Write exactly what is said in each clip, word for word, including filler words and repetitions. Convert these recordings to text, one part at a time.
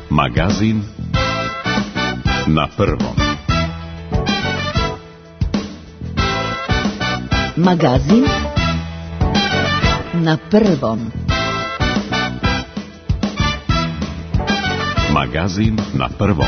Magazin na prvom. Magazin na prvom. Magazin na prvom.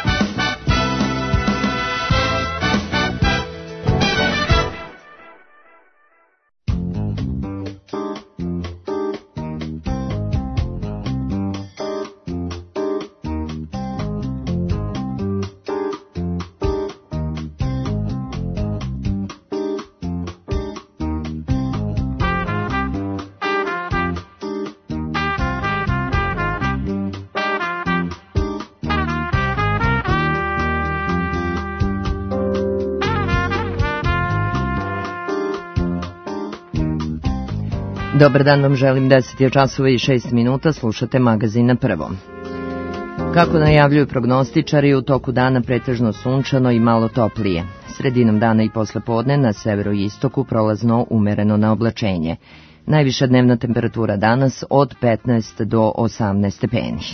Dobar dan vam želim, deset je časova i šest minuta, slušate Magazin na prvom. Kako najavljuju prognostičari, u toku dana pretežno sunčano i malo toplije. Sredinom dana i posle podne na severoistoku prolazno umereno na oblačenje. Najviša dnevna temperatura danas od petnaest do osamnaest stepeni.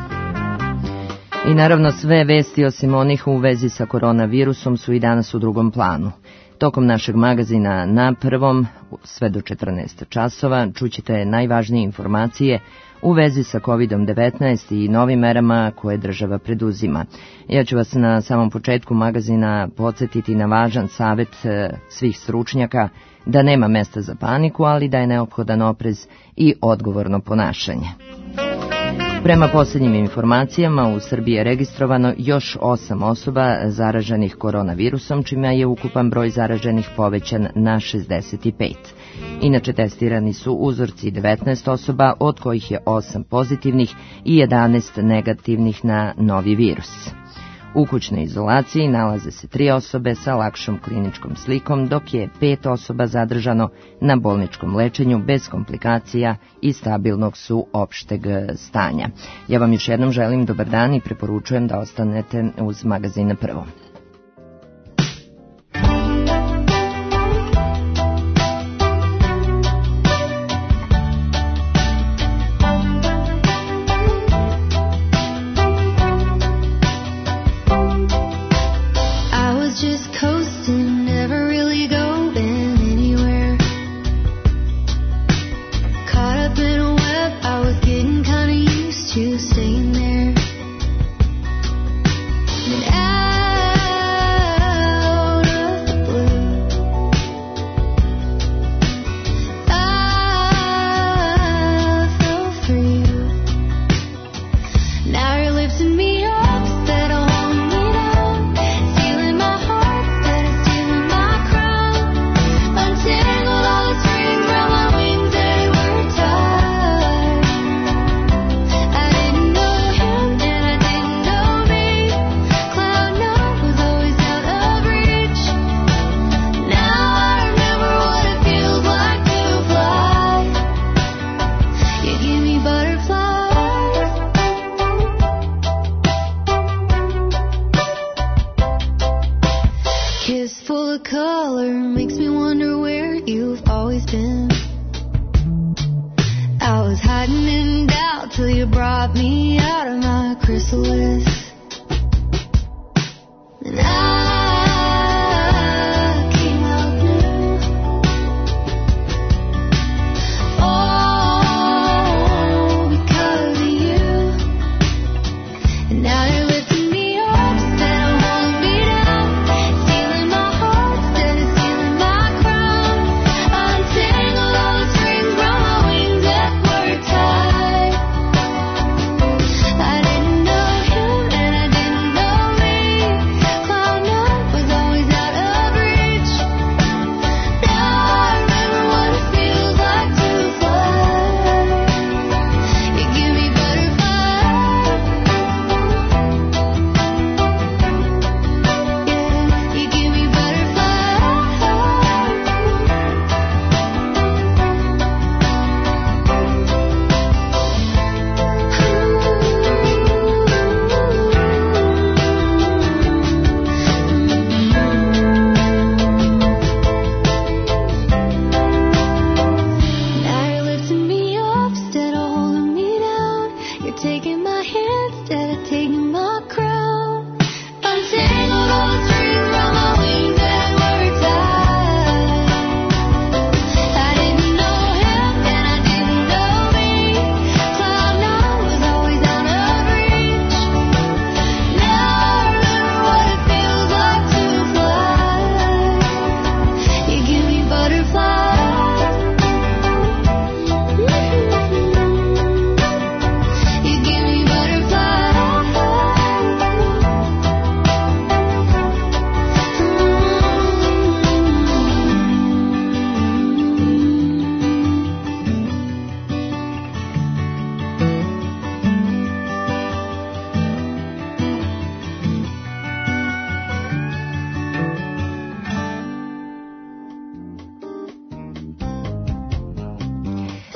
I naravno sve vesti osim onih u vezi sa koronavirusom su i danas u drugom planu. Tokom našeg magazina na prvom, sve do četrnaest časova, čućete najvažnije informacije u vezi sa kovid devetnaest i novim merama koje država preduzima. Ja ću vas na samom početku magazina podsjetiti na važan savjet svih stručnjaka da nema mesta za paniku, ali da je neophodan oprez i odgovorno ponašanje. Prema posljednjim informacijama, u Srbiji je registrovano još osam osoba zaraženih koronavirusom, čime je ukupan broj zaraženih povećan na šezdeset pet. Inače, testirani su uzorci devetnaest osoba, od kojih je osam pozitivnih i jedanaest negativnih na novi virus. U kućnoj izolaciji nalaze se tri osobe sa lakšom kliničkom slikom, dok je pet osoba zadržano na bolničkom lečenju bez komplikacija i stabilnog su opšteg stanja. Ja vam još jednom želim dobar dan i preporučujem da ostanete uz Magazin na prvom. I didn't know him.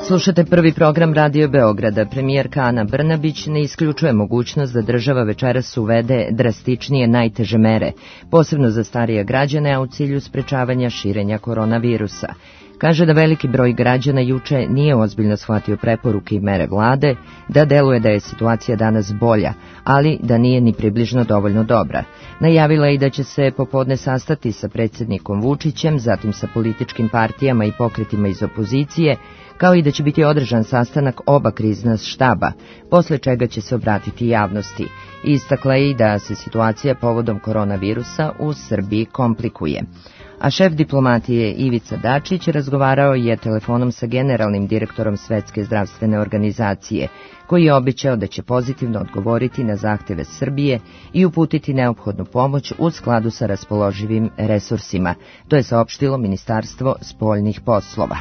Slušate prvi program Radio Beograda. Premijerka Ana Brnabić ne isključuje mogućnost da država večeras uvede drastičnije najteže mere, posebno za starije građane, a u cilju sprečavanja širenja koronavirusa. Kaže da veliki broj građana juče nije ozbiljno shvatio preporuke i mere vlade, da deluje da je situacija danas bolja, ali da nije ni približno dovoljno dobra. Najavila je i da će se popodne sastati sa predsjednikom Vučićem, zatim sa političkim partijama i pokretima iz opozicije, kao i da će biti održan sastanak oba krizna štaba, posle čega će se obratiti javnosti. Istakla je i da se situacija povodom koronavirusa u Srbiji komplikuje. A šef diplomatije Ivica Dačić razgovarao je telefonom sa generalnim direktorom Svetske zdravstvene organizacije, koji je obećao da će pozitivno odgovoriti na zahteve Srbije i uputiti neophodnu pomoć u skladu sa raspoloživim resursima. To je saopštilo Ministarstvo spoljnih poslova.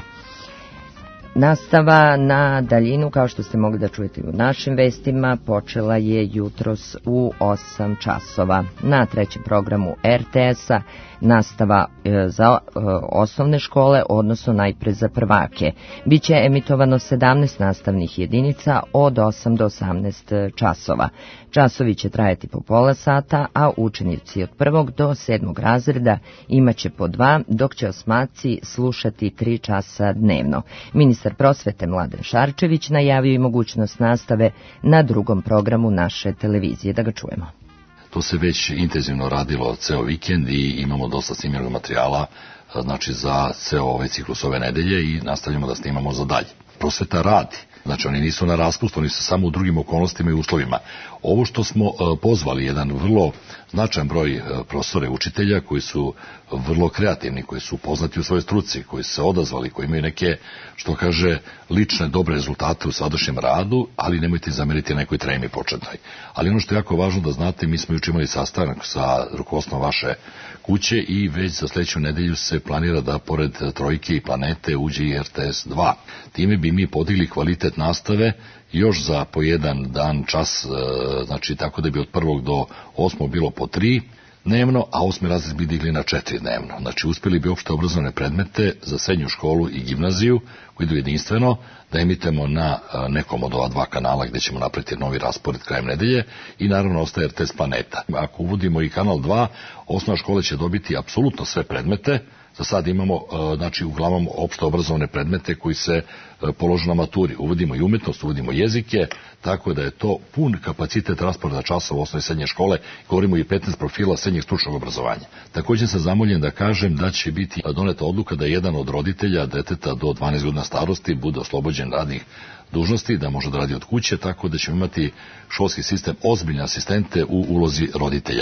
Nastava na daljinu, kao što ste mogli da čujete u našim vestima, počela je jutros u osam časova. Na trećem programu er te es-a nastava e, za e, osnovne škole, odnosno najpre za prvake. Biće emitovano sedamnaest nastavnih jedinica od osam do osamnaest časova. Časovi će trajati po pola sata, a učenici od prvog do sedmog razreda imaće po dva, dok će osmaci slušati tri časa dnevno. Ministar prosvete Mladen Šarčević najavio i mogućnost nastave na drugom programu naše televizije. Da ga čujemo. To se već intenzivno radilo ceo vikend i imamo dosta snimljenog materijala, znači za ceo ovaj ciklus ove nedelje i nastavljamo da snimamo za dalje. Prosveta radi. Znači, oni nisu na raspustu, oni su samo u drugim okolnostima i uslovima. Ovo što smo uh, pozvali, jedan vrlo značajan broj uh, profesora i učitelja koji su vrlo kreativni, koji su poznati u svojoj struci, koji su se odazvali, koji imaju neke, što kaže, lične dobre rezultate u sadašnjem radu, ali nemojte zameriti nekoj tremi početnoj. Ali ono što je jako važno da znate, mi smo juče imali sastanak sa rukovodstvom vaše kuće i već za sledeću nedelju se planira da pored Trojke i Planete uđe i er te es dva. Time bi mi podigli kvalitet nastave još za po jedan dan čas, znači tako da bi od prvog do osmog bilo po tri dnevno, a osmi razred bi digli na četiri dnevno. Znači uspjeli bi opšte obrazovne predmete za srednju školu i gimnaziju, koji idu jedinstveno, da emitujemo na nekom od ova dva kanala gde ćemo napraviti novi raspored krajem nedelje i naravno ostaje er te es Planeta. Ako uvodimo i kanal dva, osnovna škola će dobiti apsolutno sve predmete. Za sad imamo, znači, uglavnom opšte obrazovne predmete koji se položu na maturi. Uvodimo i umetnost, uvodimo jezike, tako da je to pun kapacitet rasporeda časova osnovne i srednje škole. Govorimo i petnaest profila srednjeg stručnog obrazovanja. Također sam zamoljen da kažem da će biti doneta odluka da jedan od roditelja deteta do dvanaest godina starosti bude oslobođen radnih dužnosti, da može da radi od kuće, tako da ćemo imati školski sistem ozbiljne asistente u ulozi roditelja.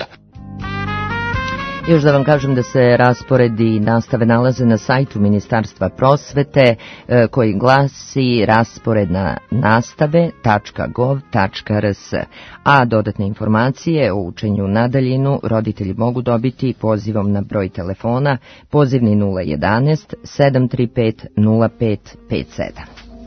Još da vam kažem da se rasporedi nastave nalaze na sajtu Ministarstva prosvete, koji glasi rasporedna nastave tačka gov tačka er es, a dodatne informacije o učenju na daljinu roditelji mogu dobiti pozivom na broj telefona pozivni nula jedanaest sedam tri pet nula pet pet sedam.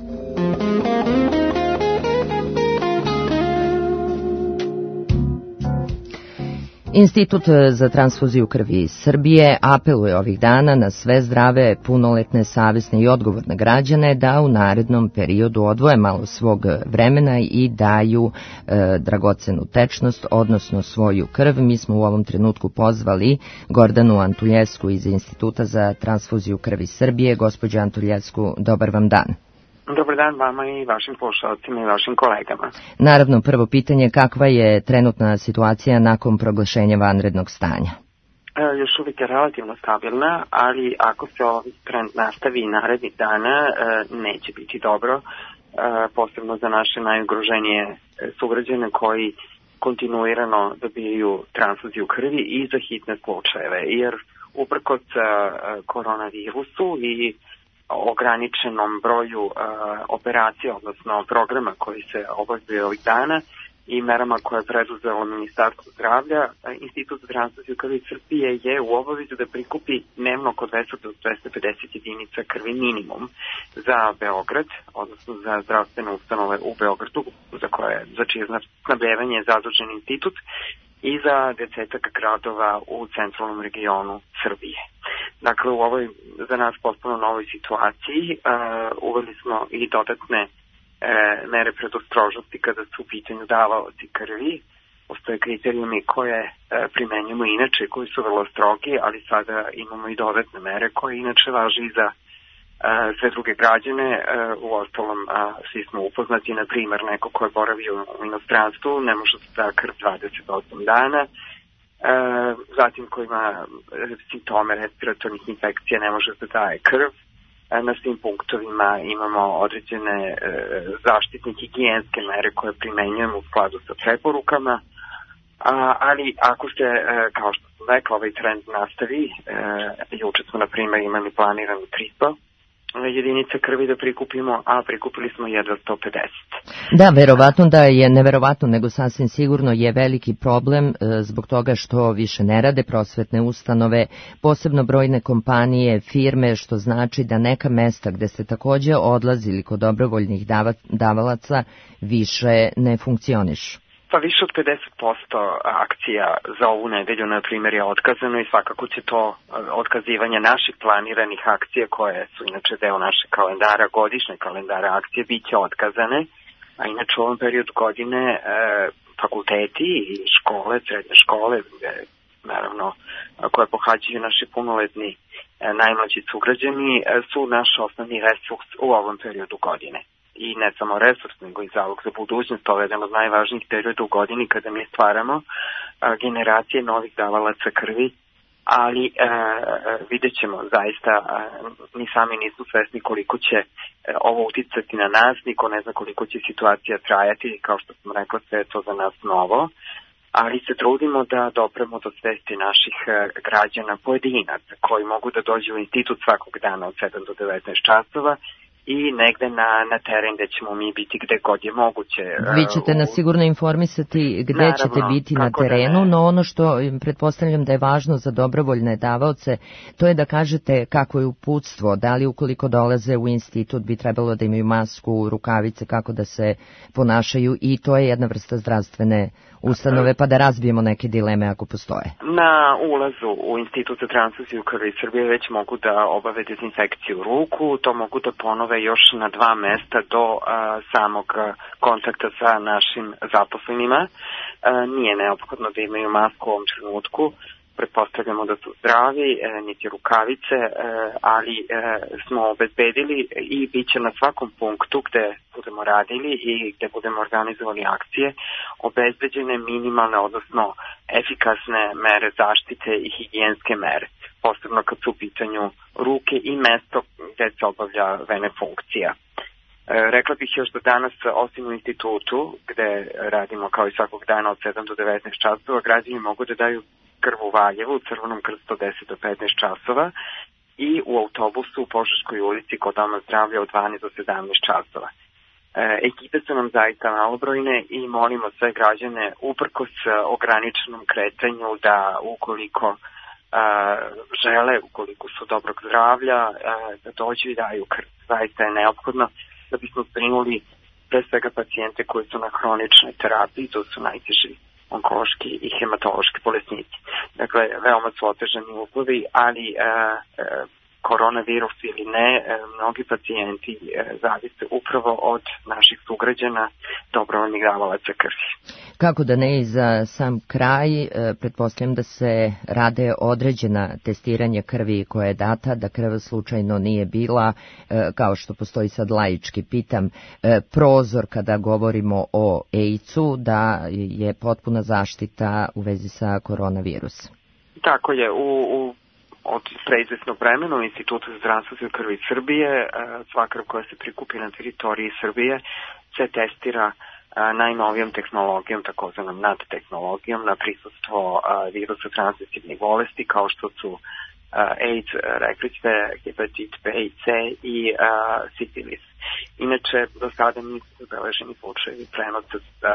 Institut za transfuziju krvi Srbije apeluje ovih dana na sve zdrave, punoletne, savesne i odgovorne građane da u narednom periodu odvoje malo svog vremena i daju e, dragocenu tečnost, odnosno svoju krv. Mi smo u ovom trenutku pozvali Gordanu Antuljesku iz Instituta za transfuziju krvi Srbije. Gospođo Antuljesku, dobar vam dan. Dobar dan vama i vašim slušalcima i vašim kolegama. Naravno, prvo pitanje, kakva je trenutna situacija nakon proglašenja vanrednog stanja? E, još uvijek je relativno stabilna, ali ako se ovaj trend nastavi narednih dana, e, neće biti dobro, e, posebno za naše najugroženije sugrađane koji kontinuirano dobijaju transfuziju krvi i za hitne slučajeve, jer uprkos e, koronavirusu i ograničenom broju uh, operacija, odnosno programa koji se obavljaju ovih dana i merama koje je preduzelo Ministarstvo zdravlja, Institut za transfuziju krvi Srbije je u obavezu da prikupi dnevno oko dvesta do dvesta pedeset jedinica krvi minimum za Beograd, odnosno za zdravstvene ustanove u Beogradu, za koje za čije snabdevanje je zadužen institut, i za desetak gradova u centralnom regionu Srbije. Dakle, u ovoj za nas potpuno novoj situaciji uh, uveli smo i dodatne uh, mere predostrožnosti kada su u pitanju davaoci krvi. Postoje kriterijumi koje uh, primenjujemo inače, koji su vrlo strogi, ali sada imamo i dodatne mere koje inače važi i za uh, sve druge građane. Uh, u ostalom, uh, svi smo upoznati, na primer, neko ko je boravio u inostranstvu, ne može da da krv dvadeset osam dana, E, zatim ko ima simptome respiratornih infekcija ne može da daje krv. E, na svim punktovima imamo određene e, zaštitne higijenske mere koje primenjujemo u skladu sa preporukama, A, ali ako se, e, kao što sam rekla, ovaj trend nastavi, e, juče smo na primjer imali planirano tristo jedinica krvi da prikupimo, a prikupili smo jedva sto pedeset. Da, verovatno da je, neverovatno, nego sasvim sigurno je veliki problem e, zbog toga što više ne rade prosvetne ustanove, posebno brojne kompanije, firme, što znači da neka mesta gde ste takođe odlazili kod dobrovoljnih dava, davalaca više ne funkcionišu. Pa više od pedeset posto akcija za ovu nedelju, na primjer, je otkazano i svakako će to otkazivanje naših planiranih akcija, koje su inače deo našeg kalendara, godišnjeg kalendara akcije, bit će otkazane. A inače u ovom periodu godine e, fakulteti i škole, srednje škole, gde, naravno, koje pohađaju naši punoletni e, najmlađi sugrađani, e, su naš osnovni resurs u ovom periodu godine. I ne samo resurs, nego i zalog za budućnost. To je jedan od najvažnijih perioda u godini kada mi stvaramo a, generacije novih davalaca krvi, ali a, a, vidjet ćemo zaista, a, ni sami nismo svesni koliko će a, ovo uticati na nas, niko ne zna koliko će situacija trajati, kao što sam rekla, sve je to za nas novo, ali se trudimo da dopremo do svesti naših a, građana pojedinaca koji mogu da dođu u institut svakog dana od sedam do devetnaest časova, i negde na, na teren gde ćemo mi biti gde god je moguće. Vi ćete nas sigurno informisati gde naravno, ćete biti na terenu, no ono što pretpostavljam da je važno za dobrovoljne davaoce, to je da kažete kako je uputstvo, da li ukoliko dolaze u institut bi trebalo da imaju masku, rukavice, kako da se ponašaju, i to je jedna vrsta zdravstvene ustanove, pa da razbijemo neke dileme ako postoje. Na ulazu u Institut za transfuziju krvi Srbije već mogu da obave dezinfekciju ruku, to mogu da ponove još na dva mesta do a, samog kontakta sa našim zaposlenima. A, nije neophodno da imaju masku u ovom trenutku, pretpostavljamo da su zdravi, e, niti rukavice, e, ali e, smo obezbedili i bit će na svakom punktu gde budemo radili i gde budemo organizovali akcije obezbeđene minimalne, odnosno efikasne mere zaštite i higijenske mere, posebno kad su u pitanju ruke i mesto gde se obavlja vene funkcija. E, rekla bih još da danas, osim u institutu, gde radimo kao i svakog dana od sedam do devetnaest časova, građani mogu da daju krv u Valjevu, u Crvenom krstu od deset do petnaest časova, i u autobusu u Požeškoj ulici kod Doma zdravlja od dvanaest do sedamnaest časova. E, ekipe su nam zaista malobrojne i molimo sve građane, uprkos ograničenom kretanju, da ukoliko a, žele, ukoliko su dobrog zdravlja, a, da dođu i daju krv. Zaista je neophodno da bismo zbrinuli pre svega pacijente koji su na hroničnoj terapiji, to su najteži onkološki i hematološki bolesnici. Dakle, veoma su otežani uslovi, ali e, e, koronavirus ili ne, e, mnogi pacijenti e, zavise upravo od naših sugrađana, dobrovoljnih davalaca krvi. Kako da ne, i za sam kraj, e, pretpostavljam da se rade određena testiranja krvi koja je data, da krv slučajno nije bila, e, kao što postoji sad laički, pitam, e, prozor kada govorimo o AIDS-u, da je potpuna zaštita u vezi sa koronavirusom. Tako je, u, u od preizvesnog vremena u Institutu za transfuziju krvi Srbije, sva krv koja se prikupi na teritoriji Srbije se testira najnovijom tehnologijom, takozvanom nad tehnologijom, na prisustvo virusa transmisivnih bolesti kao što su AIDS, rekli ste, hepatit B i C i sifilis. Inače, do sada nisu zabeleženi slučajevi prenosa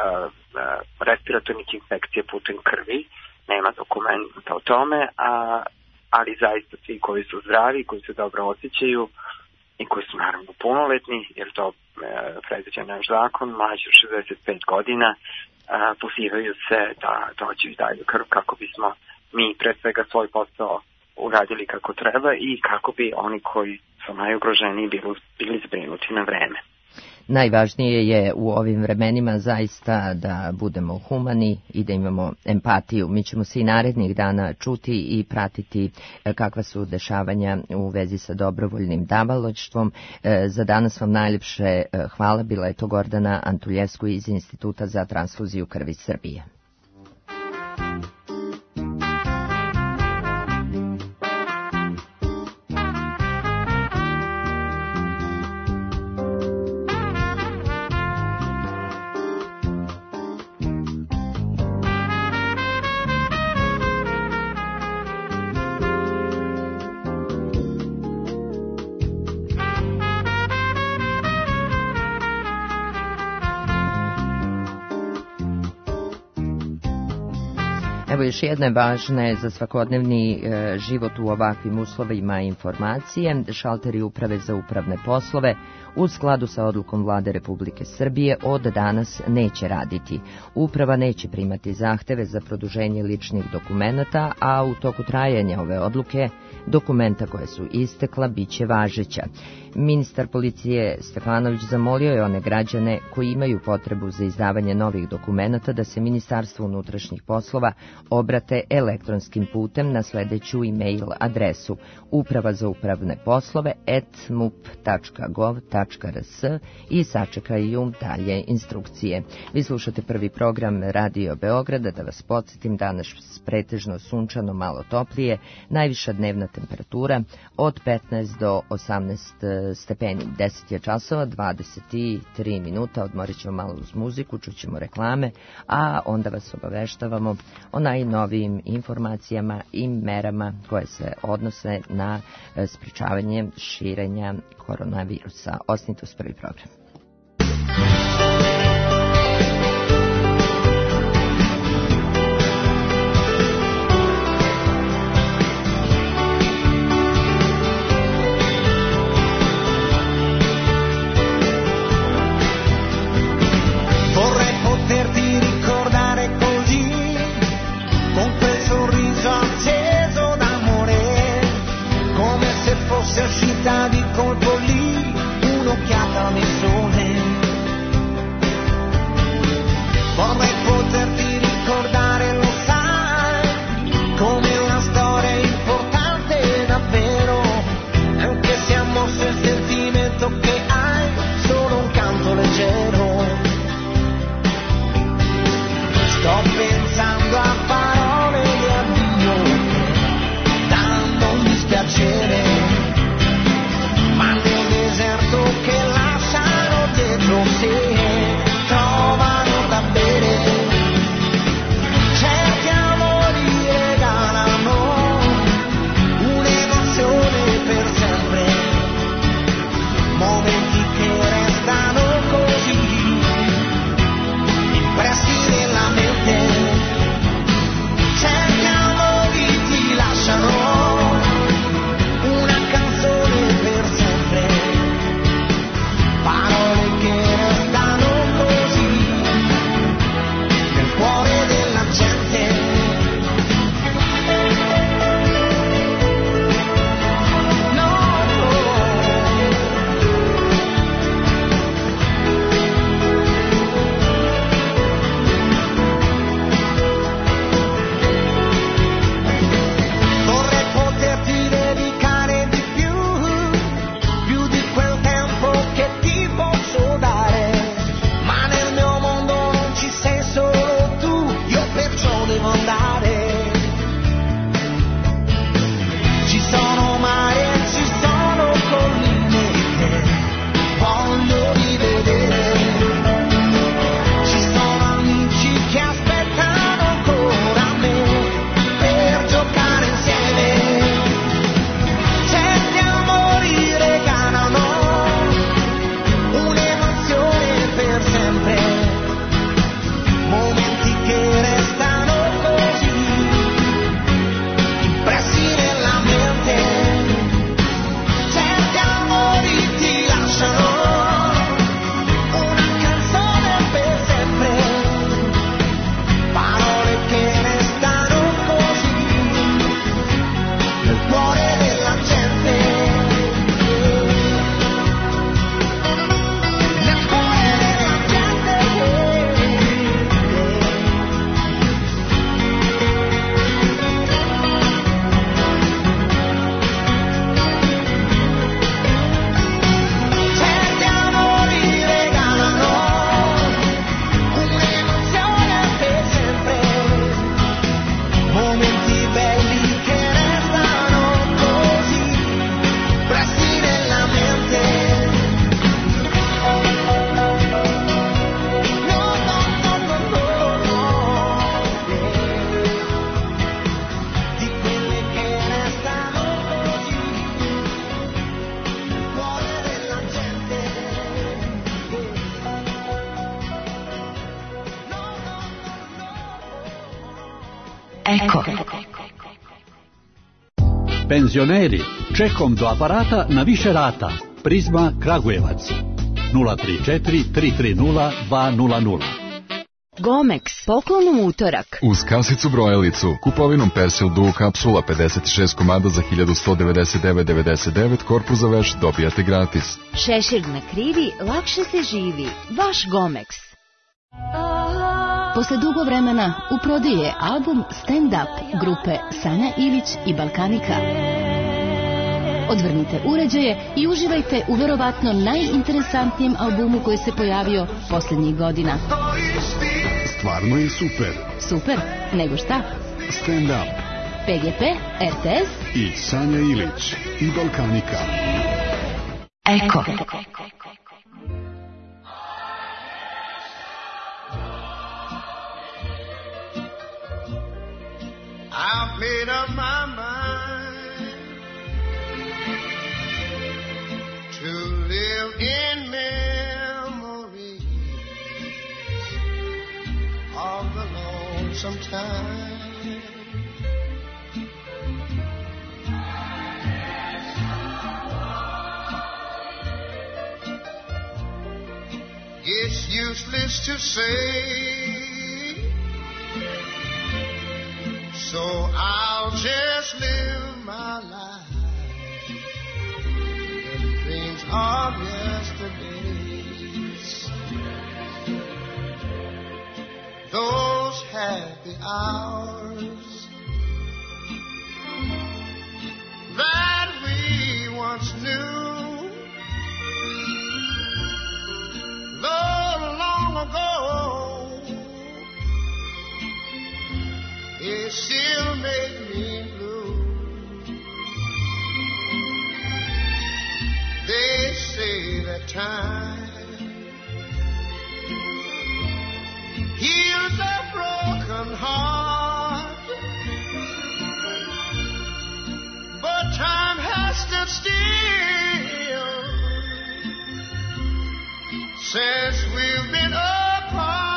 respiratornih infekcija putem krvi, nema dokumenta o tome, a ali zaista svi koji su zdravi, koji se dobro osjećaju i koji su naravno punoletni, jer to e, predviđa naš zakon, mlađi od šezdeset pet godina, e, pozivaju se da dođu i daju krv kako bismo mi pre svega svoj posao uradili kako treba i kako bi oni koji su najugroženiji bili, bili zbrinuti na vreme. Najvažnije je u ovim vremenima zaista da budemo humani i da imamo empatiju. Mi ćemo se i narednih dana čuti i pratiti kakva su dešavanja u vezi sa dobrovoljnim davalaštvom. Za danas vam najljepše hvala. Bila je to Gordana Antuljesku iz Instituta za transfuziju krvi Srbije. Evo još jedne važne za svakodnevni e, život u ovakvim uslovima informacije. Šalteri Uprave za upravne poslove u skladu sa odlukom Vlade Republike Srbije od danas neće raditi. Uprava neće primati zahteve za produženje ličnih dokumenata, a u toku trajanja ove odluke dokumenta koje su istekla biće važeća. Ministar policije Stefanović zamolio je one građane koji imaju potrebu za izdavanje novih dokumenata da se Ministarstvu unutrašnjih poslova obrate elektronskim putem na sledeću e-mail adresu uprava za upravne poslove at mup tačka gov tačka rs i sačekaju dalje instrukcije. Vi slušate prvi program Radio Beograda. Da vas podsjetim, danas pretežno sunčano, malo toplije, najviša dnevna temperatura od petnaest do osamnaest stepeni. deset je časova, dvadeset tri minuta, odmorit ćemo malo uz muziku, čućemo reklame, a onda vas obaveštavamo o najnovijim informacijama i merama koje se odnose na sprečavanje širenja koronavirusa. Ostanite uz prvi program. Di colpo lì, un'occhiata nel sole. Vorrei poterti ricordare, lo sai, come una storia importante davvero, anche se ha mosso il sentimento che hai, solo un canto leggero. Sto pensando a parole di addio, dando un dispiacere, che lasciano dietro sé, trovano da bere. Certi amori regalano un'emozione per sempre, momenti Eko. Penzioneri, čekom do aparata na više rata. Prizma Kragujevac. nula tri četiri tri tri nula dva nula nula. Gomex, poklonom utorak. Uz kasicu brojalicu, kupovinom Persil Duo kapsula pedeset šest komada za hiljadu sto devedeset devet devedeset devet, korpus za veš dobijate gratis. Šešir na krivi, lakše se živi. Vaš Gomex. Posle dugo vremena u prodaju je album Stand Up grupe Sanja Ilić i Balkanika. Odvrnite uređaje i uživajte u verovatno najinteresantnijem albumu koji se pojavio posljednjih godina. Stvarno je super. Super? Nego šta? Stand Up. P G P, R T S i Sanja Ilić i Balkanika. Eko. I've made up my mind to live in memories of the lonesome time. It's useless to say, so I'll just live my life in dreams of yesterdays. Those happy hours that we once knew, though long ago, it still make me blue. They say that time heals a broken heart, but time has stood still since we've been apart.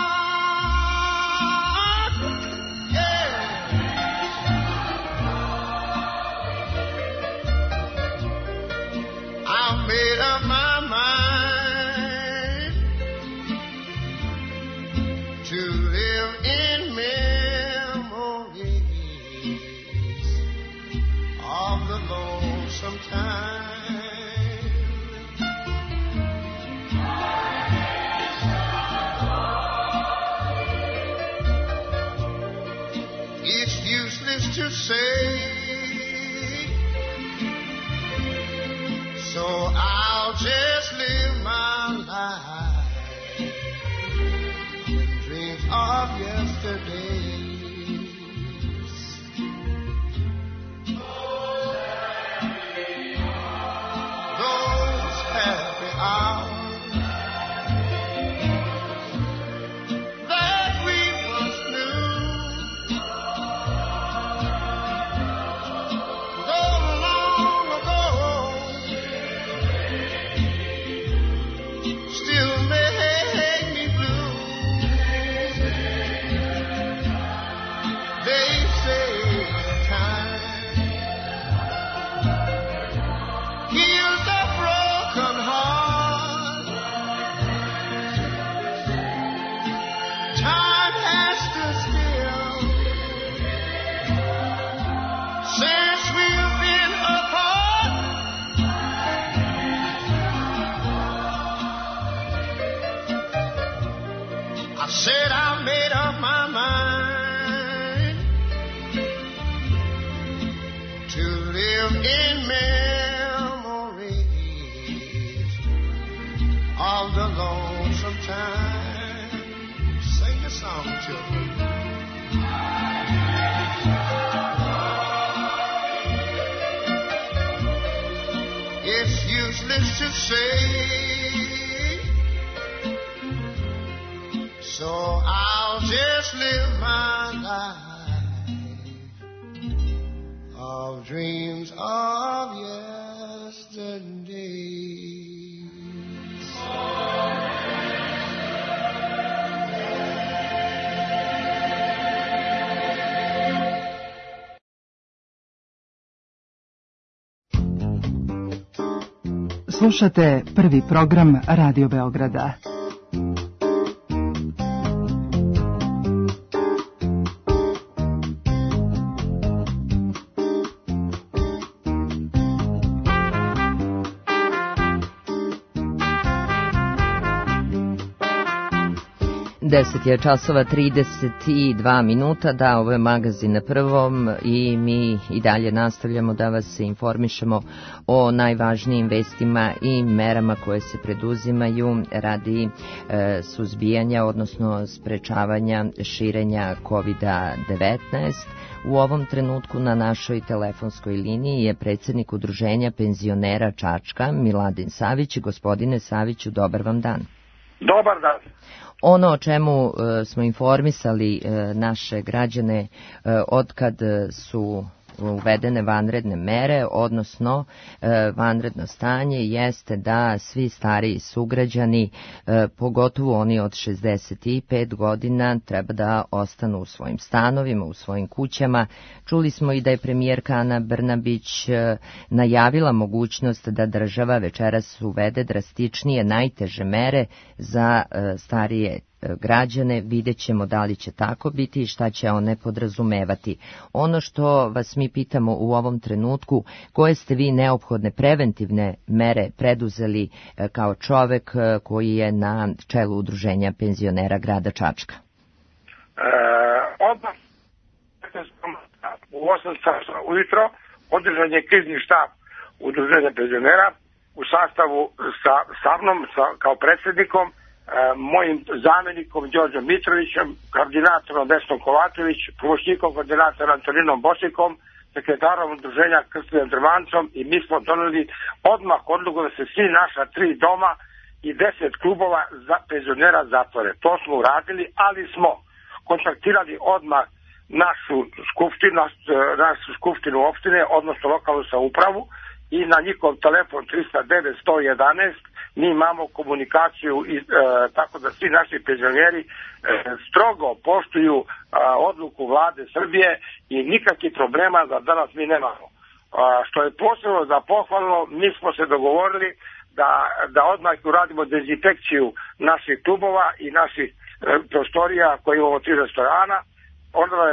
Made up my mind to live in memories of the lonesome time. It's useless to say, so I'll just live my life in dreams of yesterdays. Those happy hours that we once knew, though long ago, still make me blue. They say time heals a broken heart. Time has stood still since we've been apart. I said I made up my mind to live in memories of the lonesome time. Sing the song, children. It's useless to say, so I'll just live my life of dreams of yesterday. Slušate prvi program Radio Beograda. deset je časova trideset dva minuta, da, ovo je magazin na prvom i mi i dalje nastavljamo da vas informišemo o najvažnijim vestima i merama koje se preduzimaju radi e, suzbijanja, odnosno sprečavanja širenja kovid devetnaest. U ovom trenutku na našoj telefonskoj liniji je predsjednik Udruženja penzionera Čačka, Miladin Savić. Gospodine Saviću, dobar vam dan. Dobar dan. Ono o čemu e, smo informisali e, naše građane e, otkad su uvedene vanredne mere, odnosno e, vanredno stanje, jeste da svi stariji sugrađani, e, pogotovo oni od šezdeset pet godina, treba da ostanu u svojim stanovima, u svojim kućama. Čuli smo i da je premijerka Ana Brnabić e, najavila mogućnost da država večeras uvede drastičnije, najteže mere za e, starije građane. Vidjet ćemo da li će tako biti i šta će one podrazumevati. Ono što vas mi pitamo u ovom trenutku, koje ste vi neophodne preventivne mere preduzeli kao čovek koji je na čelu Udruženja penzionera grada Čačka? E, odmah u osam časova ujutro održan je krizni štab Udruženja penzionera u sastavu sa, sa mnom sa, kao predsjednikom, mojim zamjenikom Đorđom Mitrovićem, koordinatorom Vesnom Kovatović, pomoćnikom koordinatora Antoninom Bosikom, sekretarom udruženja Krstinom Drvancom, i mi smo doneli odmah odluku da se svi naša tri doma i deset klubova za penzionera zatvore. To smo uradili, ali smo kontaktirali odmah našu skupštinu, našu skupštinu opštine, odnosno lokalnu samoupravu, i na njihov telefon tristo devet sto jedanaest mi imamo komunikaciju i, e, tako da svi naši penzioneri e, strogo poštuju e, odluku vlade Srbije i nikakvih problema da danas mi nemamo. E, što je posebno za pohvalno, mi smo se dogovorili da, da odmah uradimo dezinfekciju naših klubova i naših e, prostorija koji imamo tri restorana. Onda je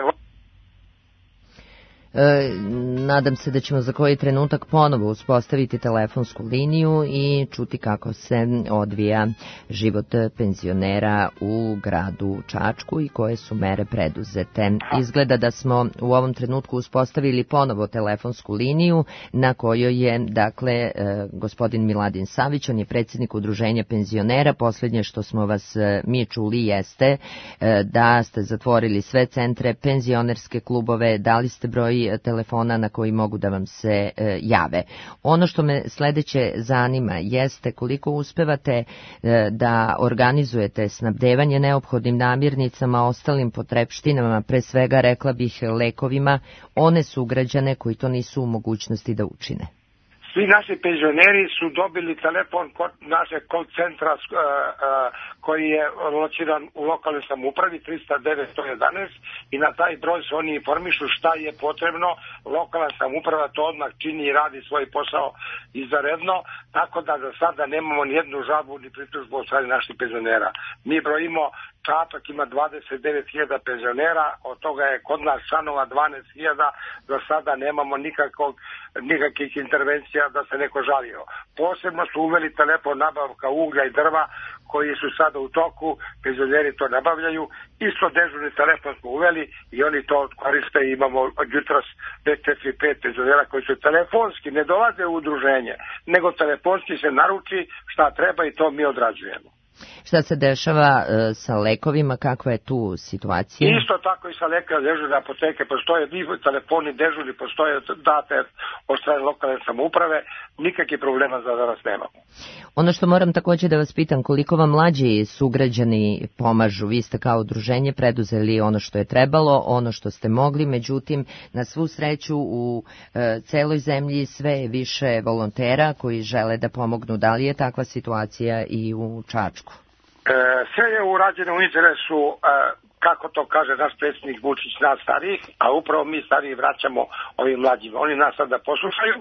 E, nadam se da ćemo za koji trenutak ponovo uspostaviti telefonsku liniju i čuti kako se odvija život penzionera u gradu Čačku i koje su mere preduzete. Izgleda da smo u ovom trenutku uspostavili ponovo telefonsku liniju na kojoj je, dakle, e, gospodin Miladin Savić, on je predsjednik Udruženja penzionera. Poslednje što smo vas e, mi čuli jeste e, da ste zatvorili sve centre, penzionerske klubove, dali ste broj telefona na koji mogu da vam se e, jave. Ono što me sledeće zanima jeste koliko uspevate e, da organizujete snabdevanje neophodnim namirnicama, ostalim potrepštinama, pre svega rekla bih lekovima, one sugrađane koji to nisu u mogućnosti da učine. Svi naši penzioneri su dobili telefon kod našeg call centra uh, uh, koji je lociran u lokalnoj samoupravi tristo devet sto jedanaest i na taj broj se oni informišu šta je potrebno. Lokalna samouprava to odmah čini i radi svoj posao izvanredno, tako da za sada nemamo ni jednu žalbu ni pritužbu od strane naših penzionera. Mi brojimo, Čačak ima dvadeset devet hiljada penzionera, od toga je kod nas članova dvanaest hiljada, za sada nemamo nikakvog, nikakvih intervencija da se neko žalio. Posebno su uveli telefon nabavka uglja i drva koji su sada u toku, penzioneri to nabavljaju, isto dežurni telefon smo uveli i oni to koriste. Imamo od jutros četiri pet penzionera koji su telefonski, ne dolaze u udruženje, nego telefonski se naruči šta treba i to mi odrađujemo. Šta se dešava e, sa lekovima, kakva je tu situacija? Isto tako i sa lekovima, dežurne apoteke postoje, telefoni dežurni postoje, date od strane lokalne samouprave, nikakvih problema za danas nemamo. Ono što moram također da vas pitam, koliko vam mlađi sugrađani pomažu? Vi ste kao udruženje preduzeli ono što je trebalo, ono što ste mogli, međutim, na svu sreću u e, celoj zemlji sve je više volontera koji žele da pomognu. Da li je takva situacija i u Čačku? E, sve je urađeno u interesu, e, kako to kaže naš predsjednik Vučić, nas starijih, a upravo mi stariji vraćamo ovim mlađima. Oni nas sada poslušaju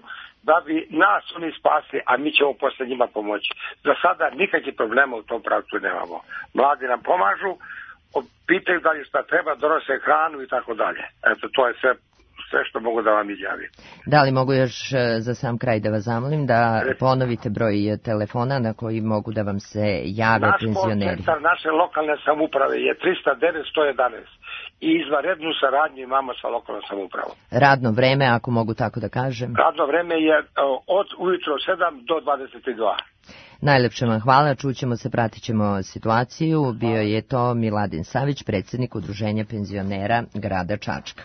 da bi nas oni spasli, a mi ćemo posle njima pomoći. Za sada nikakvih problema u tom pravcu nemamo. Mladi nam pomažu, pitaju da li šta treba, donose hranu i tako dalje. Eto, to je sve, sve što mogu da vam izjavim. Da li mogu još za sam kraj da vas zamolim da ponovite broj telefona na koji mogu da vam se jave naš penzioneri? Naš naše lokalne samouprave je tri nula devet sto jedanaest i izvanrednu saradnju imamo sa lokalnom samoupravom. Radno vreme, ako mogu tako da kažem? Radno vreme je od ujutro sedam do dvadeset dva. Najlepše vam hvala, čućemo se, pratit ćemo situaciju. Bio je to Miladin Savić, predsjednik Udruženja penzionera grada Čačka.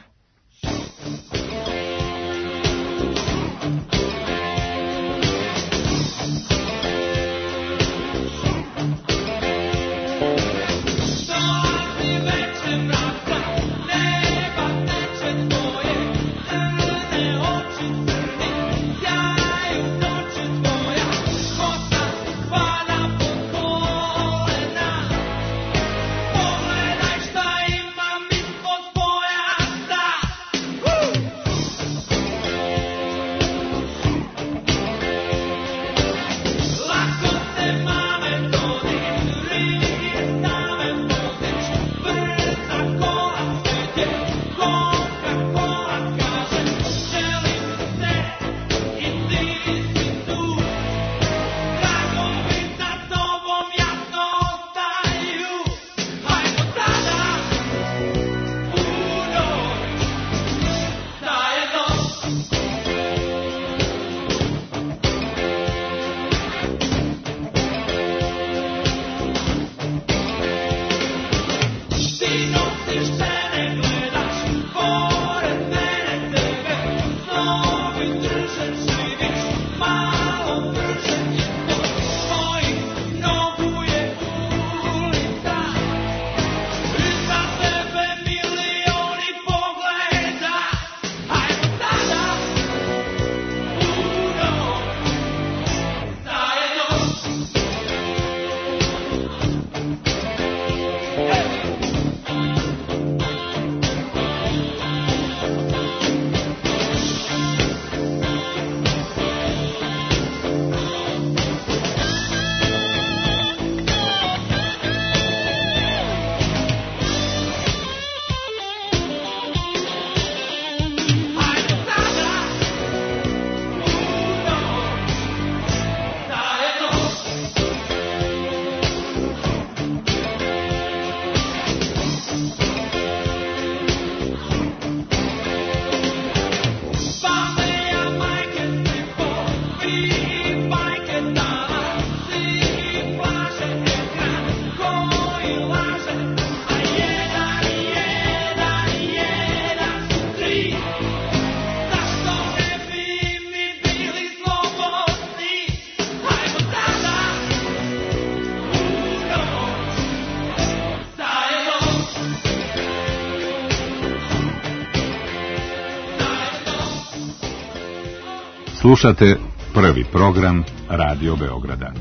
Slušate prvi program Radio Beograda.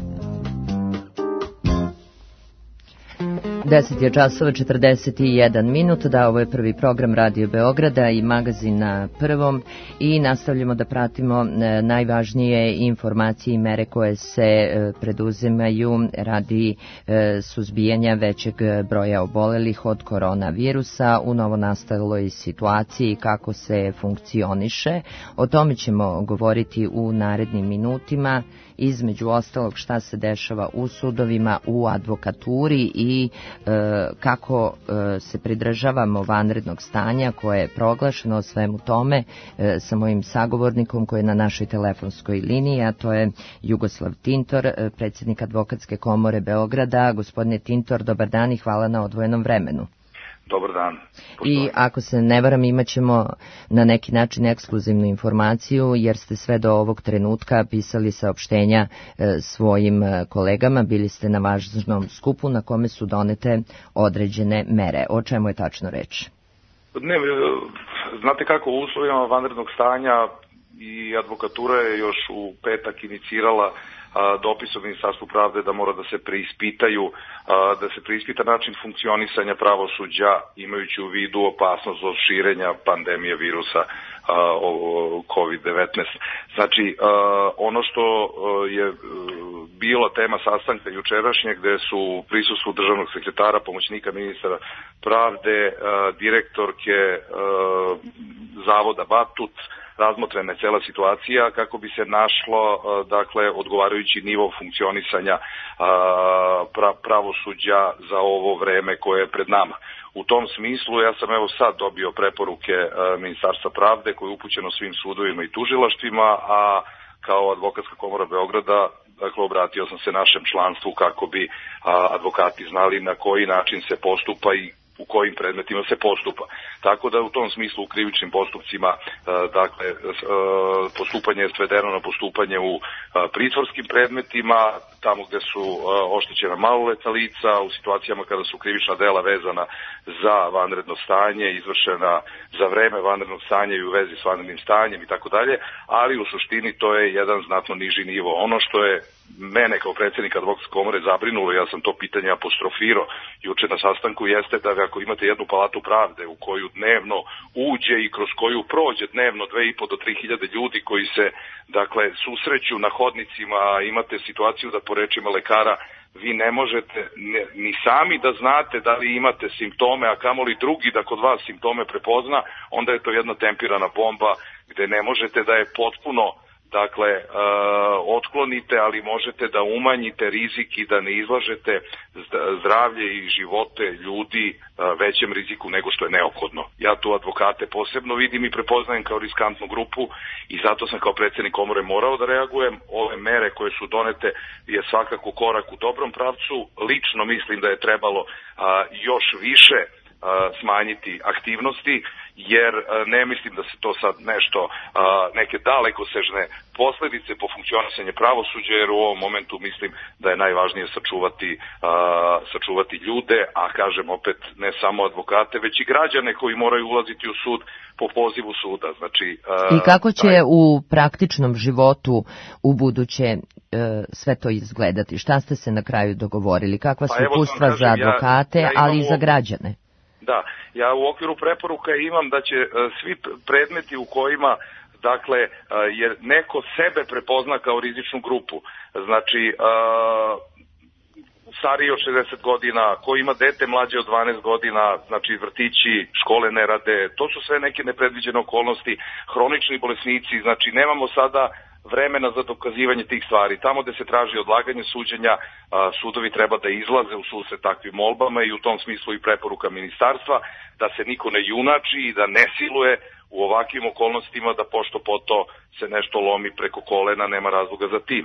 deset je časova četrdeset jedan minut, da, ovo je prvi program Radio Beograda i magazin na prvom i nastavljamo da pratimo najvažnije informacije i mere koje se preduzimaju radi suzbijanja većeg broja obolelih od koronavirusa u novonastaloj situaciji, kako se funkcioniše. O tome ćemo govoriti u narednim minutima, između ostalog šta se dešava u sudovima, u advokaturi i e, kako e, se pridržavamo vanrednog stanja koje je proglašeno. O svemu tome e, sa mojim sagovornikom koji je na našoj telefonskoj liniji, a to je Jugoslav Tintor, e, predsjednik Advokatske komore Beograda. Gospodine Tintor, dobar dan i hvala na odvojenom vremenu. Dobar dan. I ako se ne varam, imat ćemo na neki način ekskluzivnu informaciju, jer ste sve do ovog trenutka pisali saopštenja e, svojim kolegama, bili ste na važnom skupu na kome su donete određene mere. O čemu je tačno reč? Ne, znate kako, u uslovima vanrednog stanja i advokatura je još u petak inicirala dopisom Ministarstvu pravde da mora da se preispitaju, da se preispita način funkcionisanja pravosuđa imajući u vidu opasnost od širenja pandemije virusa kovid devetnaest. Znači, ono što je bila tema sastanka jučerašnje, gde su u prisustvu državnog sekretara, pomoćnika ministra pravde, direktorke Zavoda Batut, razmotrena je cela situacija kako bi se našlo, dakle, odgovarajući nivo funkcionisanja pravosuđa za ovo vreme koje je pred nama. U tom smislu ja sam evo sad dobio preporuke Ministarstva pravde koje je upućeno svim sudovima i tužilaštvima, a kao Advokatska komora Beograda, dakle, obratio sam se našem članstvu kako bi advokati znali na koji način se postupa i u kojim predmetima se postupa. Tako da u tom smislu u krivičnim postupcima, dakle, postupanje je svedeno na postupanje u pritvorskim predmetima, tamo gde su oštećena maloletna lica, u situacijama kada su krivična dela vezana za vanredno stanje, izvršena za vreme vanrednog stanja i u vezi s vanrednim stanjem i tako dalje, ali u suštini to je jedan znatno niži nivo. Ono što je mene kao predsjednika Advokatske komore zabrinulo, ja sam to pitanje apostrofirao juče na sastanku, jeste da ako imate jednu palatu pravde u koju dnevno uđe i kroz koju prođe dnevno dve i po do tri hiljade ljudi koji se, dakle, susreću na hodnicima, imate situaciju da po rečima lekara vi ne možete ne, ni sami da znate da li imate simptome, a kamoli drugi da kod vas simptome prepozna, onda je to jedna tempirana bomba gde ne možete da je potpuno, dakle, e, otklonite, ali možete da umanjite rizik i da ne izlažete zdravlje i živote ljudi e, većem riziku nego što je neophodno. Ja tu advokate posebno vidim i prepoznajem kao riskantnu grupu i zato sam kao predsjednik komore morao da reagujem. Ove mere koje su donete je svakako korak u dobrom pravcu. Lično mislim da je trebalo a, još više smanjiti aktivnosti, jer ne mislim da se to sad nešto, neke dalekosežne posledice po funkcionisanje pravosuđa, jer u ovom momentu mislim da je najvažnije sačuvati, sačuvati ljude, a kažem opet ne samo advokate, već i građane koji moraju ulaziti u sud po pozivu suda. Znači, i kako će taj... u praktičnom životu u buduće sve to izgledati? Šta ste se na kraju dogovorili? Kakva su upustva pa, za advokate, ja, ja ali i za građane? Da, ja u okviru preporuka imam da će uh, svi predmeti u kojima, dakle, uh, jer neko sebe prepozna kao rizičnu grupu, znači uh, stariji od šezdeset godina, ko ima dete mlađe od dvanaest godina, znači vrtići, škole ne rade, to su sve neke nepredviđene okolnosti, hronični bolesnici, znači nemamo sada vremena za dokazivanje tih stvari. Tamo gde se traži odlaganje suđenja, sudovi treba da izlaze u susret takvim molbama i u tom smislu i preporuka ministarstva da se niko ne junači i da ne siluje u ovakvim okolnostima da pošto poto se nešto lomi preko kolena, nema razloga za tim.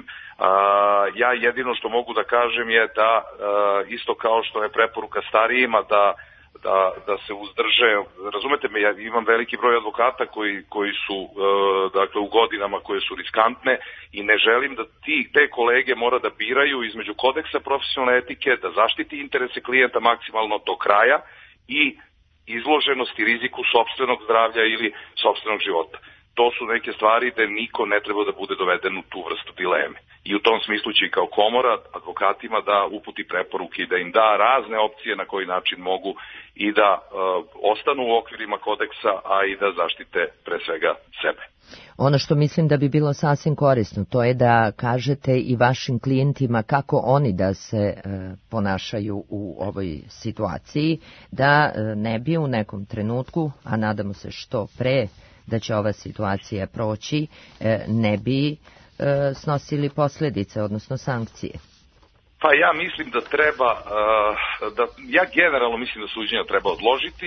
Ja jedino što mogu da kažem je da isto kao što je preporuka starijima da Da, da se uzdrže, razumete me, ja imam veliki broj advokata koji, koji su e, dakle u godinama koje su riskantne i ne želim da ti, te kolege mora da biraju između kodeksa profesionalne etike, da zaštiti interese klijenta maksimalno do kraja i izloženosti riziku sopstvenog zdravlja ili sopstvenog života. To su neke stvari da niko ne treba da bude doveden u tu vrstu dileme. I u tom smislu će i kao komora advokatima da uputi preporuke i da im da razne opcije na koji način mogu i da uh, ostanu u okvirima kodeksa, a i da zaštite pre svega sebe. Ono što mislim da bi bilo sasvim korisno, to je da kažete i vašim klijentima kako oni da se e, ponašaju u ovoj situaciji, da e, ne bi u nekom trenutku, a nadamo se što pre, da će ova situacija proći, ne bi snosili posljedice, odnosno sankcije? Pa ja mislim da treba, da, ja generalno mislim da suđenja treba odložiti.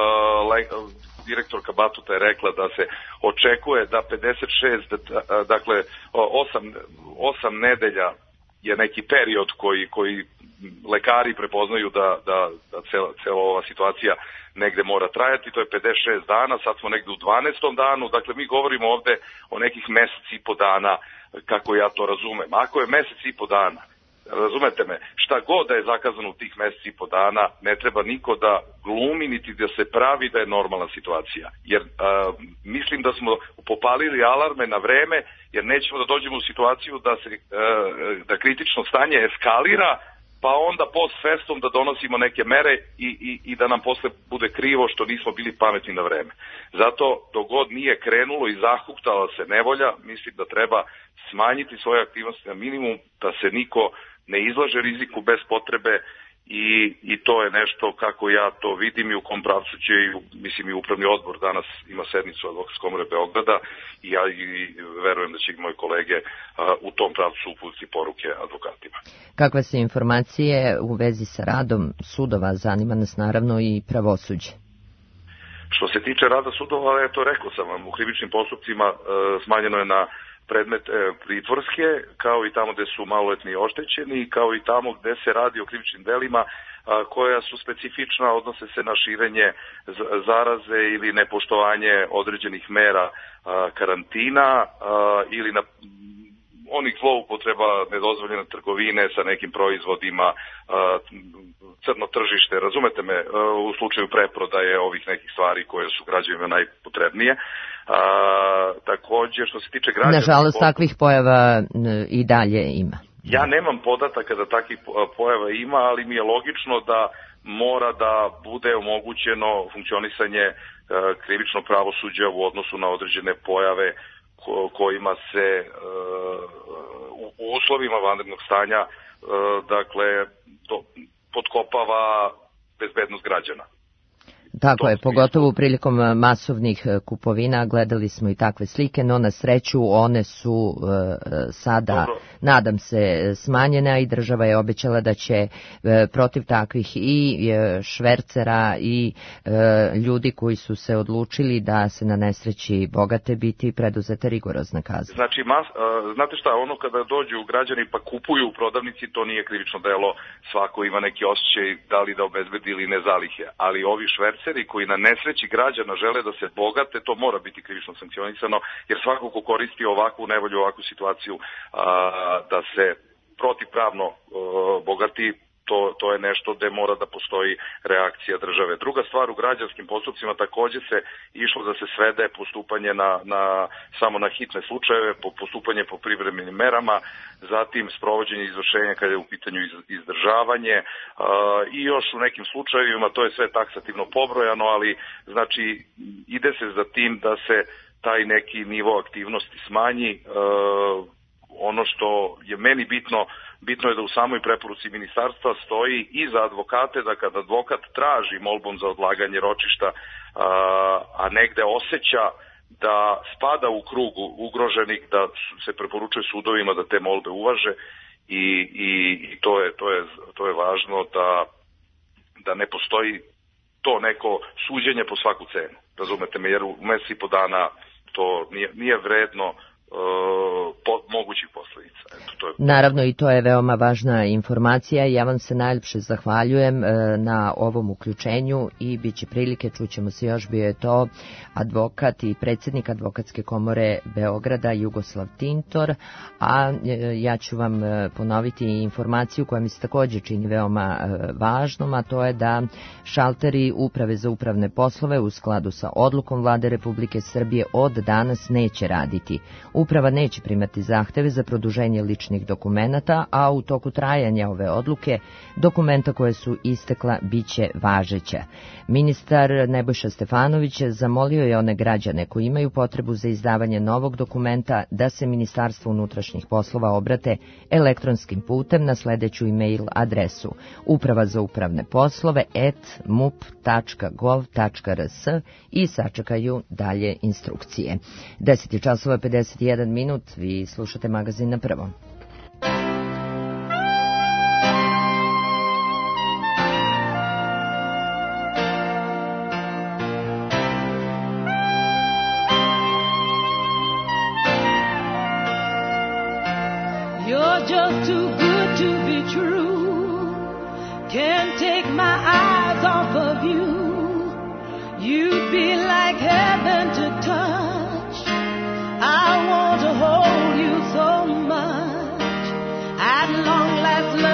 Direktorka Batuta je rekla da se očekuje da pedeset šest, dakle osam nedelja je neki period koji, koji lekari prepoznaju da, da, da cela, cela ova situacija negde mora trajati, to je pedeset šest dana, sad smo negde u dvanaestom danu, dakle mi govorimo ovde o nekih mesec i po dana, kako ja to razumem. Ako je mesec i po dana razumete me, šta god da je zakazano u tih meseci i po dana, ne treba niko da glumi niti da se pravi da je normalna situacija. Jer a, mislim da smo popalili alarme na vreme, jer nećemo da dođemo u situaciju da se a, da kritično stanje eskalira, pa onda post festom da donosimo neke mere i, i, i da nam posle bude krivo što nismo bili pametni na vreme. Zato dok god nije krenulo i zahuktala se nevolja, mislim da treba smanjiti svoje aktivnosti na minimum, da se niko ne izlaže riziku bez potrebe i, i to je nešto kako ja to vidim i u kom pravcu će i, mislim, i upravni odbor danas ima sednicu Advokatske komore Beograda i ja i verujem da će i moji kolege a, u tom pravcu uputiti poruke advokatima. Kakve su informacije u vezi sa radom sudova? Zanima nas naravno i pravosuđe. Što se tiče rada sudova, eto rekao sam vam, u krivičnim postupcima e, smanjeno je na predmet e, pritvorske, kao i tamo gde su maloletni oštećeni, kao i tamo gde se radi o krivičnim delima a, koja su specifična, odnose se na širenje zaraze ili nepoštovanje određenih mera a, karantina a, ili na onih zloupotreba nedozvoljene trgovine sa nekim proizvodima, a, crno tržište, razumete me, a, u slučaju preprodaje ovih nekih stvari koje su građanima najpotrebnije. A, takođe, što se tiče građana... Nažalost, takvih pojava i dalje ima. Ja nemam podataka da takvih pojava ima, ali mi je logično da mora da bude omogućeno funkcionisanje a, krivičnog pravosuđa u odnosu na određene pojave ko, kojima se a, u, u uslovima vanrednog stanja a, dakle, to potkopava bezbednost građana. Tako je, pogotovo prilikom masovnih kupovina, gledali smo i takve slike, no na sreću one su e, sada, Dobro. nadam se, smanjene i država je obećala da će e, protiv takvih i e, švercera i e, ljudi koji su se odlučili da se na nesreći bogate biti preduzete rigorozna kazna. Znači, mas, a, znate šta, ono kada dođu građani pa kupuju u prodavnici, to nije krivično delo, svako ima neki osjećaj da li da obezbedi ili ne zalihe, ali ovi šverceri koji na nesreći građana žele da se bogate, to mora biti krivično sankcionisano, jer svako ko koristi ovakvu nevolju, ovakvu situaciju a, da se protivpravno a, bogati, to, to je nešto gde mora da postoji reakcija države. Druga stvar, u građanskim postupcima takođe se išlo da se svede postupanje na, na, samo na hitne slučajeve, po, postupanje po privremenim merama, zatim sprovođenje izvršenja kada je u pitanju iz, izdržavanje uh, i još u nekim slučajevima, to je sve taksativno pobrojano, ali znači ide se za tim da se taj neki nivo aktivnosti smanji. Uh, ono što je meni bitno, bitno je da u samoj preporuci ministarstva stoji i za advokate, da kada advokat traži molbom za odlaganje ročišta, a, a negde osjeća da spada u krug ugroženih, da se preporučuje sudovima da te molbe uvaže i, i, i to, je, to, je, to je važno da, da ne postoji to neko suđenje po svaku cenu. Razumete me, jer u mesec i po dana to nije, nije vredno Po, mogućih posledica. Eto, to je... Naravno, i to je veoma važna informacija. Ja vam se najljepše zahvaljujem e, na ovom uključenju i bit će prilike, čućemo se još, bio je to advokat i predsjednik Advokatske komore Beograda Jugoslav Tintor, a e, ja ću vam e, ponoviti informaciju koja mi se također čini veoma e, važnom, a to je da šalteri Uprave za upravne poslove u skladu sa odlukom Vlade Republike Srbije od danas neće raditi. Uprava neće primati zahteve za produženje ličnih dokumenata, a u toku trajanja ove odluke dokumenta koje su istekla biće važeća. Ministar Nebojša Stefanović zamolio je one građane koji imaju potrebu za izdavanje novog dokumenta da se Ministarstvu unutrašnjih poslova obrate elektronskim putem na sledeću e-mail adresu uprava za upravne poslove at mup tačka gov tačka rs i sačekaju dalje instrukcije. deset časova pedeset jedan minut, vi slušate magazin na prvom. You're just too good to be true. Can't take my eyes off of you. You'd be like heaven to touch. I want to hold you so much. At long last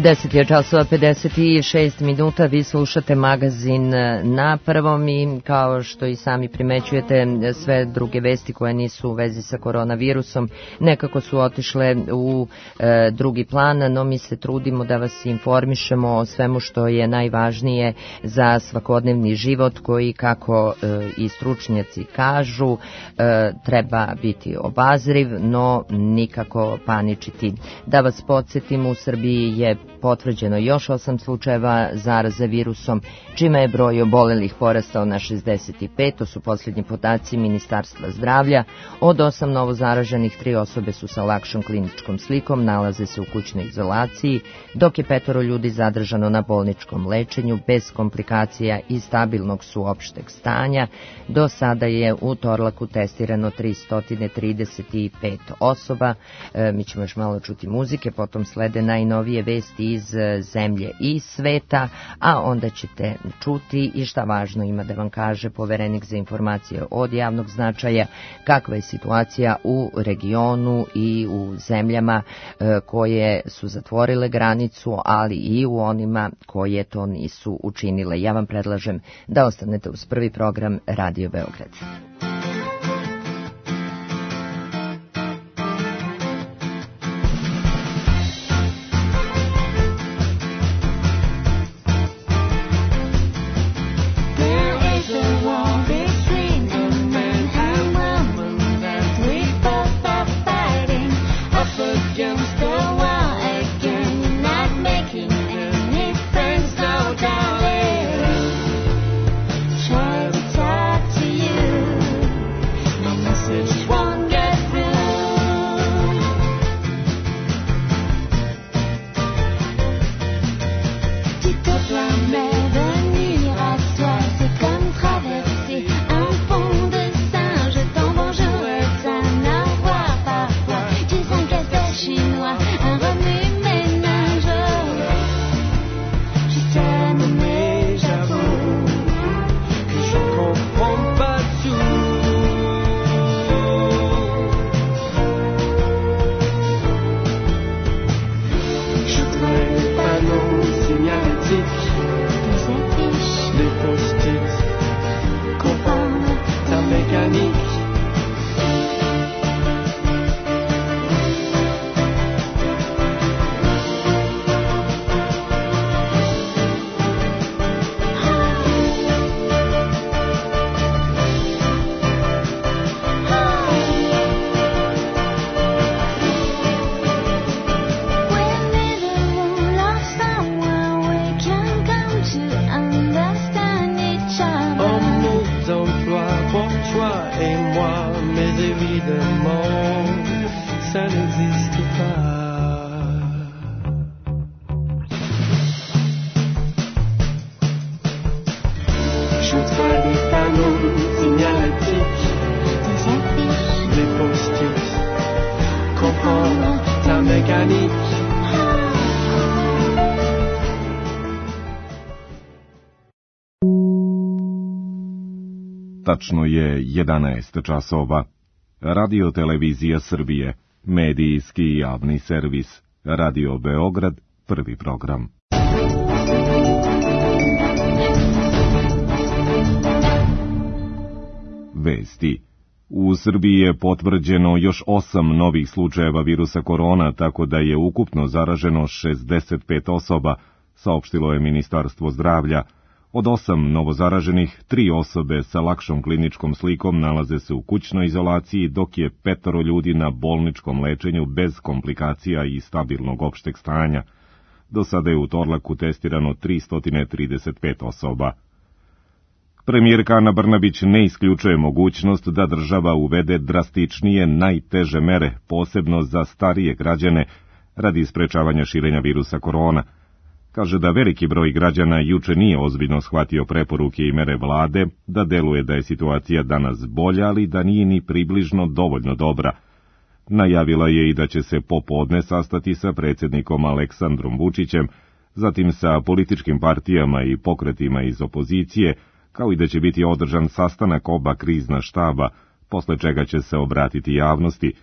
deset je časova pedeset šest minuta, vi slušate magazin Na prvom i kao što i sami primećujete, sve druge vesti koje nisu u vezi sa koronavirusom nekako su otišle u e, drugi plan, no mi se trudimo da vas informišemo o svemu što je najvažnije za svakodnevni život koji, kako e, i stručnjaci kažu, e, treba biti obazriv, no nikako paničiti. Da vas podsjetim, u Srbiji je potvrđeno još osam slučajeva zaraze virusom, čime je broj obolelih porastao na šezdeset pet, to su posljednji podaci Ministarstva zdravlja. Od osam novo zaraženih, tri osobe su sa lakšom kliničkom slikom, nalaze se u kućnoj izolaciji, dok je petoro ljudi zadržano na bolničkom lečenju bez komplikacija i stabilnog su opšteg stanja. Do sada je u Torlaku testirano tristo trideset pet osoba. E, mi ćemo još malo čuti muzike, potom slede najnovije vesti iz zemlje i sveta, a onda ćete čuti i šta važno ima da vam kaže Poverenik za informacije od javnog značaja, kakva je situacija u regionu i u zemljama e, koje su zatvorile granicu, ali i u onima koje to nisu učinile. Ja vam predlažem da ostanete uz prvi program Radio Beograd. Tačno je jedanaest časova. Radio Televizija Srbije, medijski i javni servis, Radio Beograd, prvi program. Vesti. U Srbiji je potvrđeno još osam novih slučajeva virusa korona, tako da je ukupno zaraženo šezdeset pet osoba, saopštilo je Ministarstvo zdravlja. Od osam novozaraženih, tri osobe sa lakšom kliničkom slikom nalaze se u kućnoj izolaciji, dok je petoro ljudi na bolničkom lečenju bez komplikacija i stabilnog opšteg stanja. Do sada je u Torlaku testirano tristo trideset pet osoba. Premijerka Ana Brnabić ne isključuje mogućnost da država uvede drastičnije, najteže mere, posebno za starije građane, radi sprečavanja širenja virusa korona. Kaže da veliki broj građana juče nije ozbiljno shvatio preporuke i mere vlade, da deluje da je situacija danas bolja, ali da nije ni približno dovoljno dobra. Najavila je i da će se popodne sastati sa predsjednikom Aleksandrom Vučićem, zatim sa političkim partijama i pokretima iz opozicije, kao i da će biti održan sastanak oba krizna štaba, posle čega će se obratiti javnosti,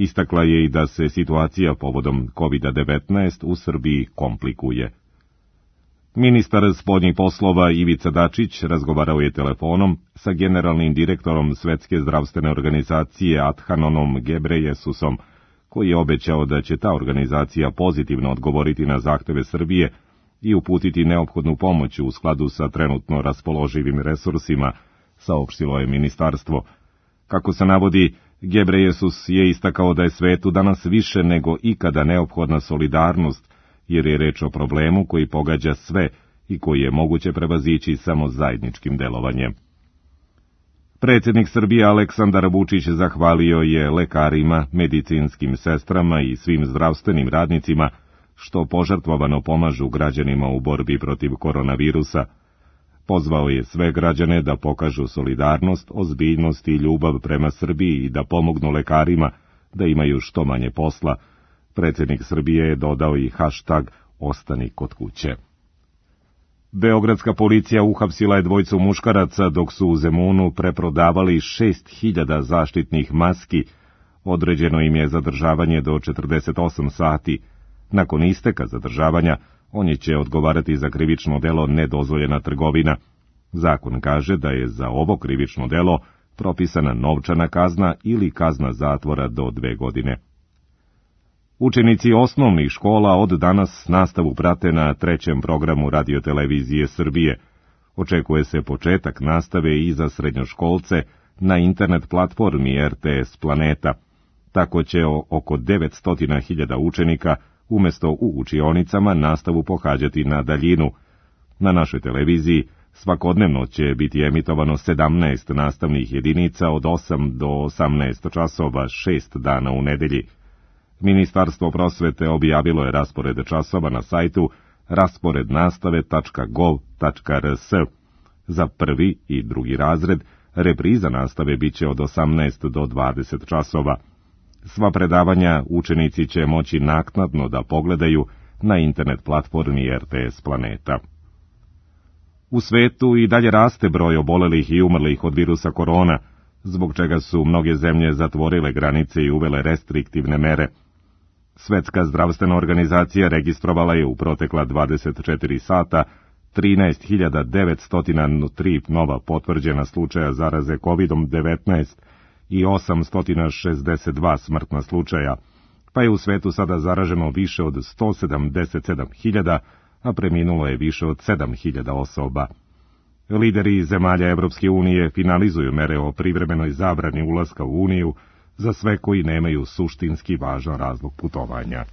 Istakla je i da se situacija povodom kovid devetnaest u Srbiji komplikuje. Ministar spoljnih poslova Ivica Dačić razgovarao je telefonom sa generalnim direktorom Svetske zdravstvene organizacije Adhanonom Gebreyesusom, koji je obećao da će ta organizacija pozitivno odgovoriti na zahteve Srbije i uputiti neophodnu pomoć u skladu sa trenutno raspoloživim resursima, saopštilo je ministarstvo. Kako se navodi, Gebreyesus je istakao da je svetu danas više nego ikada neophodna solidarnost, jer je reč o problemu koji pogađa sve i koji je moguće prevazići samo zajedničkim delovanjem. Predsjednik Srbije Aleksandar Vučić zahvalio je lekarima, medicinskim sestrama i svim zdravstvenim radnicima što požrtvovano pomažu građanima u borbi protiv koronavirusa. Pozvao je sve građane da pokažu solidarnost, ozbiljnost i ljubav prema Srbiji i da pomognu lekarima da imaju što manje posla. Predsjednik Srbije je dodao i hashtag Ostani kod kuće. Beogradska policija uhapsila je dvojicu muškaraca dok su u Zemunu preprodavali šest hiljada zaštitnih maski. Određeno im je zadržavanje do četrdeset osam sati. Nakon isteka zadržavanja, oni će odgovarati za krivično delo nedozvoljena trgovina. Zakon kaže da je za ovo krivično delo propisana novčana kazna ili kazna zatvora do dve godine. Učenici osnovnih škola od danas nastavu prate na trećem programu radiotelevizije Srbije. Očekuje se početak nastave i za srednjoškolce na internet platformi R T S Planeta. Tako će oko devetsto hiljada učenika umjesto u učionicama nastavu pohađati na daljinu. Na našoj televiziji svakodnevno će biti emitovano sedamnaest nastavnih jedinica od osam do osamnaest časova šest dana u nedelji. Ministarstvo prosvete objavilo je raspored časova na sajtu rasporednastave tačka gov tačka r s. Za prvi i drugi razred repriza nastave biće od osamnaest do dvadeset časova. Sva predavanja učenici će moći naknadno da pogledaju na internet platformi R T S Planeta. U svetu i dalje raste broj obolelih i umrlih od virusa korona, zbog čega su mnoge zemlje zatvorile granice i uvele restriktivne mere. Svetska zdravstvena organizacija registrovala je u protekla dvadeset četiri sata trinaest hiljada devetsto tri nova potvrđena slučaja zaraze kovidom devetnaest i osamsto šezdeset dva smrtna slučaja, pa je u svetu sada zaraženo više od sto sedamdeset sedam hiljada, a preminulo je više od sedam hiljada osoba. Lideri zemalja Evropske unije finalizuju mere o privremenoj zabrani ulaska u Uniju za sve koji nemaju suštinski važan razlog putovanja.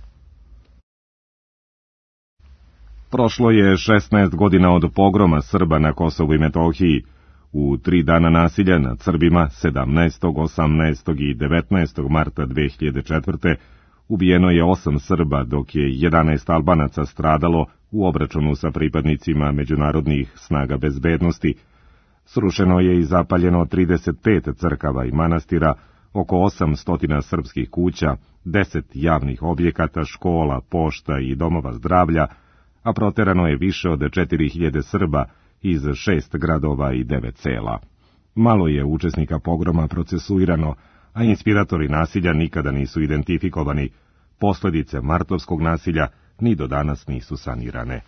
Prošlo je šesnaest godina od pogroma Srba na Kosovu i Metohiji. U tri dana nasilja nad Srbima, sedamnaestog, osamnaestog i devetnaestog marta dve hiljade četvrte. ubijeno je osam Srba, dok je jedanaest Albanaca stradalo u obračunu sa pripadnicima međunarodnih snaga bezbednosti. Srušeno je i zapaljeno trideset pet crkava i manastira, oko osamsto srpskih kuća, deset javnih objekata, škola, pošta i domova zdravlja, a proterano je više od četiri hiljade Srba iz šest gradova i devet sela. Malo je učesnika pogroma procesuirano, a inspiratori nasilja nikada nisu identifikovani. Posljedice martovskog nasilja ni do danas nisu sanirane.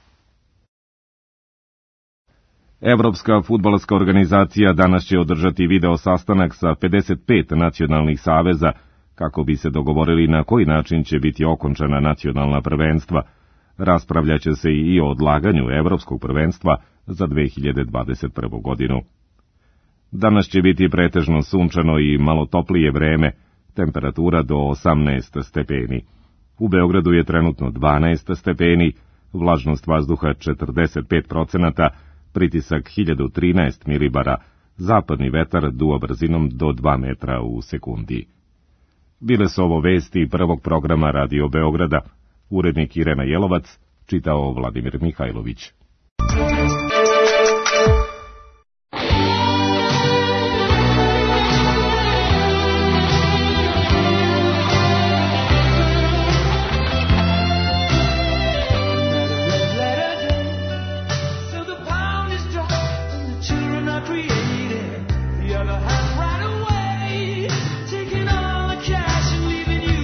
Evropska fudbalska organizacija danas će održati video sastanak sa pedeset pet nacionalnih saveza kako bi se dogovorili na koji način će biti okončana nacionalna prvenstva. Raspravljaće se i o odlaganju Evropskog prvenstva za dve hiljade dvadeset prvu. godinu. Danas će biti pretežno sunčano i malo toplije vreme, temperatura do osamnaest stepeni. U Beogradu je trenutno dvanaest stepeni, vlažnost vazduha četrdeset pet procenata, pritisak hiljadu trinaest milibara, zapadni vetar duva brzinom do dva metra u sekundi. Bile su ovo vesti prvog programa Radio Beograda. Urednik Irena Jelovac, čitao Vladimir Mihajlović. Taking all the cash and leaving you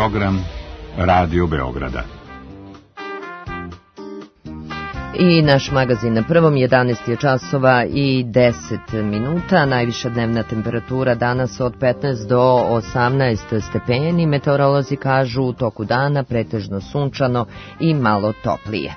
program Radio Beograda. I naš magazin na prvom, jedanaest je časova i deset minuta, najviša dnevna temperatura danas od petnaest do osamnaest stepeni, meteorolozi kažu u toku dana pretežno sunčano i malo toplije.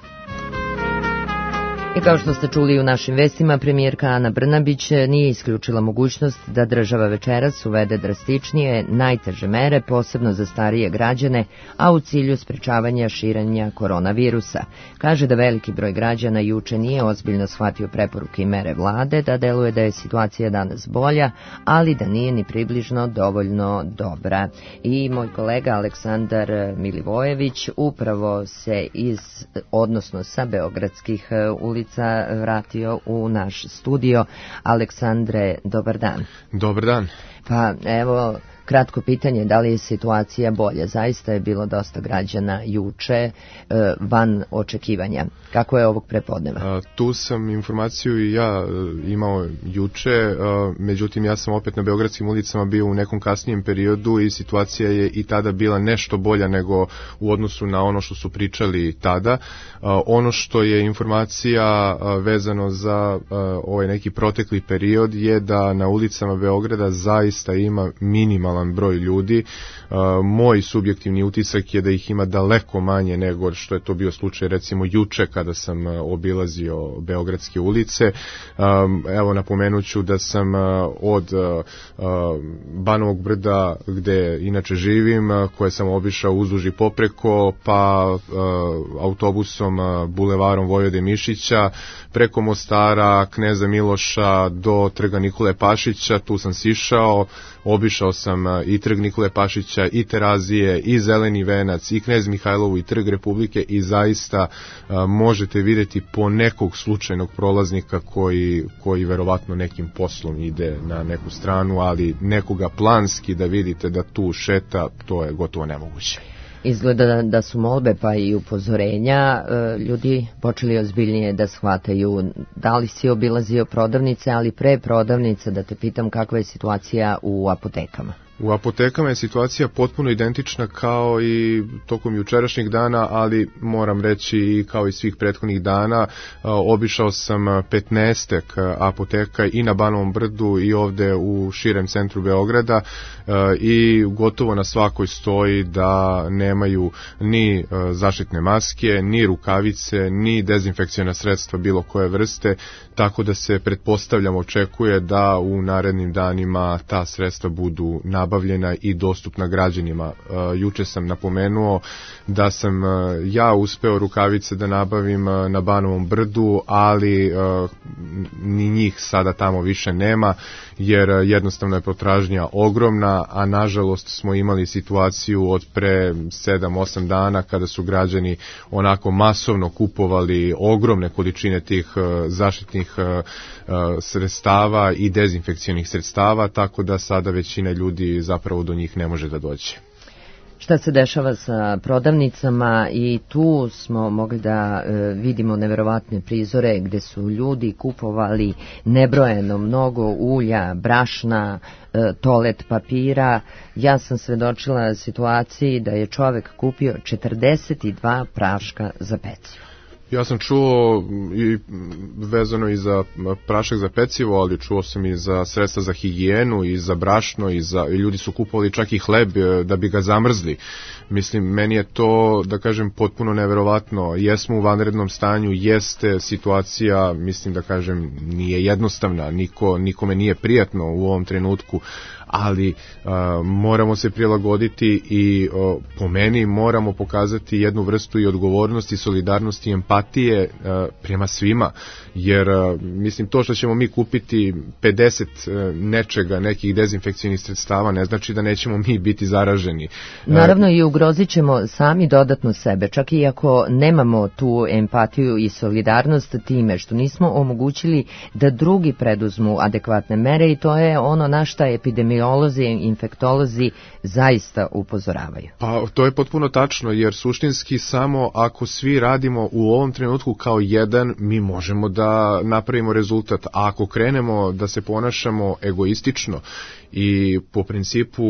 I kao što ste čuli u našim vestima, premijerka Ana Brnabić nije isključila mogućnost da država večeras uvede drastičnije, najteže mere, posebno za starije građane, a u cilju sprečavanja širenja koronavirusa. Kaže da veliki broj građana juče nije ozbiljno shvatio preporuke i mere vlade, da deluje da je situacija danas bolja, ali da nije ni približno dovoljno dobra. I moj kolega Aleksandar Milivojević upravo se iz, odnosno sa beogradskih ulica vratio u naš studio. Aleksandre, dobar dan. Dobar dan. Pa evo, kratko pitanje, da li je situacija bolja? Zaista je bilo dosta građana juče van očekivanja. Kako je ovog prepodneva? Tu sam informaciju i ja imao juče, međutim ja sam opet na beogradskim ulicama bio u nekom kasnijem periodu i situacija je i tada bila nešto bolja nego u odnosu na ono što su pričali tada. Ono što je informacija vezano za ovaj neki protekli period je da na ulicama Beograda zaista ima minimalan broj ljudi. Moj subjektivni utisak je da ih ima daleko manje nego što je to bio slučaj recimo juče kada sam obilazio beogradske ulice. Evo napomenuću da sam od Banovog brda gde inače živim, koje sam obišao uzduž i popreko, pa autobusom bulevarom Vojvode Mišića, preko Mostara, Kneza Miloša do trga Nikole Pašića, tu sam sišao, obišao sam i trg Nikole Pašića, i Terazije, i Zeleni venac, i Knez Mihajlovu, i trg Republike, i zaista a, možete vidjeti po nekog slučajnog prolaznika koji, koji verovatno nekim poslom ide na neku stranu, ali nekoga planski da vidite da tu šeta, to je gotovo nemoguće. Izgleda da su molbe pa i upozorenja ljudi počeli ozbiljnije da shvataju. Da li si obilazio prodavnice, ali pre prodavnice da te pitam kakva je situacija u apotekama? U apotekama je situacija potpuno identična kao i tokom jučerašnjeg dana, ali moram reći i kao i svih prethodnih dana. Obišao sam petnaestak apoteka i na Banovom brdu i ovde u širem centru Beograda i gotovo na svakoj stoji da nemaju ni zaštitne maske, ni rukavice, ni dezinfekciona sredstva bilo koje vrste, tako da se pretpostavljam očekuje da u narednim danima ta sredstva budu nabavljena i dostupna građanima. Juče sam napomenuo da sam ja uspeo rukavice da nabavim na Banovom brdu, ali ni njih sada tamo više nema, jer jednostavno je potražnja ogromna, a nažalost smo imali situaciju od pre sedam osam dana kada su građani onako masovno kupovali ogromne količine tih zaštitnih sredstava i dezinfekcionih sredstava, tako da sada većina ljudi zapravo do njih ne može da dođe. Šta se dešava sa prodavnicama? I tu smo mogli da e, vidimo neverovatne prizore gde su ljudi kupovali nebrojeno mnogo ulja, brašna, e, toalet papira. Ja sam svedočila situaciji da je čovek kupio četrdeset dva praška za pecivo. Ja sam čuo i vezano i za prašak za pecivo, ali čuo sam i za sredstva za higijenu i za brašno i, za, i ljudi su kupovali čak i hleb da bi ga zamrzli. Mislim, meni je to, da kažem, potpuno neverovatno. Jesmo u vanrednom stanju, jeste situacija, mislim da kažem, nije jednostavna, niko, nikome nije prijatno u ovom trenutku, ali uh, moramo se prilagoditi i uh, po meni moramo pokazati jednu vrstu i odgovornosti, solidarnosti i empatije uh, prema svima, jer uh, mislim to što ćemo mi kupiti pedeset uh, nečega, nekih dezinfekcijnih sredstava ne znači da nećemo mi biti zaraženi. Naravno uh, i ugrozit ćemo sami dodatno sebe, čak i ako nemamo tu empatiju i solidarnost time što nismo omogućili da drugi preduzmu adekvatne mere, i to je ono na šta epidemija epidemiolozi, infektolozi zaista upozoravaju. Pa to je potpuno tačno, jer suštinski samo ako svi radimo u ovom trenutku kao jedan, mi možemo da napravimo rezultat. A ako krenemo da se ponašamo egoistično i po principu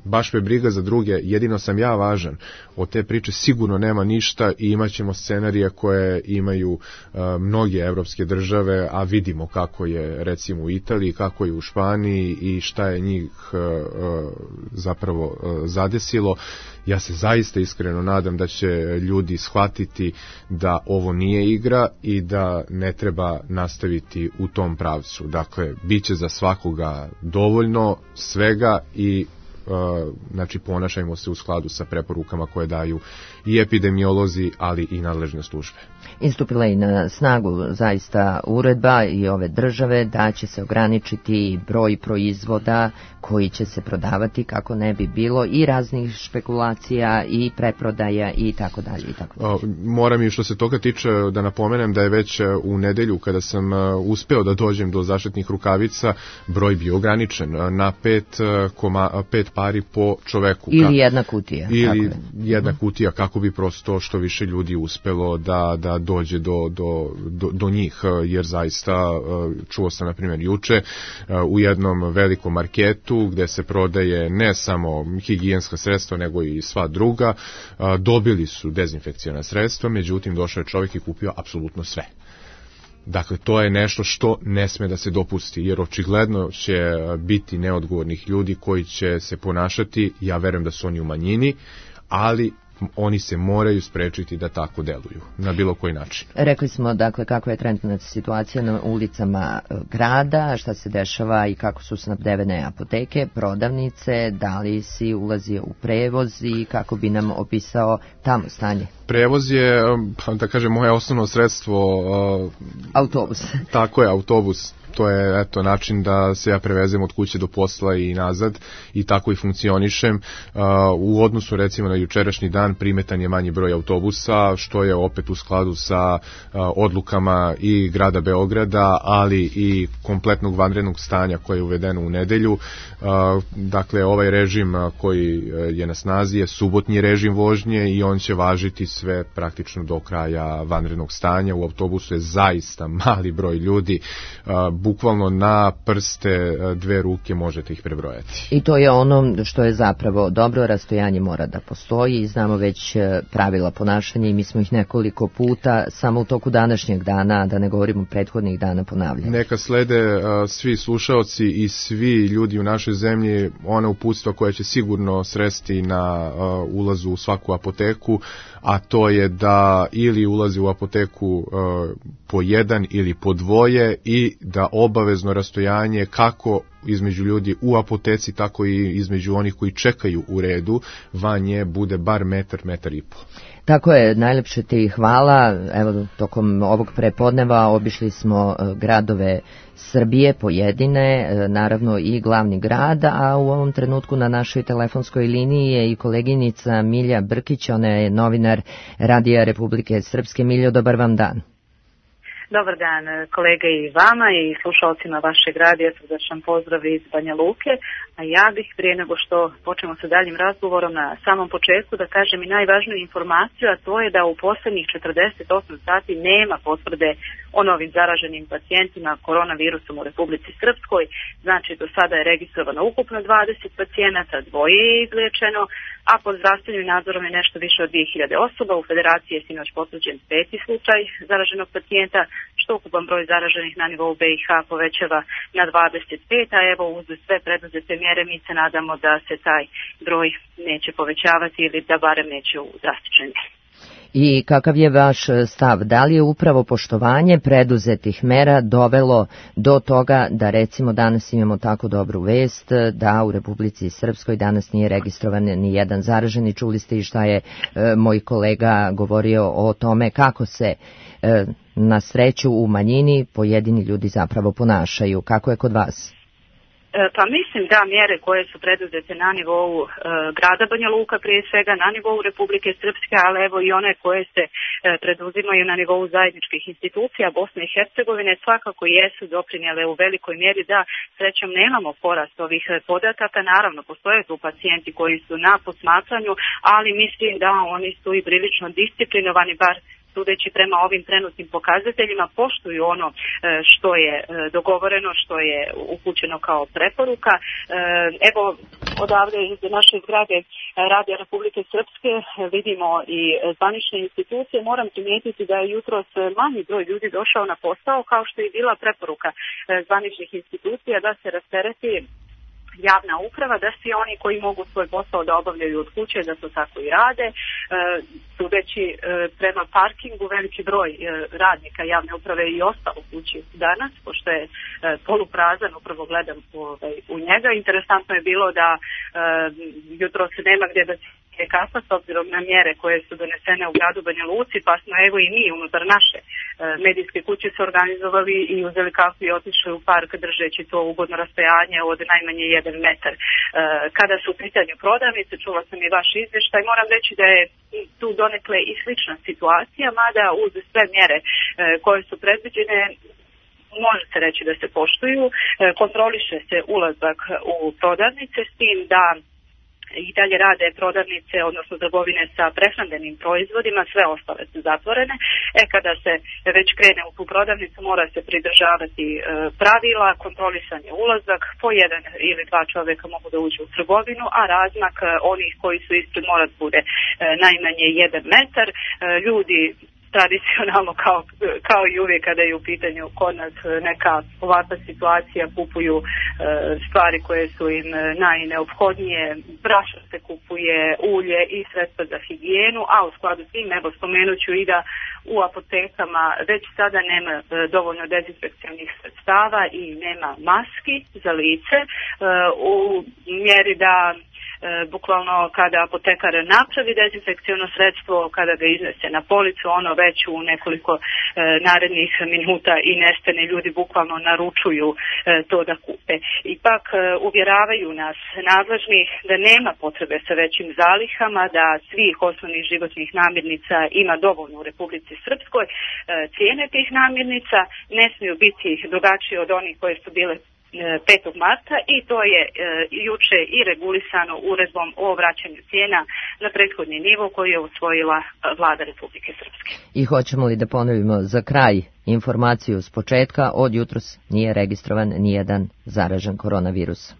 baš me briga za druge, jedino sam ja važan, od te priče sigurno nema ništa i imat ćemo scenarije koje imaju uh, mnoge evropske države, a vidimo kako je recimo u Italiji, kako je u Španiji i šta je njih uh, uh, zapravo uh, zadesilo. Ja se zaista iskreno nadam da će ljudi shvatiti da ovo nije igra i da ne treba nastaviti u tom pravcu. Dakle, bit će za svakoga dovoljno svega i Uh, znači ponašajmo se u skladu sa preporukama koje daju i epidemiolozi, ali i nadležne službe. Istupila i na snagu zaista uredba i ove države da će se ograničiti broj proizvoda koji će se prodavati kako ne bi bilo i raznih špekulacija i preprodaja i tako dalje i tako dalje. Uh, moram i što se toga tiče da napomenem da je već u nedelju kada sam uh, uspeo da dođem do zaštitnih rukavica broj bio ograničen uh, na pet, uh, koma, pet pari po čoveku. Ili jedna kutija. Ili jedna kutija kako bi prosto što više ljudi uspelo da, da dođe do, do, do, do njih, jer zaista čuo sam na primjer juče u jednom velikom marketu gde se prodaje ne samo higijenska sredstva nego i sva druga, dobili su dezinfekcijona sredstva, međutim došao je čovjek i kupio apsolutno sve. Dakle, to je nešto što ne sme da se dopusti, jer očigledno će biti neodgovornih ljudi koji će se ponašati, ja verujem da su oni u manjini, ali oni se moraju sprečiti da tako deluju, na bilo koji način. Rekli smo, dakle, kakva je trenutna situacija na ulicama grada, šta se dešava i kako su snabdevene apoteke, prodavnice, da li si ulazio u prevoz i kako bi nam opisao tamo stanje? Prevoz je, da kažem, moje osnovno sredstvo. Autobus. Tako je, autobus. To je eto način da se ja prevezem od kuće do posla i nazad i tako i funkcionišem. Uh, u odnosu recimo na jučerašnji dan primetan je manji broj autobusa, što je opet u skladu sa uh, odlukama i grada Beograda, ali i kompletnog vanrednog stanja koje je uvedeno u nedelju. Uh, dakle, ovaj režim koji je na snazi je subotnji režim vožnje i on će važiti sve praktično do kraja vanrednog stanja. U autobusu je zaista mali broj ljudi, uh, bukvalno na prste dve ruke možete ih prebrojati. I to je ono što je zapravo dobro, rastojanje mora da postoji i znamo već pravila ponašanja i mi smo ih nekoliko puta samo u toku današnjeg dana, da ne govorimo prethodnih dana, ponavljali. Neka slede uh, svi slušaoci i svi ljudi u našoj zemlji ona uputstva koja će sigurno sresti na uh, ulazu u svaku apoteku, a to je da ili ulazi u apoteku uh, po jedan ili po dvoje i da obavezno rastojanje kako između ljudi u apoteci, tako i između onih koji čekaju u redu, van nje bude bar metar, metar i po. Tako je, najlepše ti hvala. Evo, tokom ovog prepodneva obišli smo gradove Srbije pojedine, naravno i glavni grad, a u ovom trenutku na našoj telefonskoj liniji je i koleginica Milja Brkić, ona je novinar Radija Republike Srpske. Miljo, dobar vam dan. Dobar dan kolega i vama i slušalcima vašeg radija, srdačan pozdrav iz Banja Luke, a ja bih prije nego što počnemo sa daljim razgovorom na samom početku da kažem i najvažniju informaciju, a to je da u posljednjih četrdeset osam sati nema potvrde o novim zaraženim pacijentima koronavirusom u Republici Srpskoj, znači do sada je registrovano ukupno dvadeset pacijenata, dvoje je izliječeno, a pod zdravstvenim nadzorom je nešto više od dvije hiljade osoba. U Federaciji je sinoć potvrđen peti slučaj zaraženog pacijenta, što ukupan broj zaraženih na nivou B i H povećava na dvadeset pet, a evo uz sve preduzete mjere mi se nadamo da se taj broj neće povećavati ili da barem neće u drastičnoj mjeri. I kakav je vaš stav? Da li je upravo poštovanje preduzetih mera dovelo do toga da recimo danas imamo tako dobru vest da u Republici Srpskoj danas nije registrovan ni jedan zaraženi? Čuli ste i šta je e, moj kolega govorio o tome kako se e, na sreću u manjini pojedini ljudi zapravo ponašaju. Kako je kod vas? Pa mislim da mjere koje su preduzete na nivou e, grada Banja Luka, prije svega na nivou Republike Srpske, ali evo i one koje se e, preduzimaju na nivou zajedničkih institucija Bosne i Hercegovine svakako jesu doprinijele u velikoj mjeri da srećom nemamo porast ovih podataka. Naravno, postoje tu pacijenti koji su na posmatranju, ali mislim da oni su i prilično disciplinovani, bar sudeći prema ovim trenutnim pokazateljima, poštuju ono što je dogovoreno, što je upućeno kao preporuka. Evo, odavde iz naše zgrade Radija Republike Srpske vidimo i zvanične institucije. Moram primijetiti da je jutros manji broj ljudi došao na posao, kao što je bila preporuka zvaničnih institucija da se rastereti javna uprava, da svi oni koji mogu svoj posao da obavljaju od kuće, da to tako i rade. E, sudeći e, prema parkingu, veliki broj e, radnika javne uprave i ostao u kući danas, pošto je e, poluprazan, upravo gledam u, u njega. Interesantno je bilo da e, jutro se nema gdje da je kasa s obzirom na mjere koje su donesene u gradu Banja Luci, pa smo evo i mi unutar naše e, medijske kuće se organizovali i uzeli kafu i otišli u park držeći to ugodno rastojanje od najmanje jedan metar. E, kada su u pitanju prodavnice, čula sam i vaš izvještaj, moram reći da je tu donekle i slična situacija, mada uz sve mjere e, koje su predviđene može se reći da se poštuju, e, kontroliše se ulazak u prodavnice s tim da i dalje rade prodavnice, odnosno trgovine sa prehrambenim proizvodima, sve ostale su zatvorene. E kada se već krene u tu prodavnicu, mora se pridržavati e, pravila, kontrolisan je ulazak, po jedan ili dva čovjeka mogu da uđu u trgovinu, a razmak e, onih koji su ispred mora da bude e, najmanje jedan metar. E, ljudi tradicionalno kao, kao i uvijek kada je u pitanju kod nas neka ovakva situacija, kupuju e, stvari koje su im najneophodnije, brašno se kupuje, ulje i sredstva za higijenu, a u skladu s tim, evo spomenut ću i da u apotekama već sada nema e, dovoljno dezinfekcionih sredstava i nema maski za lice e, u mjeri da E, bukvalno kada apotekar napravi dezinfekciono sredstvo, kada ga iznese na policu, ono već u nekoliko e, narednih minuta i nestane, ljudi bukvalno naručuju e, to da kupe. Ipak e, uvjeravaju nas nadležni da nema potrebe sa većim zalihama, da svih osnovnih životnih namirnica ima dovoljno u Republici Srpskoj. E, cijene tih namirnica ne smiju biti drugačije od onih koje su bile petog marta i to je e, juče i regulisano uredbom o vraćanju cijena na prethodni nivo koji je usvojila vlada Republike Srpske. I hoćemo li da ponovimo za kraj informaciju s početka, od jutros nije registrovan nijedan zaražen koronavirusom.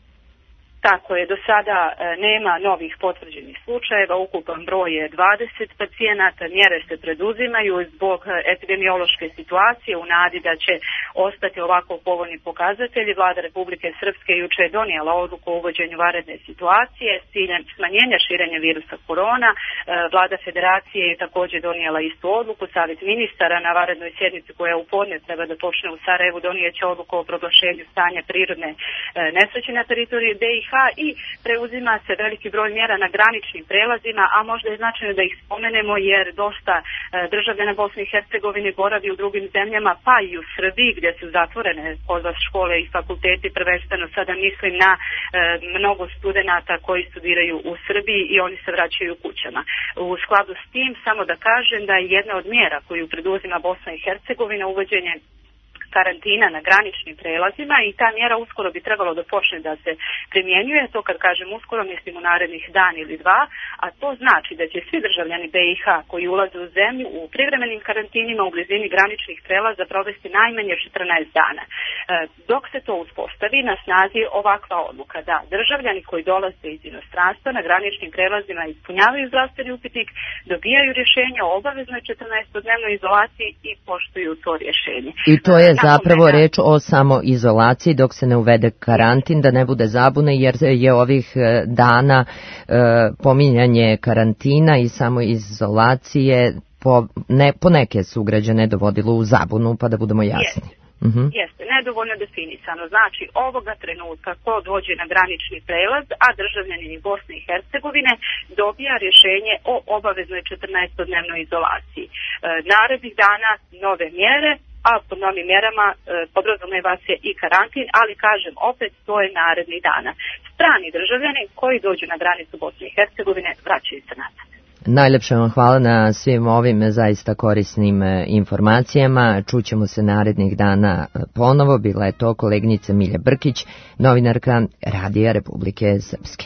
Tako je, do sada e, nema novih potvrđenih slučajeva, ukupan broj je dvadeset pacijenata, mjere se preduzimaju zbog epidemiološke situacije u nadi da će ostati ovako povoljni pokazatelji. Vlada Republike Srpske juče je donijela odluku o uvođenju vanredne situacije s ciljem smanjenja širenja virusa korona. E, Vlada Federacije je također donijela istu odluku. Savjet ministara na vanrednoj sjednici koja u podne treba da počne u Sarajevu donijet će odluku o proglašenju stanja prirodne e, nesreće na teritoriji B i H i preuzima se veliki broj mjera na graničnim prelazima, a možda je značajno da ih spomenemo jer dosta e, državljana Bosne i Hercegovine boravi u drugim zemljama, pa i u Srbiji gdje su zatvorene kod vas škole i fakulteti, prvenstveno sada mislim na e, mnogo studenata koji studiraju u Srbiji i oni se vraćaju kućama. U skladu s tim samo da kažem da je jedna od mjera koju preduzima Bosna i Hercegovina uvođenje karantina na graničnim prelazima i ta mjera uskoro bi trebalo da počne da se primjenjuje. To kad kažem uskoro mislim u narednih dan ili dva, a to znači da će svi državljani B i H koji ulaze u zemlju u privremenim karantinima u blizini graničnih prelaza provesti najmanje četrnaest dana. E, dok se to uspostavi, na snazi je ovakva odluka da državljani koji dolaze iz inostranstva na graničnim prelazima ispunjavaju zdravstveni upitnik, dobijaju rješenje o obaveznoj četrnaestodnevnoj izolaciji i poštuju to rješenje. I to je zapravo reč o samoizolaciji dok se ne uvede karantin, da ne bude zabune, jer je ovih dana e, pominjanje karantina i samoizolacije po, ne, po neke su građane dovodilo u zabunu, pa da budemo jasni. Jeste. Uh-huh. Jeste, nedovoljno definisano. Znači, ovoga trenutka ko dođe na granični prelaz, a državljanin Bosne i Hercegovine dobija rješenje o obaveznoj četrnaestodnevnoj izolaciji. E, narednih dana nove mjere, a pod novim mjerama e, podrazumijeva se i karantin, ali kažem opet to je narednih dana. Strani državljani koji dođu na granicu Bosne i Hercegovine vraćaju se nazad. Najlepše vam hvala na svim ovim zaista korisnim informacijama. Čućemo se narednih dana ponovo. Bila je to koleginica Milja Brkić, novinarka Radija Republike Srpske.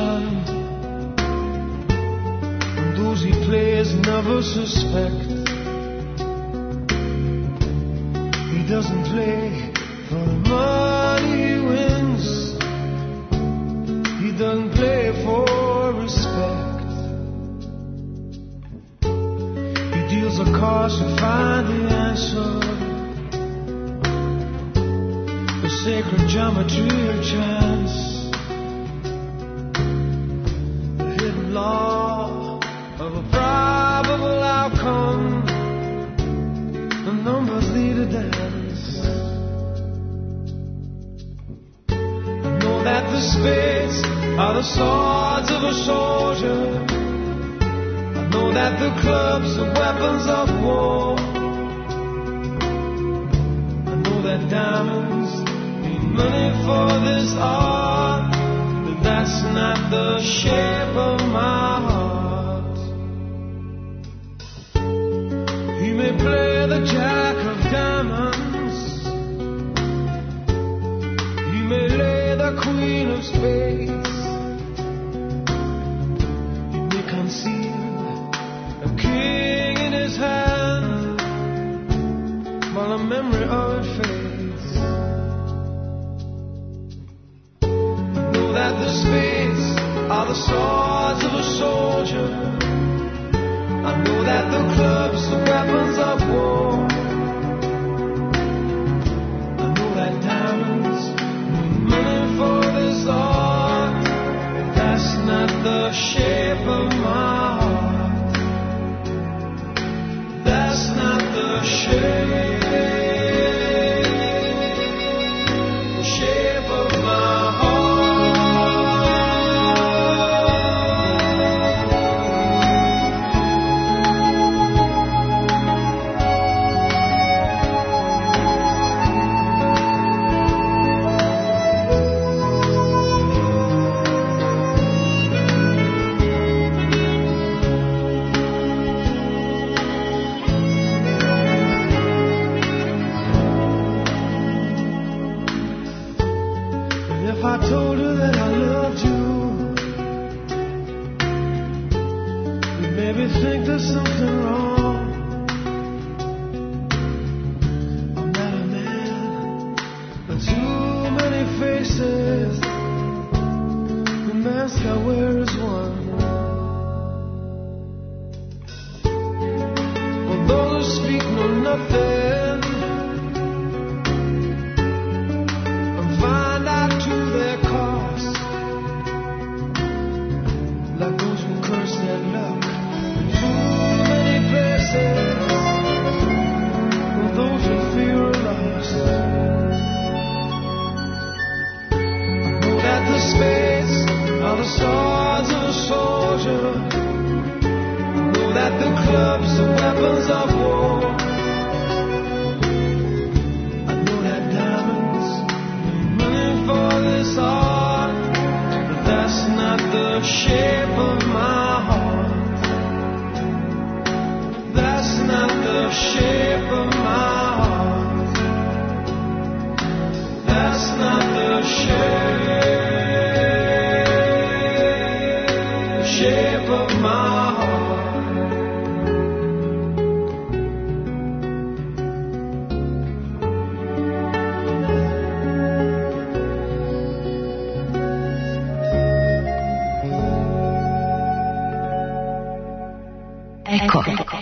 illusion, and those he plays never suspect. He doesn't play for the money he wins, he doesn't play for respect. He deals the cards to find the answer, the sacred geometry of chance, the hidden law of a probable outcome. The numbers lead a dance. I know that the spades are the swords of a soldier. I know that the clubs are weapons of war. I know that diamonds need money for this art, but that's not the shape of my heart. He may play the jack of diamonds, he may lay the queen of spades, he may conceal a king in his hand while the memory of it fades. I know that the spades are the swords of a soldier, I know that the clubs are weapons of war. I know that diamonds need money for this art, but that's not the shape of my heart. That's not the shape, the shape of my heart. I told her that I loved you, you made me think there's something wrong. I'm not a man with too many faces, the mask I wear is one. For those who speak know nothing, swords of a soldier, I know that the clubs are weapons of war. I know that diamonds need money for this art, but that's not the shape of my heart. That's not the shape of my heart. That's not the shape. Shape of my heart. Eko.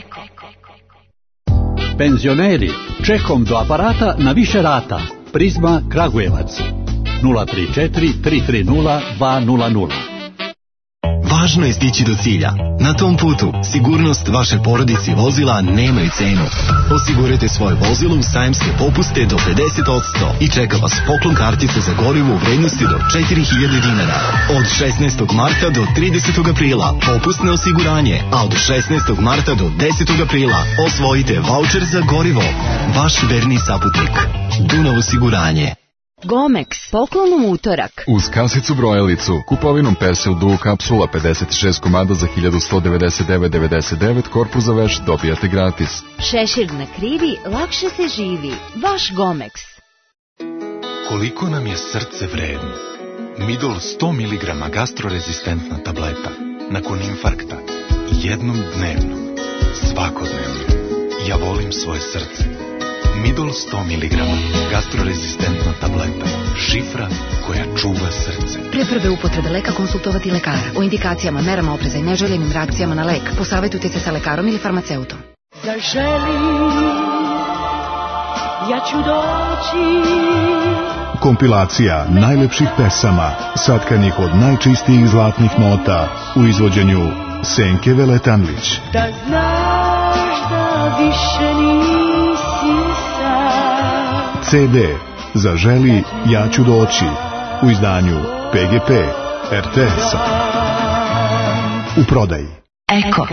Penzioneri, čekom do aparata na više rata. Prizma Kragujevac. nula tri četiri tri tri nula dva nula nula. Važno je stići do cilja. Na tom putu sigurnost vaše porodice i vozila nemaju cenu. Osigurajte svoje vozilo u sajamske popuste do pedeset posto i čeka vas poklon kartice za gorivo u vrednosti do četiri hiljade dinara. Od šesnaestog marta do tridesetog aprila popustno osiguranje, a od šesnaestog marta do desetog aprila osvojite vaučer za gorivo. Vaš verni saputnik. Dunav osiguranje. Gomex, poklonom utorak. Uz kasicu brojalicu, kupovinom Persil Duo kapsula pedeset šest komada za hiljadu sto devedeset devet zarez devedeset devet, korpus za veš dobijate gratis. Šešir na krivi, lakše se živi. Vaš Gomex. Koliko nam je srce vredno, Midol sto miligrama gastrorezistentna tableta. Nakon infarkta. Jednom dnevno. Svakodnevno. Ja volim svoje srce. Midol sto miligrama. Gastrorezistentna tableta. Šifra koja čuva srce. Pre prve upotrebe leka konsultovati lekara. O indikacijama, merama opreza i neželjenim reakcijama na lek posavjetujte se sa lekarom ili farmaceutom. Zaželi, ja ću doći. Kompilacija najlepših pesama, satkanih od najčistijih zlatnih nota u izvođenju Senke Veletanlić. Da znaš da više nisi sam. ce de Zaželi, ja ću doći u izdanju pe ge pe er te es-a. U prodaji. Eko.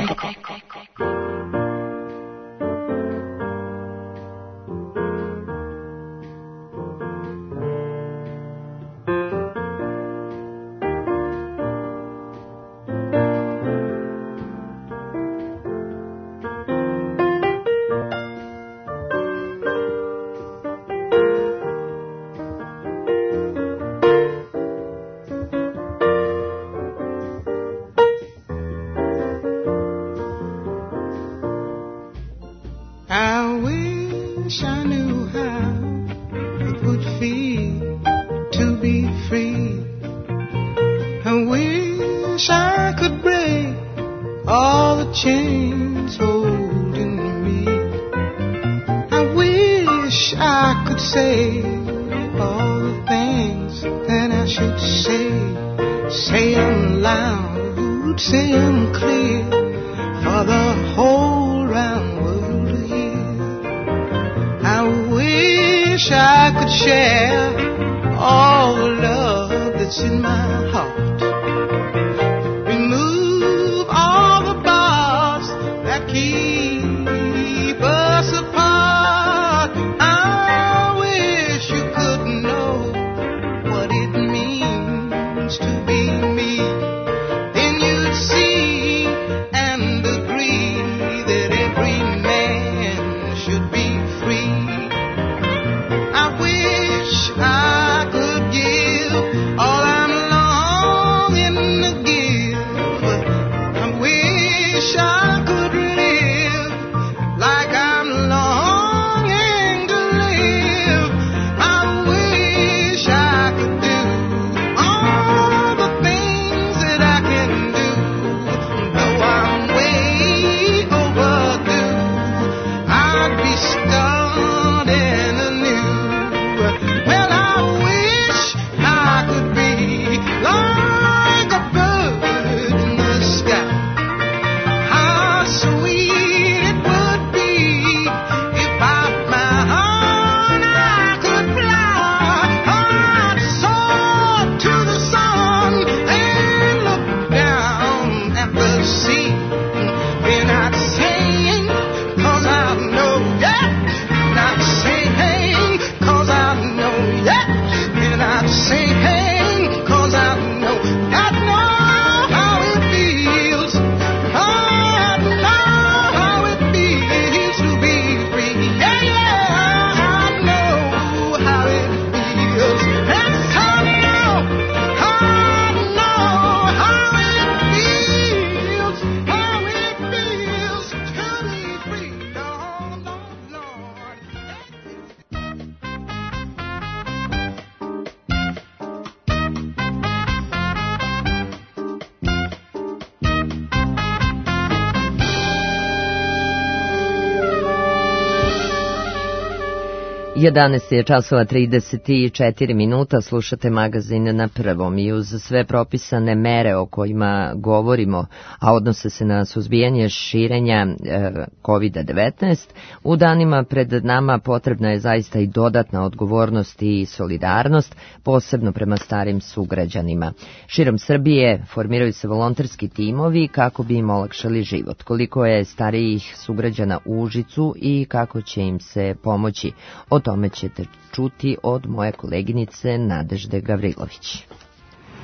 jedanaest je časova trideset četiri minuta, slušate magazin na Prvom i uz sve propisane mere o kojima govorimo, a odnose se na suzbijanje širenja kovid devetnaest, u danima pred nama potrebna je zaista i dodatna odgovornost i solidarnost, posebno prema starim sugrađanima. Širom Srbije formiraju se volonterski timovi kako bi im olakšali život. Koliko je starijih sugrađana u Užicu i kako će im se pomoći, o tome ćete čuti od moje koleginice Nadežde Gavrilović.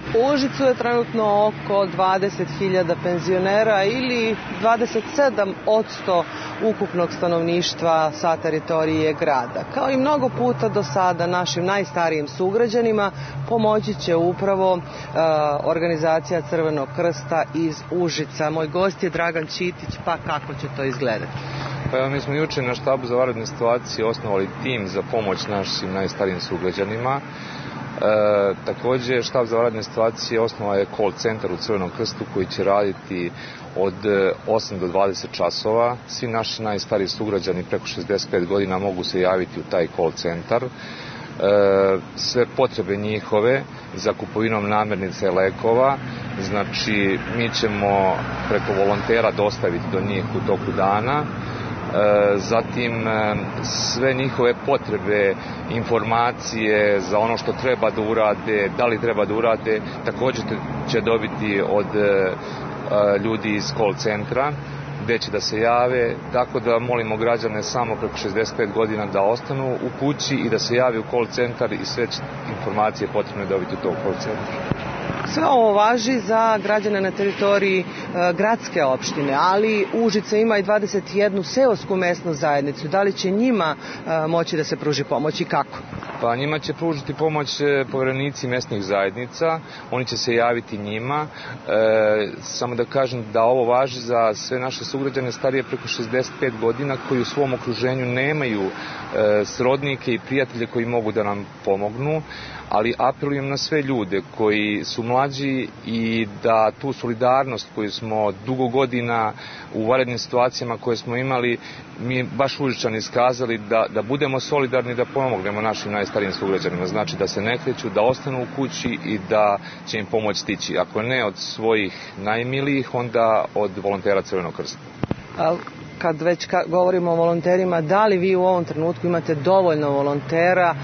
U Užicu je trenutno oko dvadeset hiljada penzionera ili dvadeset sedam posto ukupnog stanovništva sa teritorije grada. Kao i mnogo puta do sada našim najstarijim sugrađanima pomoći će upravo uh, organizacija Crvenog krsta iz Užica. Moj gost je Dragan Ćitić, pa kako će to izgledati? Pa evo, mi smo juče na štabu za vanredne situacije osnovali tim za pomoć našim najstarijim sugrađanima. E, također štab za vanredne situacije osnova je call centar u Crvenom krstu koji će raditi od osam do dvadeset časova. Svi naši najstariji sugrađani preko šezdeset pet godina mogu se javiti u taj call centar. E, sve potrebe njihove za kupovinom namirnica i lekova, znači mi ćemo preko volontera dostaviti do njih u toku dana. Zatim sve njihove potrebe, informacije za ono što treba da urade, da li treba da urade, također će dobiti od ljudi iz call centra gdje će da se jave, tako da molimo građane samo preko šezdeset pet godina da ostanu u kući i da se javi u call centar i sve informacije potrebne dobiti u tog call centra. Sve ovo važi za građane na teritoriji e, gradske opštine, ali Užice ima i dvadeset jednu seosku mesnu zajednicu. Da li će njima e, moći da se pruži pomoć i kako? Pa njima će pružiti pomoć povjerenici mesnih zajednica, oni će se javiti njima. E, samo da kažem da ovo važi za sve naše sugrađane starije preko šezdeset pet godina koji u svom okruženju nemaju e, srodnike i prijatelje koji mogu da nam pomognu. Ali apelujem na sve ljude koji su mlađi i da tu solidarnost koju smo dugo godina u vanrednim situacijama koje smo imali, mi baš Užičani iskazali da, da budemo solidarni, da pomognemo našim najstarijim sugrađanima. Znači da se ne kreću, da ostanu u kući i da će im pomoć stići. Ako ne od svojih najmilijih, onda od volontera Crvenog krsta. A kad već ka- govorimo o volonterima, da li vi u ovom trenutku imate dovoljno volontera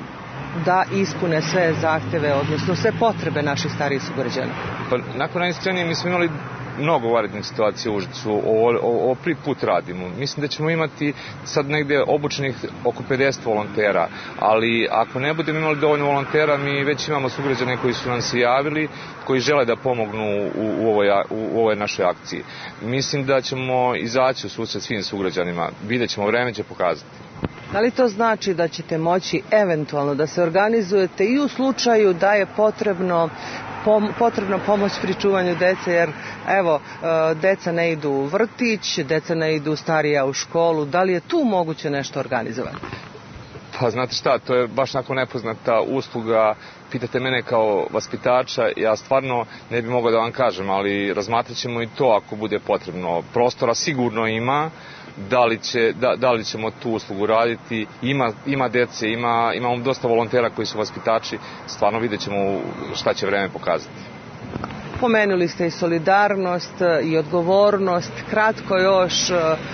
da ispune sve zahteve, odnosno sve potrebe naših starijih sugrađana? Pa, nakon najiskrenije, mi smo imali mnogo vanrednih situacija u Užicu, ovo, ovo, ovo prvi put radimo. Mislim da ćemo imati sad negde obučenih oko pedeset volontera, ali ako ne budemo imali dovoljno volontera, mi već imamo sugrađane koji su nam se javili, koji žele da pomognu u, u, ovoj, u ovoj našoj akciji. Mislim da ćemo izaći u susret svim sugrađanima, vidjet ćemo, vreme će pokazati. Da li to znači da ćete moći eventualno da se organizujete i u slučaju da je potrebno pom, potrebna pomoć pri čuvanju dece, jer evo, deca ne idu u vrtić, deca ne idu starija u školu, da li je tu moguće nešto organizovati? Pa znate šta, to je baš nakon nepoznata usluga, pitate mene kao vaspitača, ja stvarno ne bi mogao da vam kažem, ali razmatrat ćemo i to ako bude potrebno. Prostora sigurno ima, da li, će, da, da li ćemo tu uslugu raditi, ima, ima dece, ima, imamo dosta volontera koji su vaspitači, stvarno vidjet ćemo šta će vreme pokazati. Pomenuli ste i solidarnost i odgovornost, kratko još,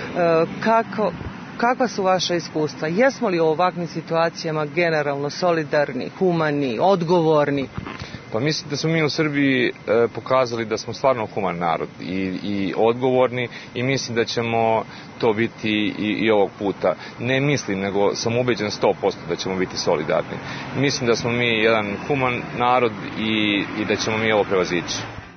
kako, kakva su vaša iskustva? Jesmo li u ovakvim situacijama generalno solidarni, humani, odgovorni? Pa mislim da smo mi u Srbiji e, pokazali da smo stvarno human narod i, i odgovorni i mislim da ćemo to biti i, i ovog puta. Ne mislim, nego sam ubeđen sto posto da ćemo biti solidarni. Mislim da smo mi jedan human narod i, i da ćemo mi ovo prevazići.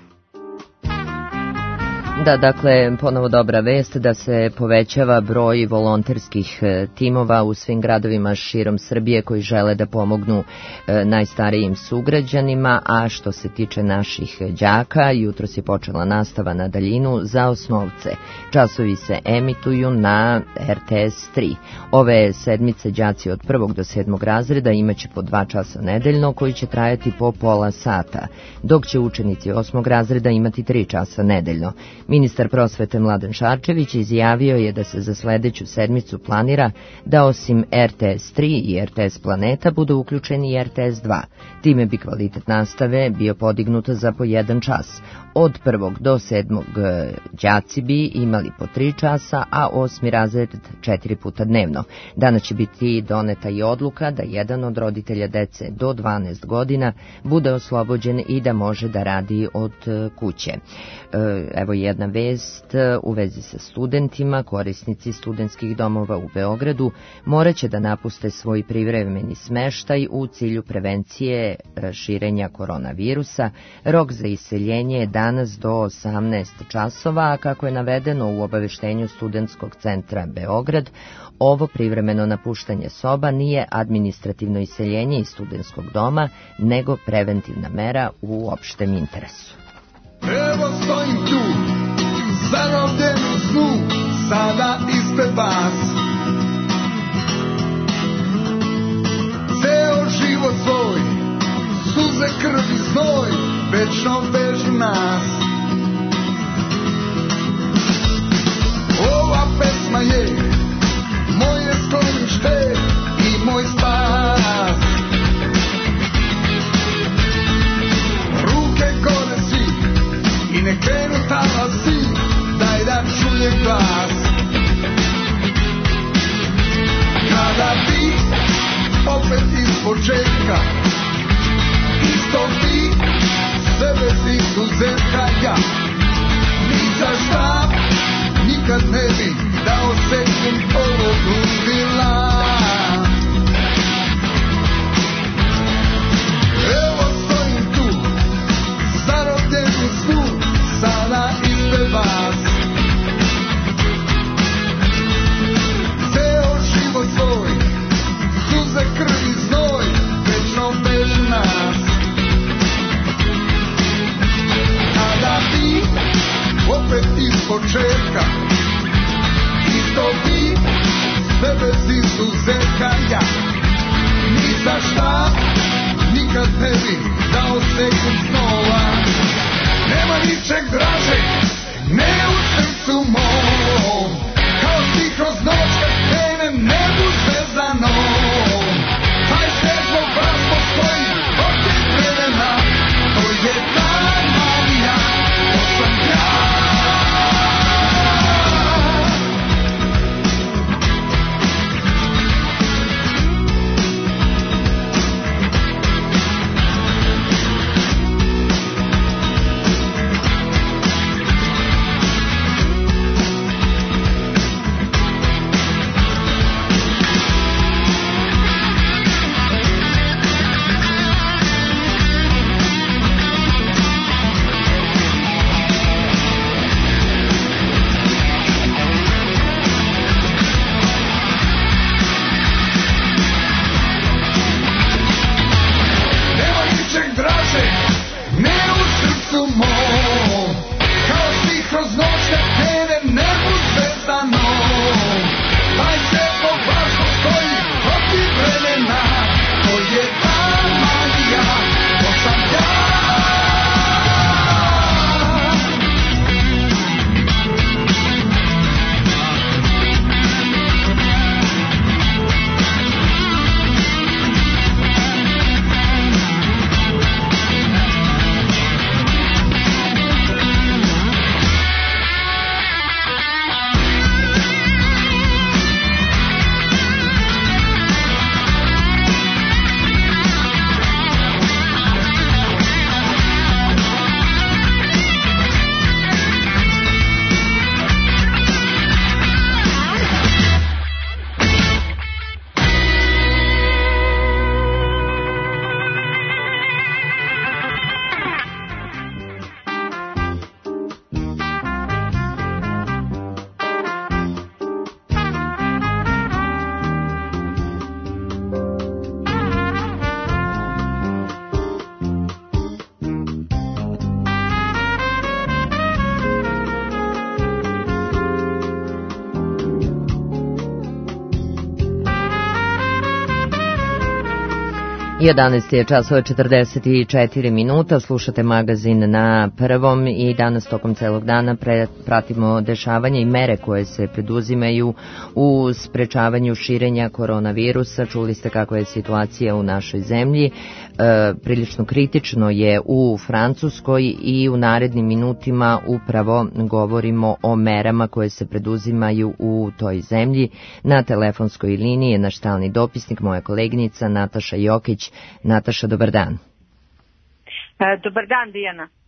Da, dakle, ponovo dobra vest da se povećava broj volonterskih timova u svim gradovima širom Srbije koji žele da pomognu najstarijim sugrađanima, a što se tiče naših đaka, jutros je počela nastava na daljinu za osnovce. Časovi se emituju na R T S tri. Ove sedmice đaci od prvog do sedmog razreda imaće po dva časa nedeljno koji će trajati po pola sata, dok će učenici osmog razreda imati tri časa nedeljno. Ministar prosvete Mladen Šarčević izjavio je da se za sledeću sedmicu planira da osim R T S tri i R T S Planeta budu uključeni i R T S dva. Time bi kvalitet nastave bio podignut za po jedan čas. Od prvog do sedmog đaci bi imali po tri časa, a osmi razred četiri puta dnevno. Danas će biti doneta i odluka da jedan od roditelja dece do dvanaest godina bude oslobođen i da može da radi od kuće. Evo jedan ugodna vest u vezi sa studentima. Korisnici studentskih domova u Beogradu moraće da napuste svoj privremeni smeštaj u cilju prevencije širenja koronavirusa. Rok za iseljenje je danas do osamnaest časova, a kako je navedeno u obaveštenju Studentskog centra Beograd, ovo privremeno napuštanje soba nije administrativno iseljenje iz studentskog doma, nego preventivna mera u opštem interesu. Evo stojim tu, zarobljen u snu, sada ispred vas. Ceo život svoj, suze, krv i znoj, večno vežu nas. Ova pesma je moje sklonište i moj spas. Ruke gore svi i ne krenu talasi, daj da čuje glas. Kada bi opet iz početka, isto bi sve bez izuzetka ja, ni za šta nikad ne bi dao sekund ovog ludila. Evo stojim tu, zarobljen u snu, sada ispred vas. Ceo život svoj, suze, krv i znoj, večno vežu nas. Kada bi opet iz početka, isto bi sve bez izuzetka ja, ni za šta nikad ne bi dao sekund snova. Nema ničeg draže, ne u srcu mom, kao ti kroz noć kad krene nebu zvezdanom. Taj svet zbog vas postoji od tih vremena, to je ta magija, to sam ja. jedanaest je časova četrdeset četiri minuta, slušate magazin na Prvom i danas tokom celog dana pre, pratimo dešavanja i mere koje se preduzimaju u sprečavanju širenja koronavirusa. Čuli ste kakva je situacija u našoj zemlji. E, prilično kritično je u Francuskoj i u narednim minutima upravo govorimo o merama koje se preduzimaju u toj zemlji. Na telefonskoj liniji je naš stalni dopisnik, moja koleginica Nataša Jokić. Nataša, dobar dan. E, dobar dan, Dijana.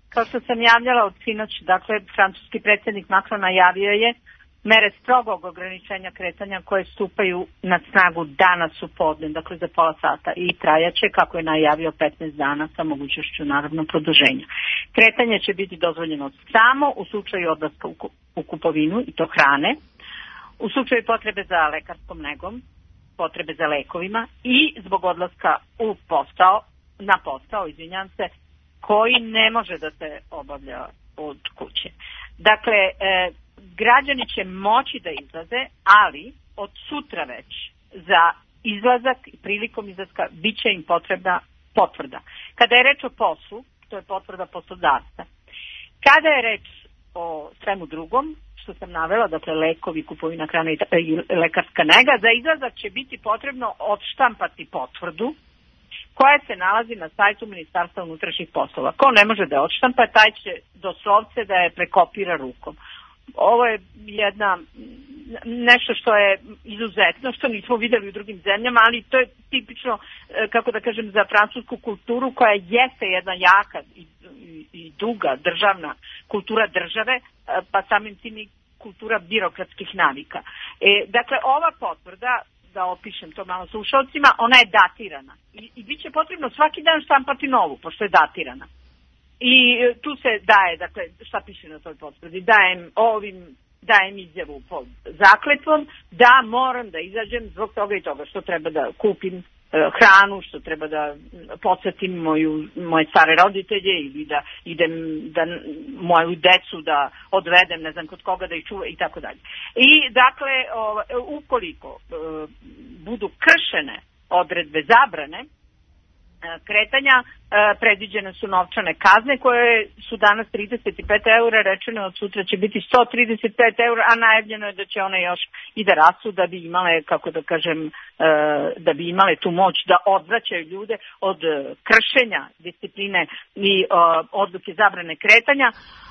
Kao što sam javljala od sinoć, dakle, francuski predsjednik Macron najavio je mere strogog ograničenja kretanja koje stupaju na snagu danas u podne, dakle za pola sata, i trajaće, kako je najavio, petnaest dana sa mogućnošću naravno produženja. Kretanje će biti dozvoljeno samo u slučaju odlaska u kupovinu, i to hrane, u slučaju potrebe za lekarskom negom, potrebe za lekovima i zbog odlaska u posao, na posao, izvinjam se, koji ne može da se obavlja od kuće. Dakle, e, građani će moći da izlaze, ali od sutra već za izlazak i prilikom izlaska bit će im potrebna potvrda. Kada je reč o poslu, to je potvrda poslodavca. Kada je reč o svemu drugom, što sam navela, dakle lekovi, kupovina hrane i lekarska nega, za izlazak će biti potrebno odštampati potvrdu koja se nalazi na sajtu Ministarstva unutrašnjih poslova. Ko ne može da odštampa, taj će doslovce da je prekopira rukom. Ovo je jedna, nešto što je izuzetno, što nismo vidjeli u drugim zemljama, ali to je tipično, kako da kažem, za francusku kulturu, koja jeste jedna jaka i, i, i duga državna kultura države, pa samim tim i kultura birokratskih navika. E, dakle, ova potvrda, da opišem to malo slušalcima, ona je datirana. I, i bit će potrebno svaki dan štampati novu, pošto je datirana. I tu se daje, dakle, šta piše na toj potvrdi, dajem ovim, dajem izjavu pod zakletvom da moram da izađem zbog toga i toga, što treba da kupim e, hranu, što treba da podsjetim moju, moje stare roditelje ili da idem da moju decu da odvedem, ne znam kod koga da ih čuva i tako dalje. I dakle, o, ukoliko e, budu kršene odredbe zabrane kretanja, predviđene su novčane kazne koje su danas trideset pet eura, rečeno od sutra će biti sto trideset pet eura, a najavljeno je da će one još i da rastu, da bi imale, kako da kažem, da bi imale tu moć da odvraćaju ljude od kršenja discipline i odluke zabrane kretanja,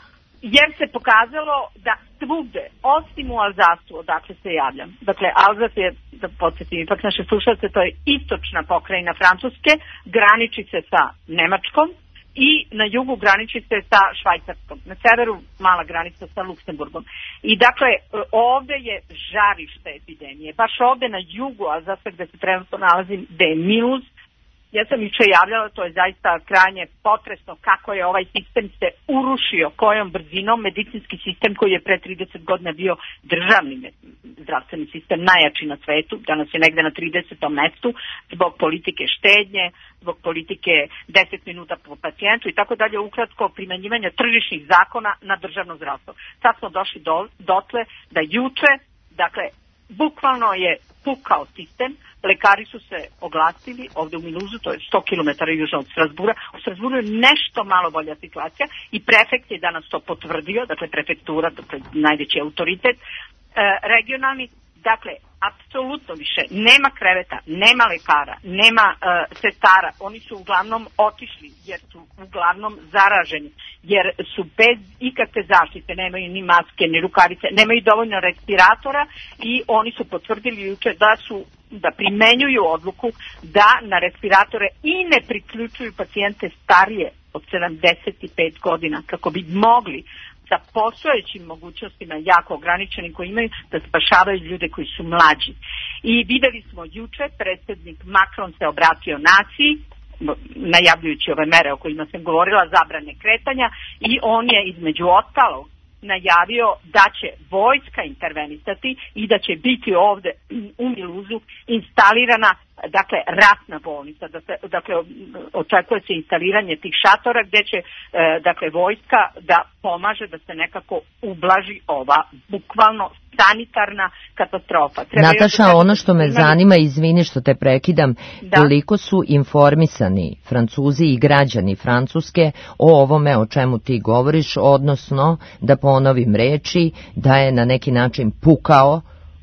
jer se pokazalo da svugde, osim u Alzasu, odakle se javljam. Dakle, Alzas je, da podsjetim ipak naše slušalce, to je istočna pokrajina Francuske, graniči se sa Nemačkom i na jugu graniči se sa Švajcarskom. Na severu mala granica sa Luksemburgom. I dakle, ovde je žarište epidemije. Baš ovde na jugu Alzasa, gde se trenutno nalazim, gde je minus. Ja sam juče javljala, to je zaista krajnje potresno kako je ovaj sistem se urušio, kojom brzinom, medicinski sistem koji je pre trideset godina bio državni zdravstveni sistem, najjači na svetu, danas je negde na tridesetom mestu, zbog politike štednje, zbog politike deset minuta po pacijentu i tako dalje, ukratko primenjivanja tržišnih zakona na državno zdravstvo. Sad smo došli do, dotle da juče, dakle, bukvalno je pukao sistem. Lekari su se oglasili ovde u Minuzu, to je sto kilometara južno od Strasbura. U Strasburu je nešto malo bolja situacija i prefekt je danas to potvrdio, dakle prefektura, dakle najveći autoritet, e, regionalni. Dakle, apsolutno više nema kreveta, nema lekara, nema e, sestara. Oni su uglavnom otišli jer su uglavnom zaraženi, jer su bez ikakve zaštite, nemaju ni maske, ni rukavice, nemaju dovoljno respiratora i oni su potvrdili juče da su da primenjuju odluku da na respiratore i ne priključuju pacijente starije od sedamdeset pet godina kako bi mogli sa postojećim mogućnostima jako ograničenim koji imaju da spašavaju ljude koji su mlađi. I videli smo juče, predsjednik Macron se obratio naciji, najavljujući ove mere o kojima sam govorila, zabrane kretanja, i on je između ostalog najavio da će vojska intervenisati i da će biti ovde u Miluzu instalirana, dakle, ratna bolnica. Dakle, očekuje se instaliranje tih šatora gdje će, dakle, vojska da pomaže da se nekako ublaži ova bukvalno sanitarna katastrofa. Treba Nataša, da ono što me zanima, izvini što te prekidam, da. Koliko su informisani Francuzi i građani Francuske o ovome o čemu ti govoriš, odnosno, da ponovim reči, da je na neki način pukao e,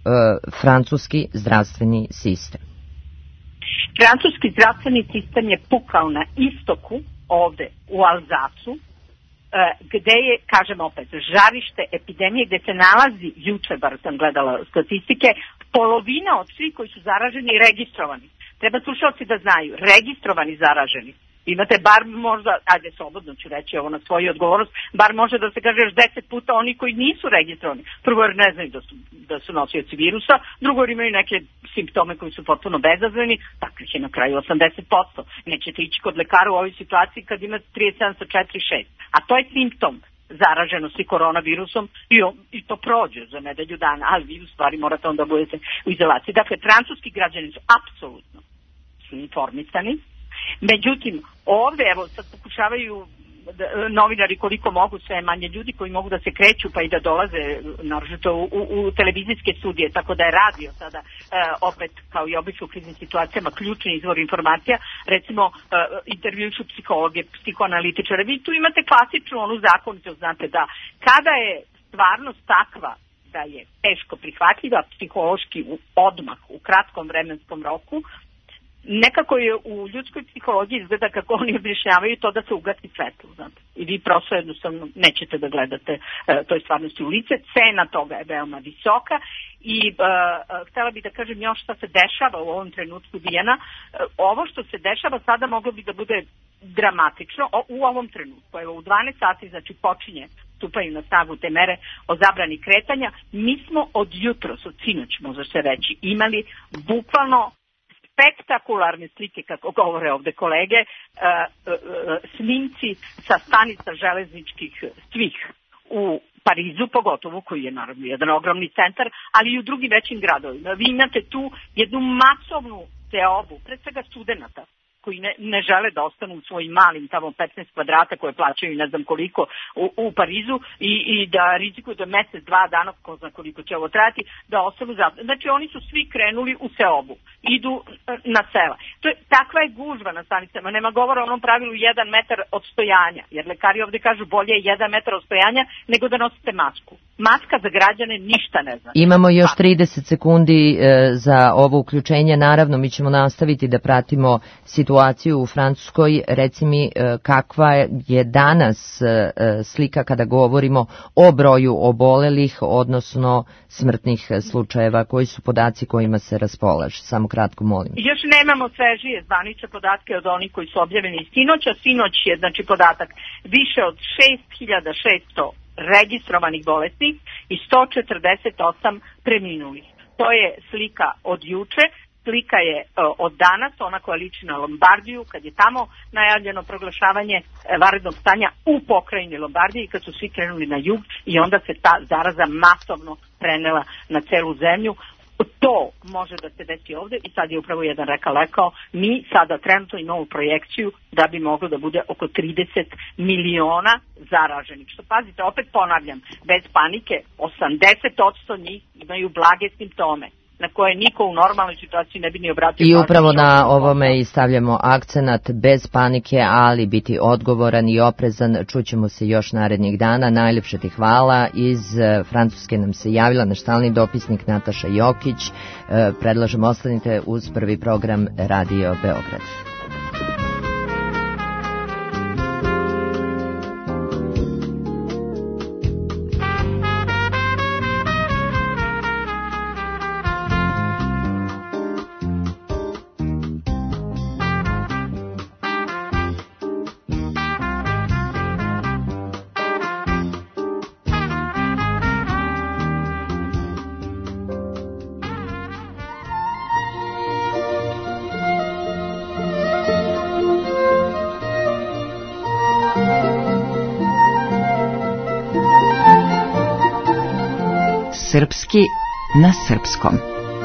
francuski zdravstveni sistem. Francuski zdravstveni sistem je pukao na istoku, ovde u Alzasu, gde je, kažem opet, žarište epidemije, gde se nalazi, juče bar sam gledala statistike, polovina od svih koji su zaraženi i registrovani. Treba slušalci da znaju, registrovani zaraženi Imate bar možda, ajde slobodno ću reći ovo na svoju odgovornost, bar može da se kaže još deset puta oni koji nisu registrovani. Prvo jer ne znaju da su, da su nosioci virusa, drugo jer imaju neke simptome koji su potpuno bezazleni, takvih je na kraju osamdeset posto. Nećete ići kod lekara u ovoj situaciji kad imate trideset sedam sa četiri šest. A to je simptom zaraženosti koronavirusom i, on, i to prođe za nedelju dana, ali vi u stvari morate onda budete u izolaciji. Dakle, francuski građani su apsolutno su informisani. Međutim, ovde, evo, sad pokušavaju novinari koliko mogu, sve manje ljudi koji mogu da se kreću pa i da dolaze naročito u, u, u televizijske studije, tako da je radio sada e, opet kao i obično u kriznim situacijama ključni izvor informacija, recimo e, intervjušu psihologe, psihoanalitičare. Vi tu imate klasičnu onu zakonitost, znate da kada je stvarnost takva da je teško prihvatljiva psihološki u odmah, u kratkom vremenskom roku, nekako je u ljudskoj psihologiji izgleda kako oni objašnjavaju to da se ugasi svetlo, znate. I vi prosto jednostavno nećete da gledate e, toj stvarnosti u lice. Cena toga je veoma visoka i e, htela bih da kažem još šta se dešava u ovom trenutku, Dijana. E, ovo što se dešava sada moglo bi da bude dramatično o, u ovom trenutku. Evo u dvanaest sati, znači počinje stupaju na snagu te mere o zabrani kretanja. Mi smo od jutros, od sinoć može se reći, imali bukvalno spektakularne slike, kako govore ovde kolege, uh, uh, snimci sa stanica železničkih svih u Parizu, pogotovo koji je naravno jedan ogromni centar, ali i u drugim većim gradovima. Vi imate tu jednu masovnu seobu, pre svega studenata, koji ne, ne žele da ostanu u svojim malim tamo petnaest kvadrata koje plaćaju ne znam koliko u, u Parizu i, i da rizikuju do mesec, dva dana, ko zna koliko će ovo trajati, da ostanu zapravo. Znači oni su svi krenuli u seobu, idu na sela. To je, takva je gužva na stanicama, nema govora o onom pravilu jedan metar odstojanja, jer lekari ovde kažu bolje je jedan metar odstojanja nego da nosite masku. Maska za građane ništa ne znači. Imamo još trideset sekundi e, za ovo uključenje, naravno mi ćemo nastaviti da pratimo situaciju u Francuskoj. Reci mi e, kakva je danas e, slika kada govorimo o broju obolelih, odnosno smrtnih slučajeva, koji su podaci kojima se raspolaže? Samo kratko molim. Još nemamo svežije zvanične podatke od onih koji su objavljeni sinoć, a sinoć je znači podatak više od šest hiljada šesto registrovanih bolesnih i sto četrdeset osam preminulih. To je slika od juče. Slika je e, od danas, ona koja liči na Lombardiju, kad je tamo najavljeno proglašavanje e, vanrednog stanja u pokrajini Lombardiji, kad su svi krenuli na jug i onda se ta zaraza masovno prenela na celu zemlju. To može da se desi ovde i sad je upravo jedan rekao, rekao, mi sada trenutno imamo projekciju da bi moglo da bude oko trideset miliona zaraženih. Što pazite, opet ponavljam, bez panike, osamdeset posto njih imaju blage simptome na koje niko u normalnoj situaciji ne bi ni obratio. I upravo na ovome i stavljamo akcenat, bez panike, ali biti odgovoran i oprezan. Čućemo se još narednih dana. Najljepše ti hvala. Iz Francuske nam se javila naš stalni dopisnik Nataša Jokić. Predlažem, ostanite uz prvi program Radio Beograd. Srpski na srpskom.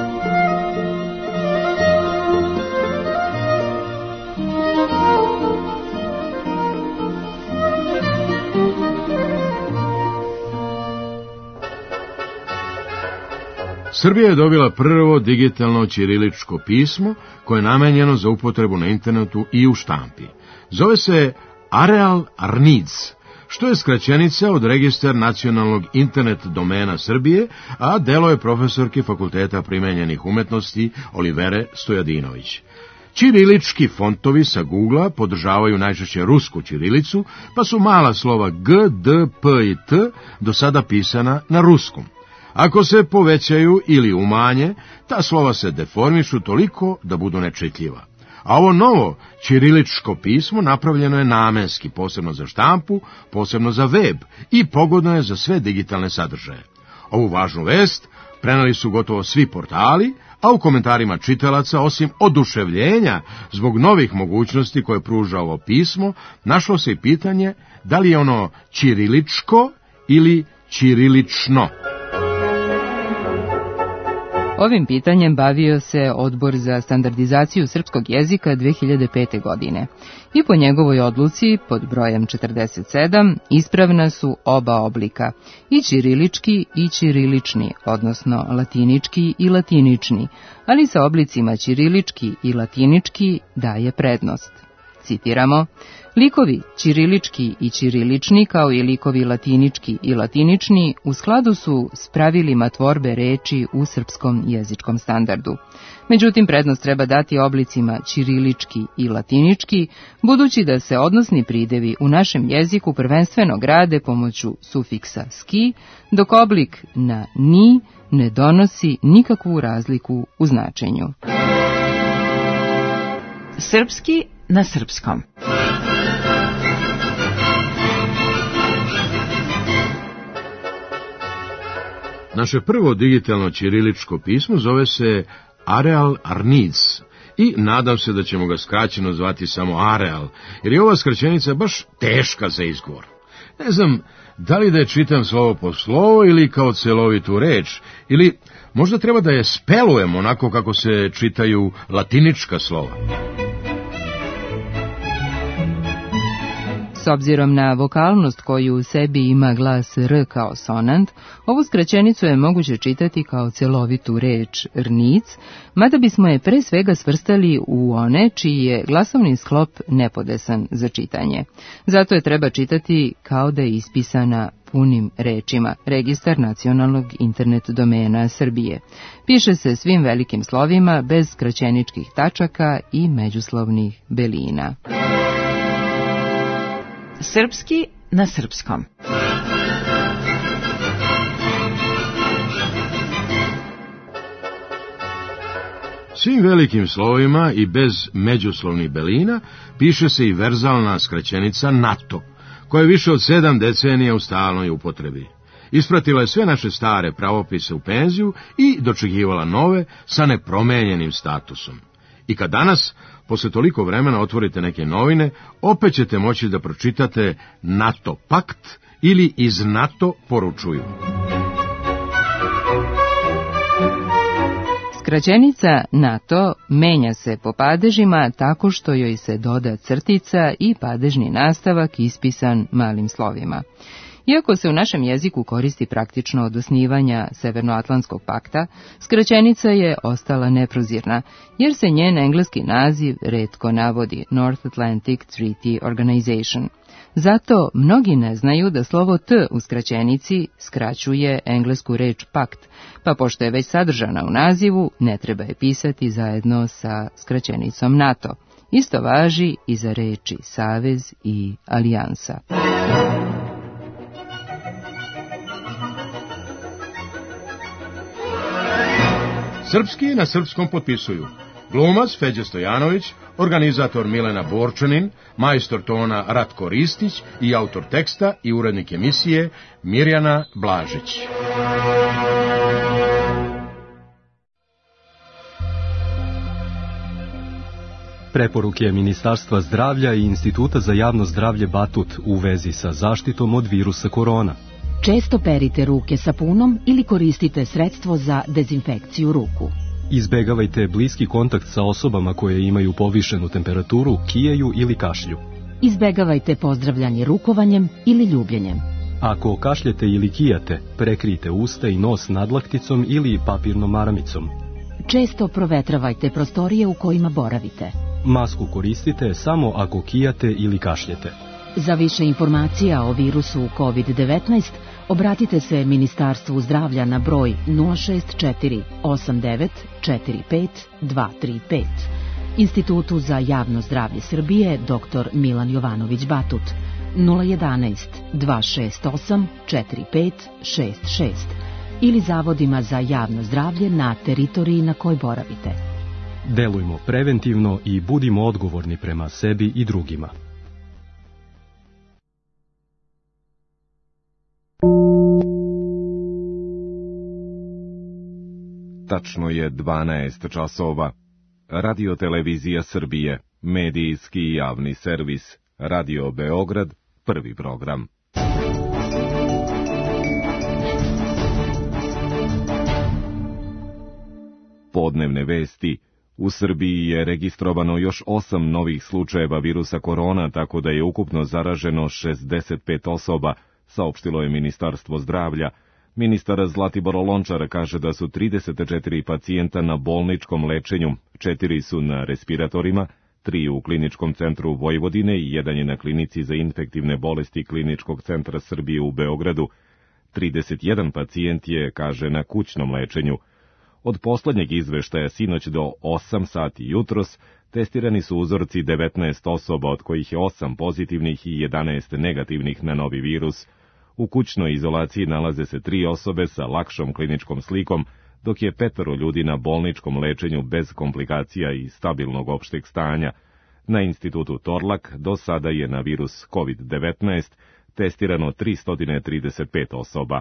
Srbija je dobila prvo digitalno ćiriličko pismo koje je namenjeno za upotrebu na internetu i u štampi. Zove se Areal Arnic, što je skraćenica od registar nacionalnog internet domena Srbije, a delo je profesorke Fakulteta primenjenih umetnosti Olivere Stojadinović. Ćirilički fontovi sa Googlea podržavaju najčešće rusku ćirilicu, pa su mala slova G, D, P i T do sada pisana na ruskom. Ako se povećaju ili umanje, ta slova se deformišu toliko da budu nečitljiva. A ovo novo ćiriličko pismo napravljeno je namenski, posebno za štampu, posebno za web i pogodno je za sve digitalne sadržaje. Ovu važnu vest preneli su gotovo svi portali, a u komentarima čitalaca, osim oduševljenja zbog novih mogućnosti koje pruža ovo pismo, našlo se i pitanje da li je ono ćiriličko ili ćirilično. Ovim pitanjem bavio se Odbor za standardizaciju srpskog jezika dve hiljade pete. godine i po njegovoj odluci pod brojem četrdeset sedam ispravna su oba oblika, i ćirilički i ćirilični, odnosno latinički i latinični, ali sa oblicima ćirilički i latinički daje prednost. Citiramo: likovi ćirilički i ćirilični kao i likovi latinički i latinični u skladu su s pravilima tvorbe reči u srpskom jezičkom standardu. Međutim, prednost treba dati oblicima ćirilički i latinički, budući da se odnosni pridevi u našem jeziku prvenstveno grade pomoću sufiksa ski, dok oblik na ni ne donosi nikakvu razliku u značenju. Srpski na srpskom. Naše prvo digitalno ćiriličko pismo zove se Areal Arnic i nadam se da ćemo ga skraćeno zvati samo Areal, jer je ova skraćenica baš teška za izgovor. Ne znam da li da je čitam slovo po slovo ili kao celovitu reč, ili možda treba da je spelujem onako kako se čitaju latinička slova. S obzirom na vokalnost koju u sebi ima glas R kao sonant, ovu skraćenicu je moguće čitati kao celovitu reč rnic, mada bismo je pre svega svrstali u one čiji je glasovni sklop nepodesan za čitanje. Zato je treba čitati kao da je ispisana punim rečima, registar nacionalnog internet domena Srbije. Piše se svim velikim slovima, bez skraćeničkih tačaka i međuslovnih belina. Srpski na srpskom. Svim velikim slovima i bez međuslovnih belina piše se i verzalna skraćenica NATO, koja je više od sedam decenija u stalnoj upotrebi. Ispratila je sve naše stare pravopise u penziju i dočekivala nove sa nepromenjenim statusom. I kad danas, posle toliko vremena, otvorite neke novine, opet ćete moći da pročitate NATO pakt ili iz NATO poručuju. Skraćenica NATO menja se po padežima tako što joj se doda crtica i padežni nastavak ispisan malim slovima. Iako se u našem jeziku koristi praktično od osnivanja Severnoatlantskog pakta, skraćenica je ostala neprozirna, jer se njen engleski naziv retko navodi, North Atlantic Treaty Organization. Zato mnogi ne znaju da slovo T u skraćenici skraćuje englesku reč pakt, pa pošto je već sadržana u nazivu, ne treba je pisati zajedno sa skraćenicom NATO. Isto važi i za reči savez i alijansa. Srpski na srpskom potpisuju glumac Feđa Stojanović, organizator Milena Borčanin, majstor tona Ratko Ristić i autor teksta i urednik emisije Mirjana Blažić. Preporuke Ministarstva zdravlja i Instituta za javno zdravlje Batut u vezi sa zaštitom od virusa korona. Često perite ruke sapunom ili koristite sredstvo za dezinfekciju ruku. Izbegavajte bliski kontakt sa osobama koje imaju povišenu temperaturu, kijaju ili kašlju. Izbegavajte pozdravljanje rukovanjem ili ljubljenjem. Ako kašljete ili kijate, prekrijte usta i nos nadlakticom ili papirnom maramicom. Često provetravajte prostorije u kojima boravite. Masku koristite samo ako kijate ili kašljete. Za više informacija o virusu kovid devetnaest obratite se Ministarstvu zdravlja na broj nula šest četiri osam devet četiri pet dva tri pet, Institutu za javno zdravlje Srbije doktor Milan Jovanović Batut nula jedanaest dva šest osam četiri pet šest šest ili zavodima za javno zdravlje na teritoriji na kojoj boravite. Delujmo preventivno i budimo odgovorni prema sebi i drugima. Tačno je dvanaest časova. Radio Televizija Srbije, medijski i javni servis, Radio Beograd, prvi program. Podnevne vesti. U Srbiji je registrovano još osam novih slučajeva virusa korona, tako da je ukupno zaraženo šezdeset pet osoba, saopštilo je Ministarstvo zdravlja. Ministar Zlatibor Lončar kaže da su trideset četiri pacijenta na bolničkom lečenju, četiri su na respiratorima, tri u Kliničkom centru Vojvodine i jedan je na klinici za infektivne bolesti Kliničkog centra Srbije u Beogradu. trideset jedan pacijent je, kaže, na kućnom lečenju. Od poslednjeg izveštaja sinoć do osam sati jutros testirani su uzorci devetnaest osoba, od kojih je osam pozitivnih i jedanaest negativnih na novi virus. U kućnoj izolaciji nalaze se tri osobe sa lakšom kliničkom slikom, dok je petoro ljudi na bolničkom lečenju bez komplikacija i stabilnog opšteg stanja. Na institutu Torlak do sada je na virus kovid devetnaest testirano tristo trideset pet osoba.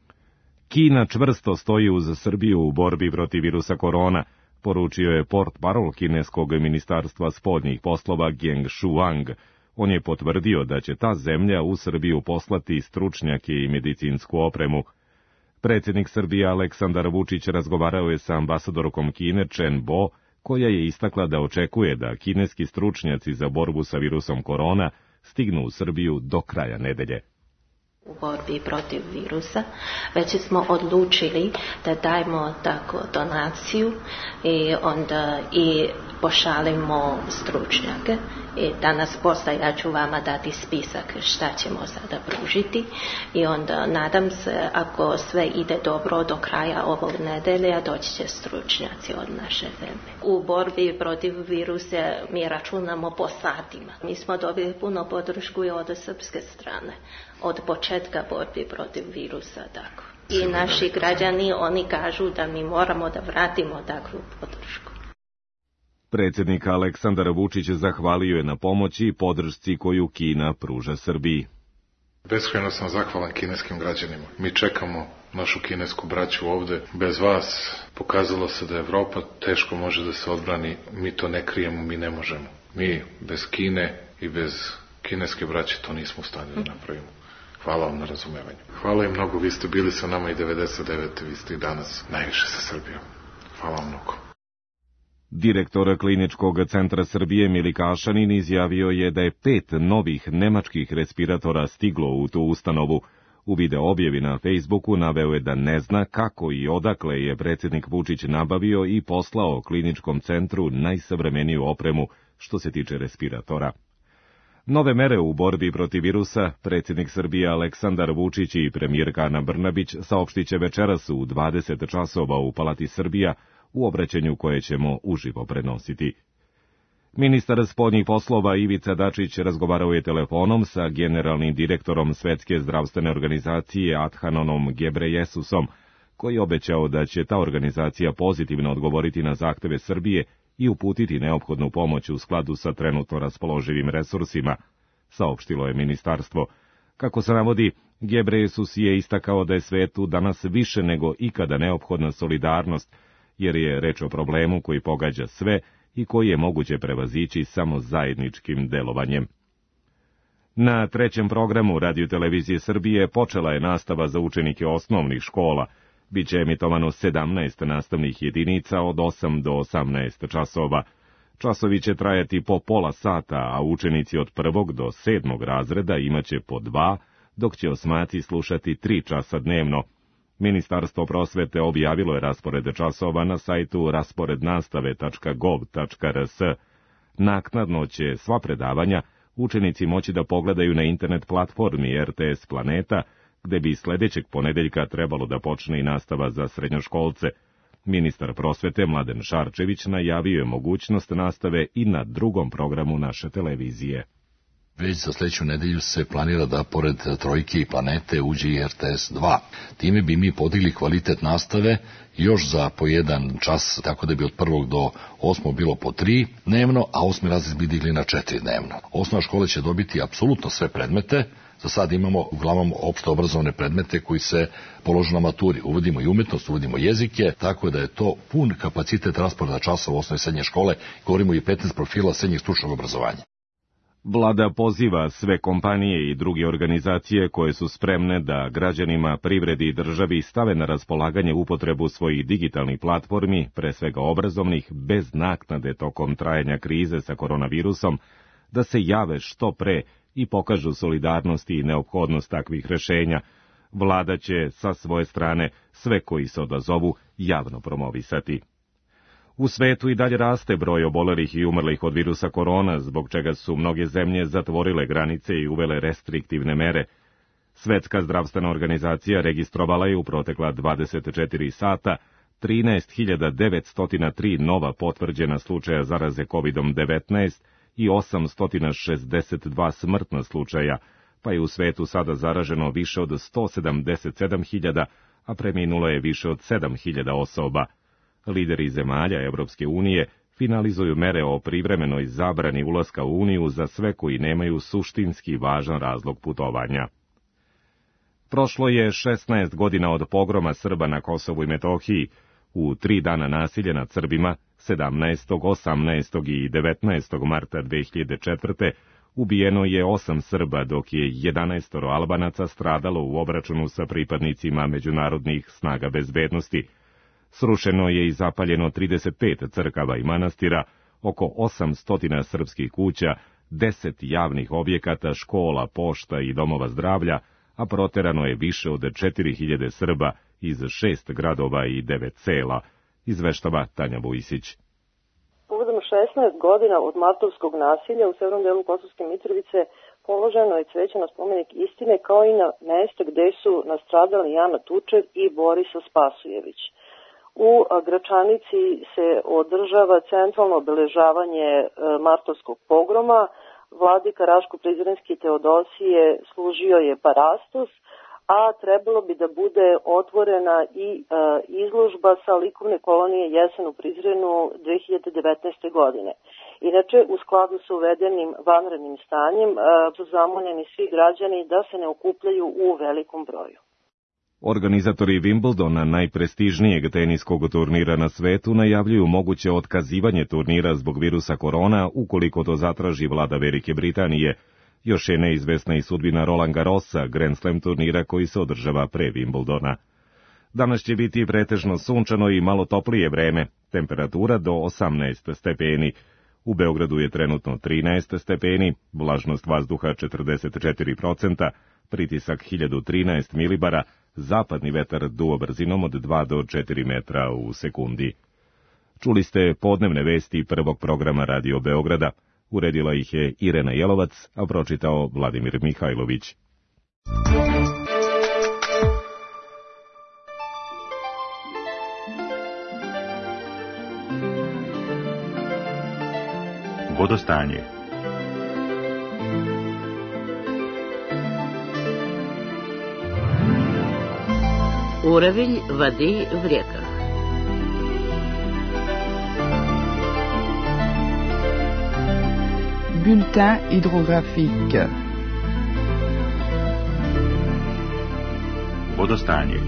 Kina čvrsto stoji uz Srbiju u borbi protiv virusa korona, poručio je portparol kineskog ministarstva spoljnih poslova Geng Shuang. On je potvrdio da će ta zemlja u Srbiju poslati stručnjake i medicinsku opremu. Predsjednik Srbije Aleksandar Vučić razgovarao je sa ambasadorkom Kine Chen Bo, koja je istakla da očekuje da kineski stručnjaci za borbu sa virusom korona stignu u Srbiju do kraja nedelje. U borbi protiv virusa, već smo odlučili da dajemo tako donaciju i onda i pošaljemo stručnjake. I danas posle ja ću vama dati spisak šta ćemo sada pružiti i onda nadam se ako sve ide dobro do kraja ovog nedelja doći će stručnjaci od naše zemlje. U borbi protiv virusa mi računamo po satima. Mi smo dobili puno podršku i od srpske strane, od početka borbi protiv virusa. Tako. I naši građani, oni kažu da mi moramo da vratimo takvu podršku. Predsjednik Aleksandar Vučić zahvalio je na pomoći i podršci koju Kina pruža Srbiji. Beskrajno sam zahvalan kineskim građanima. Mi čekamo našu kinesku braću ovde. Bez vas pokazalo se da Evropa teško može da se odbrani. Mi to ne krijemo, mi ne možemo. Mi bez Kine i bez kineske braće to nismo u stanju da napravimo. Hvala vam na razumevanju. Hvala im mnogo, vi ste bili sa nama i devedeset devete. Vi ste i danas najviše sa Srbijom. Hvala vam mnogo. Direktor Kliničkog centra Srbije Milika Ašanin izjavio je da je pet novih nemačkih respiratora stiglo u tu ustanovu. U video objavi na Facebooku naveo je da ne zna kako i odakle je predsjednik Vučić nabavio i poslao Kliničkom centru najsavremeniju opremu što se tiče respiratora. Nove mere u borbi protiv virusa predsjednik Srbije Aleksandar Vučić i premijerka Ana Brnabić saopštit će večeras u dvadeset časova u Palati Srbija u obraćanju koje ćemo uživo prenositi. Ministar spoljnih poslova Ivica Dačić razgovarao je telefonom sa generalnim direktorom Svetske zdravstvene organizacije Adhanonom Gebreyesusom, koji je obećao da će ta organizacija pozitivno odgovoriti na zahteve Srbije i uputiti neophodnu pomoć u skladu sa trenutno raspoloživim resursima, saopštilo je ministarstvo. Kako se navodi, Gebreyesus je istakao da je svetu danas više nego ikada neophodna solidarnost, jer je reč o problemu koji pogađa sve i koji je moguće prevazići samo zajedničkim delovanjem. Na trećem programu Radio-televizije Srbije počela je nastava za učenike osnovnih škola. Biće emitovano sedamnaest nastavnih jedinica od osam do osamnaest časova. Časovi će trajati po pola sata, a učenici od prvog do sedmog razreda imaće po dva, dok će osmaci slušati tri časa dnevno. Ministarstvo prosvete objavilo je raspored časova na sajtu rasporednastave tačka gov tačka rs. Naknadno će sva predavanja učenici moći da pogledaju na internet platformi R T S Planeta, gde bi sledećeg ponedeljka trebalo da počne i nastava za srednjoškolce. Ministar prosvete Mladen Šarčević najavio je mogućnost nastave i na drugom programu naše televizije. Već za sledeću nedelju se planira da pored Trojke i Planete uđe i R T S dva. Time bi mi podigli kvalitet nastave još za po jedan čas, tako da bi od prvog do osmog bilo po tri dnevno, a osmi razred bi digli na četiri dnevno. Osnovna škola će dobiti apsolutno sve predmete. Za sad imamo uglavnom opšte obrazovne predmete koji se položu na maturi. Uvodimo i umetnost, uvodimo jezike, tako da je to pun kapacitet rasporeda časova u osnovne i srednje škole. Govorimo i petnaest profila srednjeg stručnog obrazovanja. Vlada poziva sve kompanije i druge organizacije koje su spremne da građanima, privredi i državi stave na raspolaganje upotrebu svojih digitalnih platformi, pre svega obrazovnih, bez naknade tokom trajanja krize sa koronavirusom, da se jave što pre i pokažu solidarnost i neophodnost takvih rešenja. Vlada će sa svoje strane sve koji se odazovu javno promovisati. U svetu i dalje raste broj obolelih i umrlih od virusa korona, zbog čega su mnoge zemlje zatvorile granice i uvele restriktivne mere. Svetska zdravstvena organizacija registrovala je u protekla dvadeset četiri sata trinaest hiljada devetsto tri nova potvrđena slučaja zaraze kovidom devetnaest i osamsto šezdeset dva smrtna slučaja, pa je u svetu sada zaraženo više od sto sedamdeset sedam hiljada, a preminulo je više od sedam hiljada osoba. Lideri zemalja Evropske unije finalizuju mere o privremenoj zabrani ulaska u Uniju za sve koji nemaju suštinski važan razlog putovanja. Prošlo je šesnaest godina od pogroma Srba na Kosovu i Metohiji. U tri dana nasilja nad Srbima, sedamnaestog, osamnaestog i devetnaestog marta dve hiljade četvrte. ubijeno je osam Srba, dok je jedanaest Albanaca stradalo u obračunu sa pripadnicima međunarodnih snaga bezbednosti. Srušeno je i zapaljeno trideset pet crkava i manastira, oko osamsto srpskih kuća, deset javnih objekata, škola, pošta i domova zdravlja, a proterano je više od četiri hiljade Srba iz šest gradova i devet sela, izveštava Tanja Vujisić. Povodom šesnaest godina od martovskog nasilja u severnom delu Kosovske Mitrovice položeno je cveće na spomenik istine, kao i na mesto gde su nastradali Jana Tučev i Borisa Spasujević. U Gračanici se održava centralno obeležavanje martovskog pogroma. Vladika Raško-Prizrenski Teodosije služio je parastos, a trebalo bi da bude otvorena i e, izložba sa likovne kolonije Jesen u Prizrenu dve hiljade devetnaeste. godine. Inače, u skladu sa uvedenim vanrednim stanjem, e, su zamoljeni svi građani da se ne okupljaju u velikom broju. Organizatori Wimbledona, najprestižnijeg teniskog turnira na svetu, najavljuju moguće otkazivanje turnira zbog virusa korona ukoliko to zatraži vlada Velike Britanije. Još je neizvesna i sudbina Roland Garrosa, Grand Slam turnira koji se održava pre Wimbledona. Danas će biti pretežno sunčano i malo toplije vreme, temperatura do osamnaest stepeni. U Beogradu je trenutno trinaest stepeni, vlažnost vazduha četrdeset četiri procenta, pritisak hiljadu trinaest milibara, zapadni vetar duo brzinom od dva do četiri metra u sekundi. Čuli ste podnevne vesti prvog programa Radio Beograda. Uredila ih je Irena Jelovac, a pročitao Vladimir Mihajlović. Vodostanje. Уровень воды в реках. Bulletin hydrographique. Vodostanje.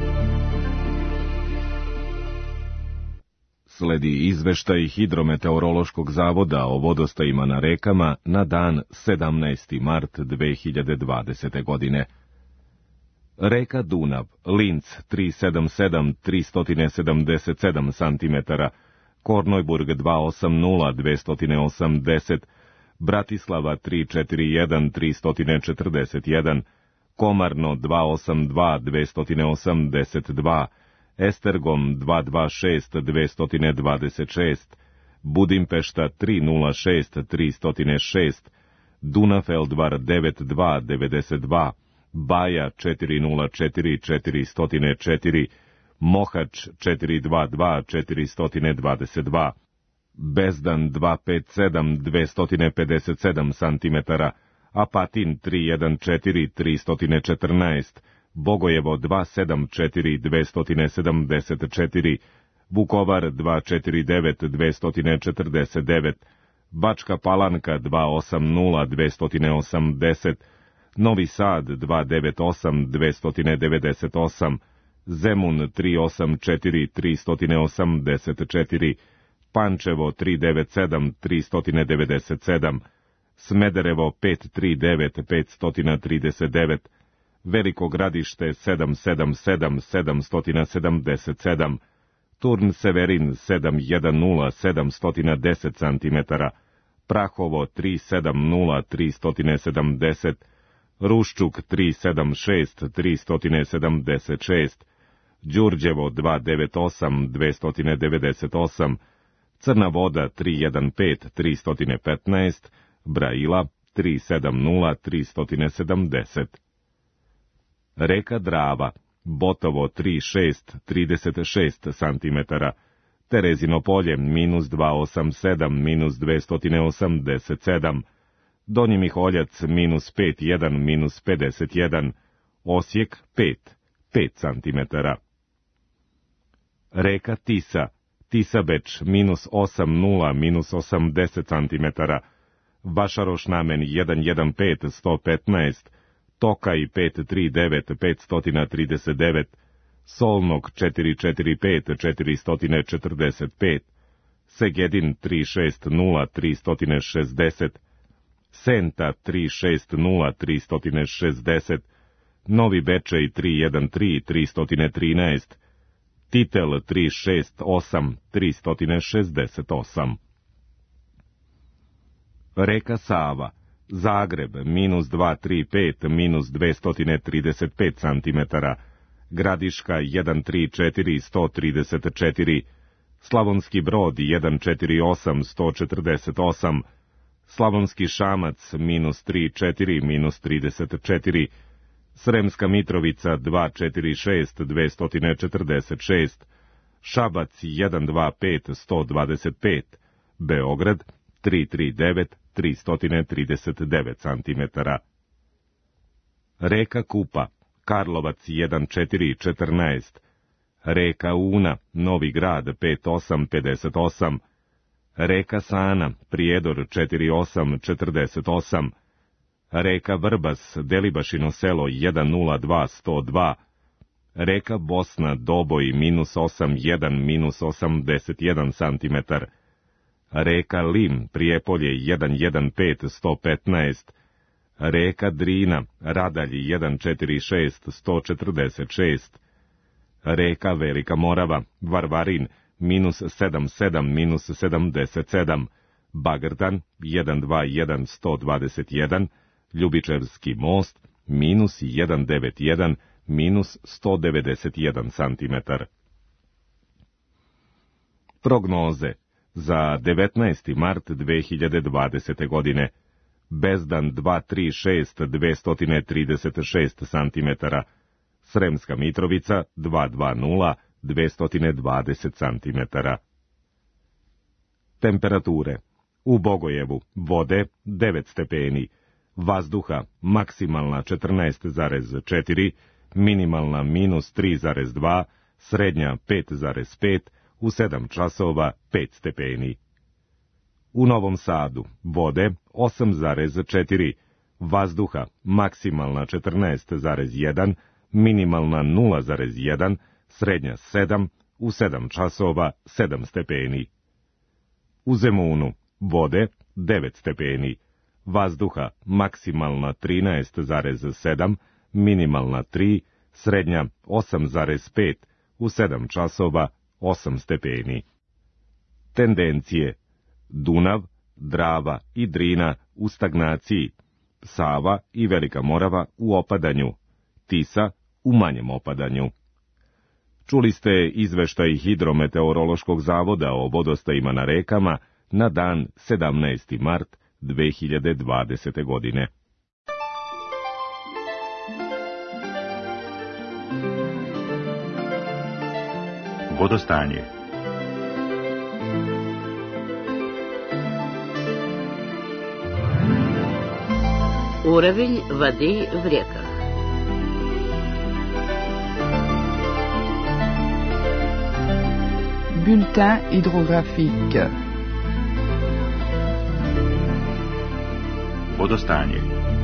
Sledi izveštaj Hidrometeorološkog zavoda o vodostajima na rekama na dan sedamnaesti mart dve hiljade dvadesete. godine. Reka Dunav, Linz tristo sedamdeset sedam zarez tristo sedamdeset sedam centimetara, Kornojburg dvesta osamdeset dvesta osamdeset, Bratislava tristo četrdeset jedan tristo četrdeset jedan, Komarno dvesta osamdeset dva dvesta osamdeset dva, Estergom dvesta dvadeset šest dvesta dvadeset šest, Budimpešta tristo nula šest tristo šest, Dunafeldvar devedeset dva devedeset dva, Baja četiristo nula četiri četiristo četiri, Mohač četiristo dvadeset dva četiristo dvadeset dva, Bezdan dvesta pedeset sedam dvesta pedeset sedam centimetara, Apatin tri jedan četiri tri jedan četiri, Bogojevo dva sedam četiri dve sedam četiri, Vukovar dva četiri devet dve četrdeset devet, Bačka Palanka dva osam nula dve osamdeset, Novi Sad dva devet osam dve devedeset osam, Zemun tri osam četiri tri osamdeset četiri, Pančevo tri devet sedam tri devedeset sedam, Smederevo pet tri devet pet trideset devet, Veliko Gradište sedam sedam sedam sedam sedamdeset sedam, Turn Severin sedam jedan nula sedam deset centimetara, Prahovo tri sedam nula tri sedamdeset, Ruščuk tri sedam šest tri sedamdeset šest, Đurđevo dva devet osam dve devedeset osam, Crna Voda tri jedan pet tri petnaest, Braila tri sedam nula tri sedamdeset. Reka Drava, Botovo tri šest trideset šest centimetara, Terezino polje minus dva osam sedam minus dve osamdeset sedam, Donji Miholjac minus pet jedan minus pedeset jedan, Osijek pet, pet centimetara. Reka Tisa, Tisabeč minus osam nula minus osamdeset centimetara, Vašaroš namen jedan jedan pet sto petnaest, Tokaj pet tri devet pet trideset devet, Solnog četiri četiri pet četiri četrdeset pet, Segedin tri šest nula tri šezdeset, Senta tri šest nula tri šezdeset, Novi Bečej tri jedan tri tri trinaest, Titel tri šest osam tri šezdeset osam. Reka Sava, Zagreb minus dva tri pet minus dve trideset pet centimetara, Gradiška jedan tri četiri sto trideset četiri, Slavonski Brod jedan četiri osam sto četrdeset osam, Slavonski Šamac minus tri četiri minus trideset četiri, Sremska Mitrovica dva četiri šest dve četrdeset šest, Šabac jedan dva pet sto dvadeset pet, Beograd tri tri devet tri trideset devet centimetara. Reka Kupa, Karlovac jedan četiri četrnaest, Reka Una, Novi Grad pet osam pedeset osam, Reka Sana, Prijedor četiri osam četrdeset osam, Reka Vrbas, Delibašino selo jedan nula dva sto dva, Reka Bosna, Doboj minus osam jedan minus osamdeset jedan centimetar, Reka Lim, Prijepolje jedan jedan pet sto petnaest, Reka Drina, Radalj jedan četiri šest sto četrdeset šest, Reka Velika Morava, Varvarin, minus sedam sedam minus sedamdeset sedam, Bagrdan, jedan dva jedan sto dvadeset jedan, Ljubičevski most, minus jedan devet jedan minus sto devedeset jedan centimetar. Prognoze za devetnaesti mart dve hiljade dvadesete godine. Bezdan dva tri šest dve trideset šest centimetara, Sremska Mitrovica dva dva nula dve dvadeset centimetara. Temperature. U Bogojevu vode devet stepeni, vazduha maksimalna četrnaest zarez četiri, minimalna minus tri zarez dva, srednja pet zarez pet, u sedam časova pet stepeni. U Novom Sadu vode osam zarez četiri, vazduha maksimalna četrnaest zarez jedan, minimalna nula zarez jedan, srednja sedam, u sedam časova sedam stepeni. U Zemunu vode devet stepeni, vazduha maksimalna trinaest zarez sedam, minimalna tri, srednja osam zarez pet, u sedam časova osam stepeni. Tendencije. Dunav, Drava i Drina u stagnaciji, Sava i Velika Morava u opadanju, Tisa u manjem opadanju. Čuli ste izveštaj Hidrometeorološkog zavoda o vodostajima na rekama na dan sedamnaesti mart dve hiljade dvadesete godine. Vodostanje. Uravil vadi v rijekah. Bulletin hydrographique. Vodostanje.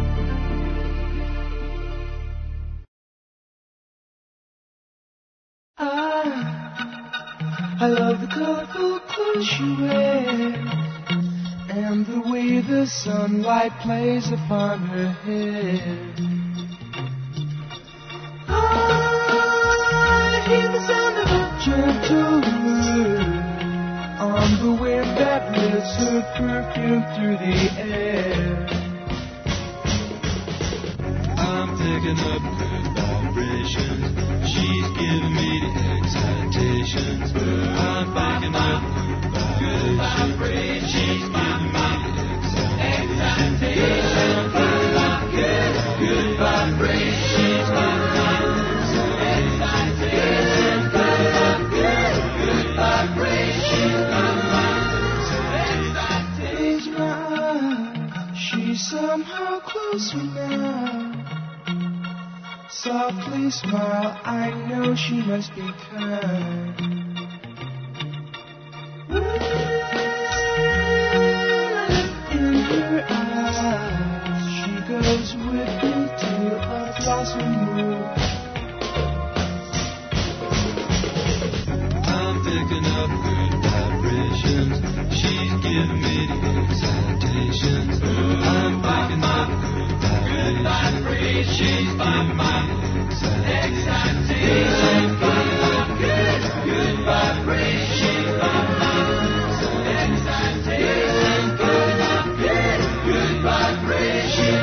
I love the colorful clothes you wear and the way the sunlight plays upon her hair. I hear the sound of a gentle word on the wind that lifts her perfume through the air. I'm picking up good vibrations. She's giving me the excitations. I'm picking up good vibrations. She's giving me the excitations. Good, good vibrations. She's giving me the excitations. Good, good vibrations. Close my eyes. She's somehow closer now. Softly smile, I know she must be kind. In her eyes, she goes with me to a blossom room. I'm picking up good vibrations. She's giving me the excitations. I'm picking up good vibrations. She's giving me excitation, good, good, good vibration. Excitation, good, good, good vibration.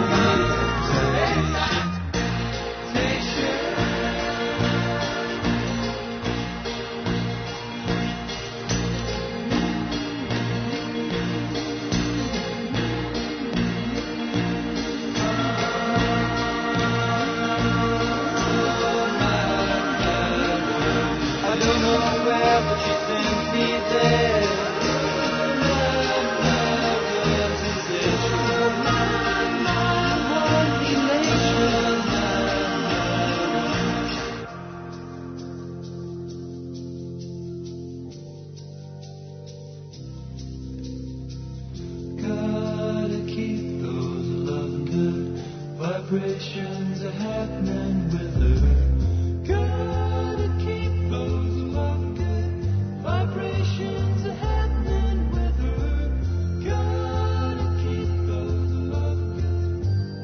Vibrations are happening with her. Gotta keep those love good. Vibrations are happening with her. Gotta keep those love good.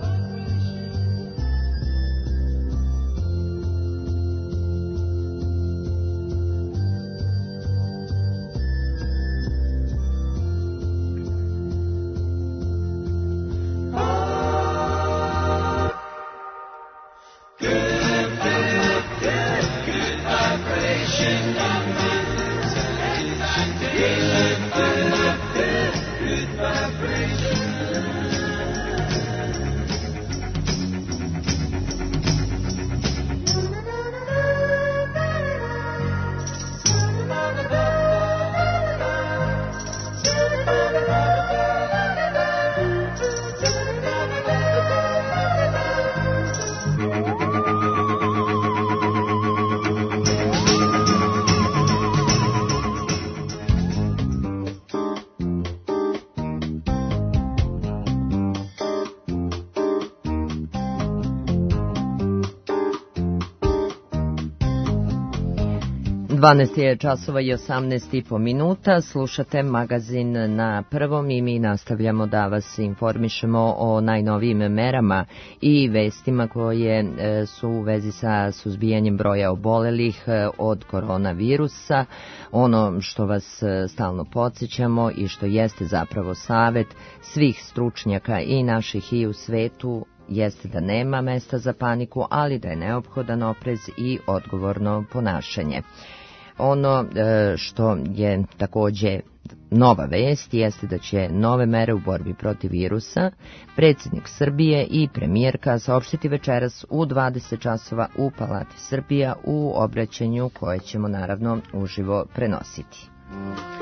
dvanaest je časova i osamnaest i po minuta, slušate magazin na prvom i mi nastavljamo da vas informišemo o najnovijim merama i vestima koje su u vezi sa suzbijanjem broja obolelih od koronavirusa. Ono što vas stalno podsjećamo i što jeste zapravo savet svih stručnjaka i naših i u svetu jeste da nema mesta za paniku, ali da je neophodan oprez i odgovorno ponašanje. Ono što je takođe nova vest jeste da će nove mere u borbi protiv virusa predsjednik Srbije i premijerka saopštiti večeras u dvadeset časova u Palati Srbija u obraćanju koje ćemo naravno uživo prenositi.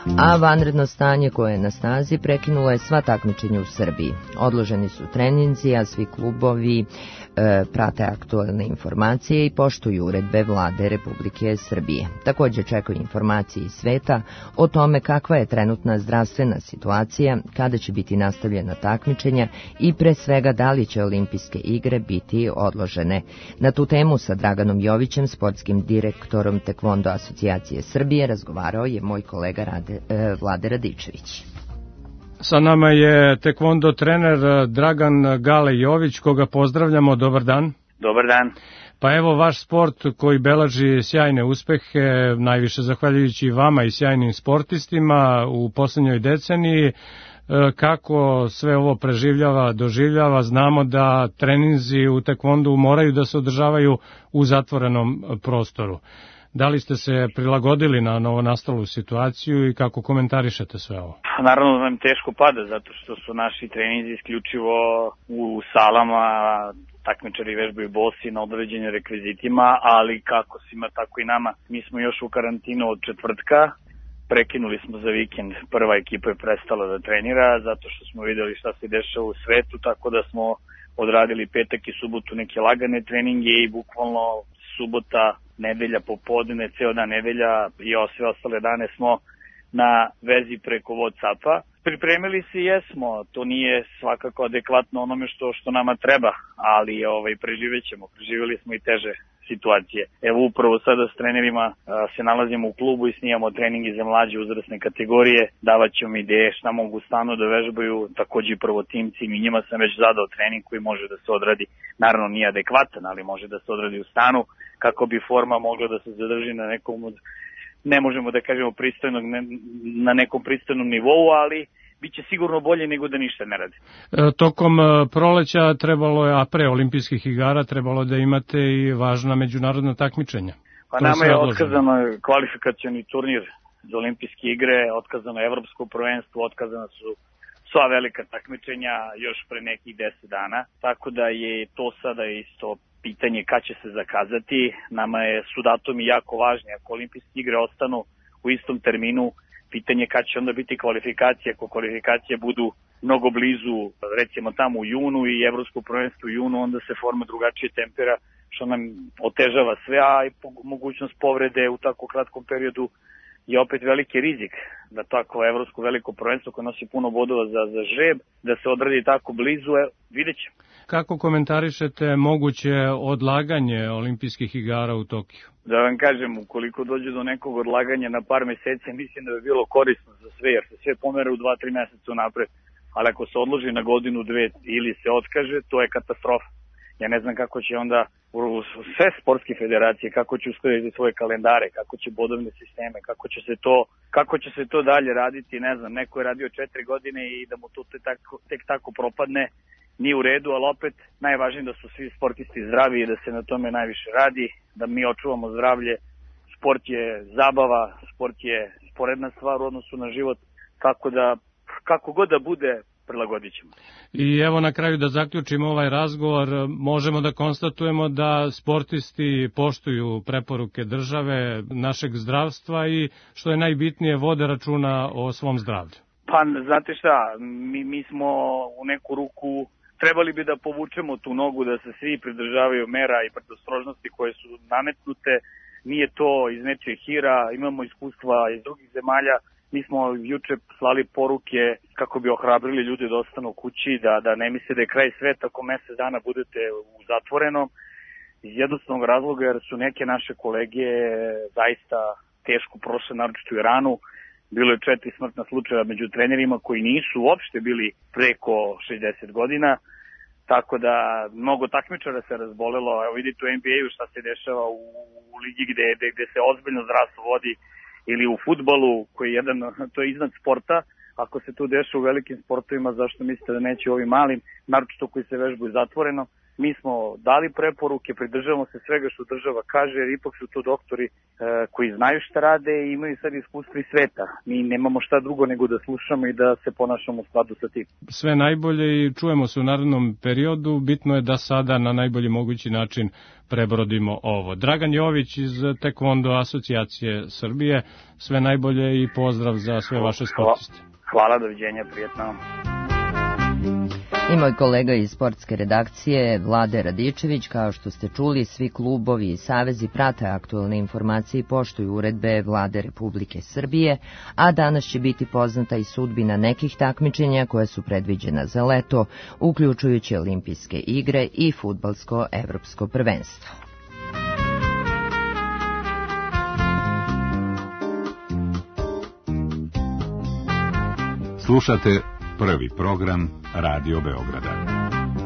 A vanredno stanje koje je na snazi prekinulo je sva takmičenja u Srbiji. Odloženi su treninzi, a svi klubovi e, prate aktualne informacije i poštuju uredbe Vlade Republike Srbije. Također čekaju informacije iz sveta o tome kakva je trenutna zdravstvena situacija, kada će biti nastavljena takmičenja i pre svega da li će olimpijske igre biti odložene. Na tu temu sa Draganom Jovićem, sportskim direktorom Tekvondo asocijacije Srbije, razgovarao je moj kolega Rade, e, Vlade Radičević. Sa nama je tekvondo trener Dragan Gale Jović, koga pozdravljamo. Dobar dan. Dobar dan. Pa evo vaš sport koji beleži sjajne uspehe, najviše zahvaljujući vama i sjajnim sportistima u poslednjoj deceniji. Kako sve ovo preživljava, doživljava? Znamo da treninzi u tekvondu moraju da se održavaju u zatvorenom prostoru. Da li ste se prilagodili na novonastalu situaciju i kako komentarišete sve ovo? Naravno da nam teško pada, zato što su naši treninzi isključivo u salama, takmičari vežbaju bosi na određenim rekvizitima, ali kako svima tako i nama. Mi smo još u karantinu od četvrtka, prekinuli smo za vikend, prva ekipa je prestala da trenira zato što smo videli šta se dešava u svetu, tako da smo odradili petak i subotu neke lagane treninge i bukvalno subota, nedelja popodne, ceo dan nedelja i sve ostale dane smo na vezi preko WhatsAppa. Pripremili se i jesmo, to nije svakako adekvatno onome što što nama treba, ali ovaj preživećemo, preživeli smo i teže situacije. Evo upravo sada s trenerima a, se nalazimo u klubu i snimamo treninge za mlađe uzrasne kategorije, davat ćemo ideje šta mogu stanu da vežbaju, takođe i prvotimci, i njima sam već zadao trening koji može da se odradi, naravno nije adekvatan, ali može da se odradi u stanu, kako bi forma mogla da se zadrži na nekom od, ne možemo da kažemo pristojnog, ne, na nekom pristojnom nivou, ali biće sigurno bolje nego da ništa ne radi. E, tokom proleća trebalo je, a pre olimpijskih igara, trebalo da imate i važna međunarodna takmičenja. Pa to nama je otkazano kvalifikacioni turnir za olimpijske igre, otkazano evropsko prvenstvo, otkazano su sva velika takmičenja još pre nekih deset dana, tako da je to sada isto pitanje kad će se zakazati. Nama je, su datumi jako važni, ako olimpijske igre ostanu u istom terminu, pitanje kad će onda biti kvalifikacije, ako kvalifikacije budu mnogo blizu, recimo tamo u junu i evropsko prvenstvo u junu, onda se forma drugačije tempera, što nam otežava sve, a i mogućnost povrede u tako kratkom periodu je opet veliki rizik da tako evropsko veliko prvenstvo koje nosi puno bodova za, za žreb, da se odradi tako blizu, e, vidjet ćemo. Kako komentarišete moguće odlaganje olimpijskih igara u Tokiju? Da vam kažem, ukoliko dođe do nekog odlaganja na par meseci, mislim da bi bilo korisno za sve, jer se sve pomere u dva tri meseca napred, ali ako se odloži na godinu, dve ili se otkaže, to je katastrofa. Ja ne znam kako će onda sve sportske federacije, kako će uskladiti svoje kalendare, kako će bodovne sisteme, kako će se to, kako će se to dalje raditi, ne znam, neko je radio četiri godine i da mu to tek tako, tek tako propadne, nije u redu, ali opet najvažnije da su svi sportisti zdravi i da se na tome najviše radi, da mi očuvamo zdravlje. Sport je zabava, sport je sporedna stvar u odnosu na život, tako da kako god da bude, prilagodit ćemo. I evo na kraju da zaključimo ovaj razgovor, možemo da konstatujemo da sportisti poštuju preporuke države, našeg zdravstva i što je najbitnije vode računa o svom zdravlju. Pa znate šta, mi, mi smo u neku ruku trebali bi da povučemo tu nogu, da se svi pridržavaju mera i predostrožnosti koje su nametnute. Nije to iz nečije hira, imamo iskustva iz drugih zemalja. Mi smo juče slali poruke kako bi ohrabrili ljude da ostanu kući, da, da ne misle da je kraj sveta ako mesec dana budete u zatvorenom. Iz jednostavnog razloga jer su neke naše kolege zaista teško prošle, naročito u Iranu. Bilo je četiri smrtna slučaja među trenerima koji nisu uopšte bili preko šezdeset godina, tako da mnogo takmičara se razbolelo. Evo vidite u N B A-u šta se dešava u, u ligi gde, gde, gde se ozbiljno zdravstvo vodi, ili u fudbalu koji je jedan, to je iznad sporta. Ako se to dešava u velikim sportovima, zašto mislite da neće u ovim malim, naročito koji se vežbaju zatvoreno. Mi smo dali preporuke, pridržavamo se svega što država kaže, jer ipak su to doktori e, koji znaju šta rade i imaju sad iskustvo iz sveta. Mi nemamo šta drugo nego da slušamo i da se ponašamo u skladu sa tim. Sve najbolje i čujemo se u narednom periodu. Bitno je da sada na najbolji mogući način prebrodimo ovo. Dragan Jović iz Taekwondo asocijacije Srbije, sve najbolje i pozdrav za sve vaše sportiste. Hvala, doviđenja, prijetno. I moj kolega iz sportske redakcije Vlade Radičević, kao što ste čuli, svi klubovi i savezi prate aktualne informacije i poštuju uredbe Vlade Republike Srbije, a danas će biti poznata i sudbina nekih takmičenja koja su predviđena za leto, uključujući olimpijske igre i fudbalsko evropsko prvenstvo. Slušate prvi program Radio Beograda.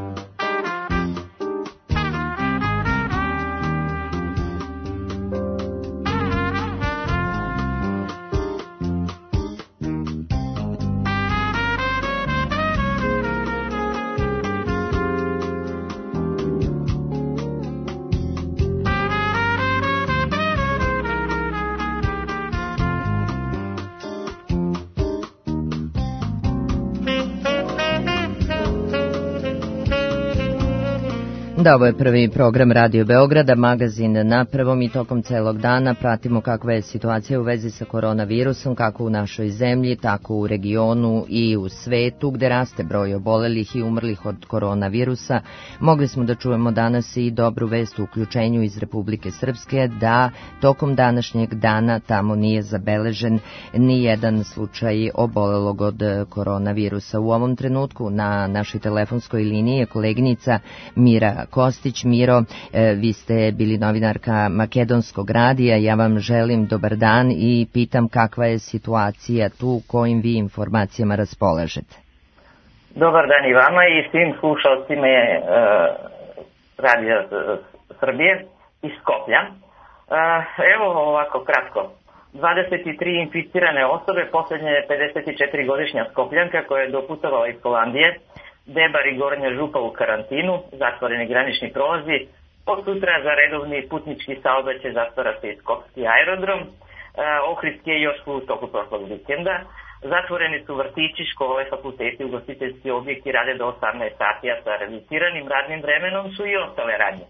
Da, ovo je prvi program Radio Beograda, magazin na prvom i tokom celog dana pratimo kakva je situacija u vezi sa koronavirusom, kako u našoj zemlji, tako u regionu i u svetu, gde raste broj obolelih i umrlih od koronavirusa. Mogli smo da čujemo danas i dobru vest u uključenju iz Republike Srpske da tokom današnjeg dana tamo nije zabeležen ni jedan slučaj obolelog od koronavirusa. U ovom trenutku na našoj telefonskoj liniji je koleginica Mira Kostić. Miro, vi ste bili novinarka Makedonskog radija, ja vam želim dobar dan i pitam kakva je situacija tu, kojim vi informacijama raspolažete. Dobar dan i vama i svim slušalcima uh, Radija Srbije iz Skoplja. Uh, evo ovako kratko. dvadeset tri inficirane osobe, posljednje je pedesetčetirigodišnja Skopljanka koja je doputovala iz Holandije, Debar i Gornja Župa u karantinu, zatvoreni granični prolazi, od sutra za redovni putnički saobraćaj zatvara se i Skopski aerodrom, Ohridski je još u toku prošlog vikenda, zatvoreni su vrtići, škole, fakulteti, ugostiteljski objekti rade do osamnaest sati, a sa reduciranim radnim vremenom su i ostale radnje.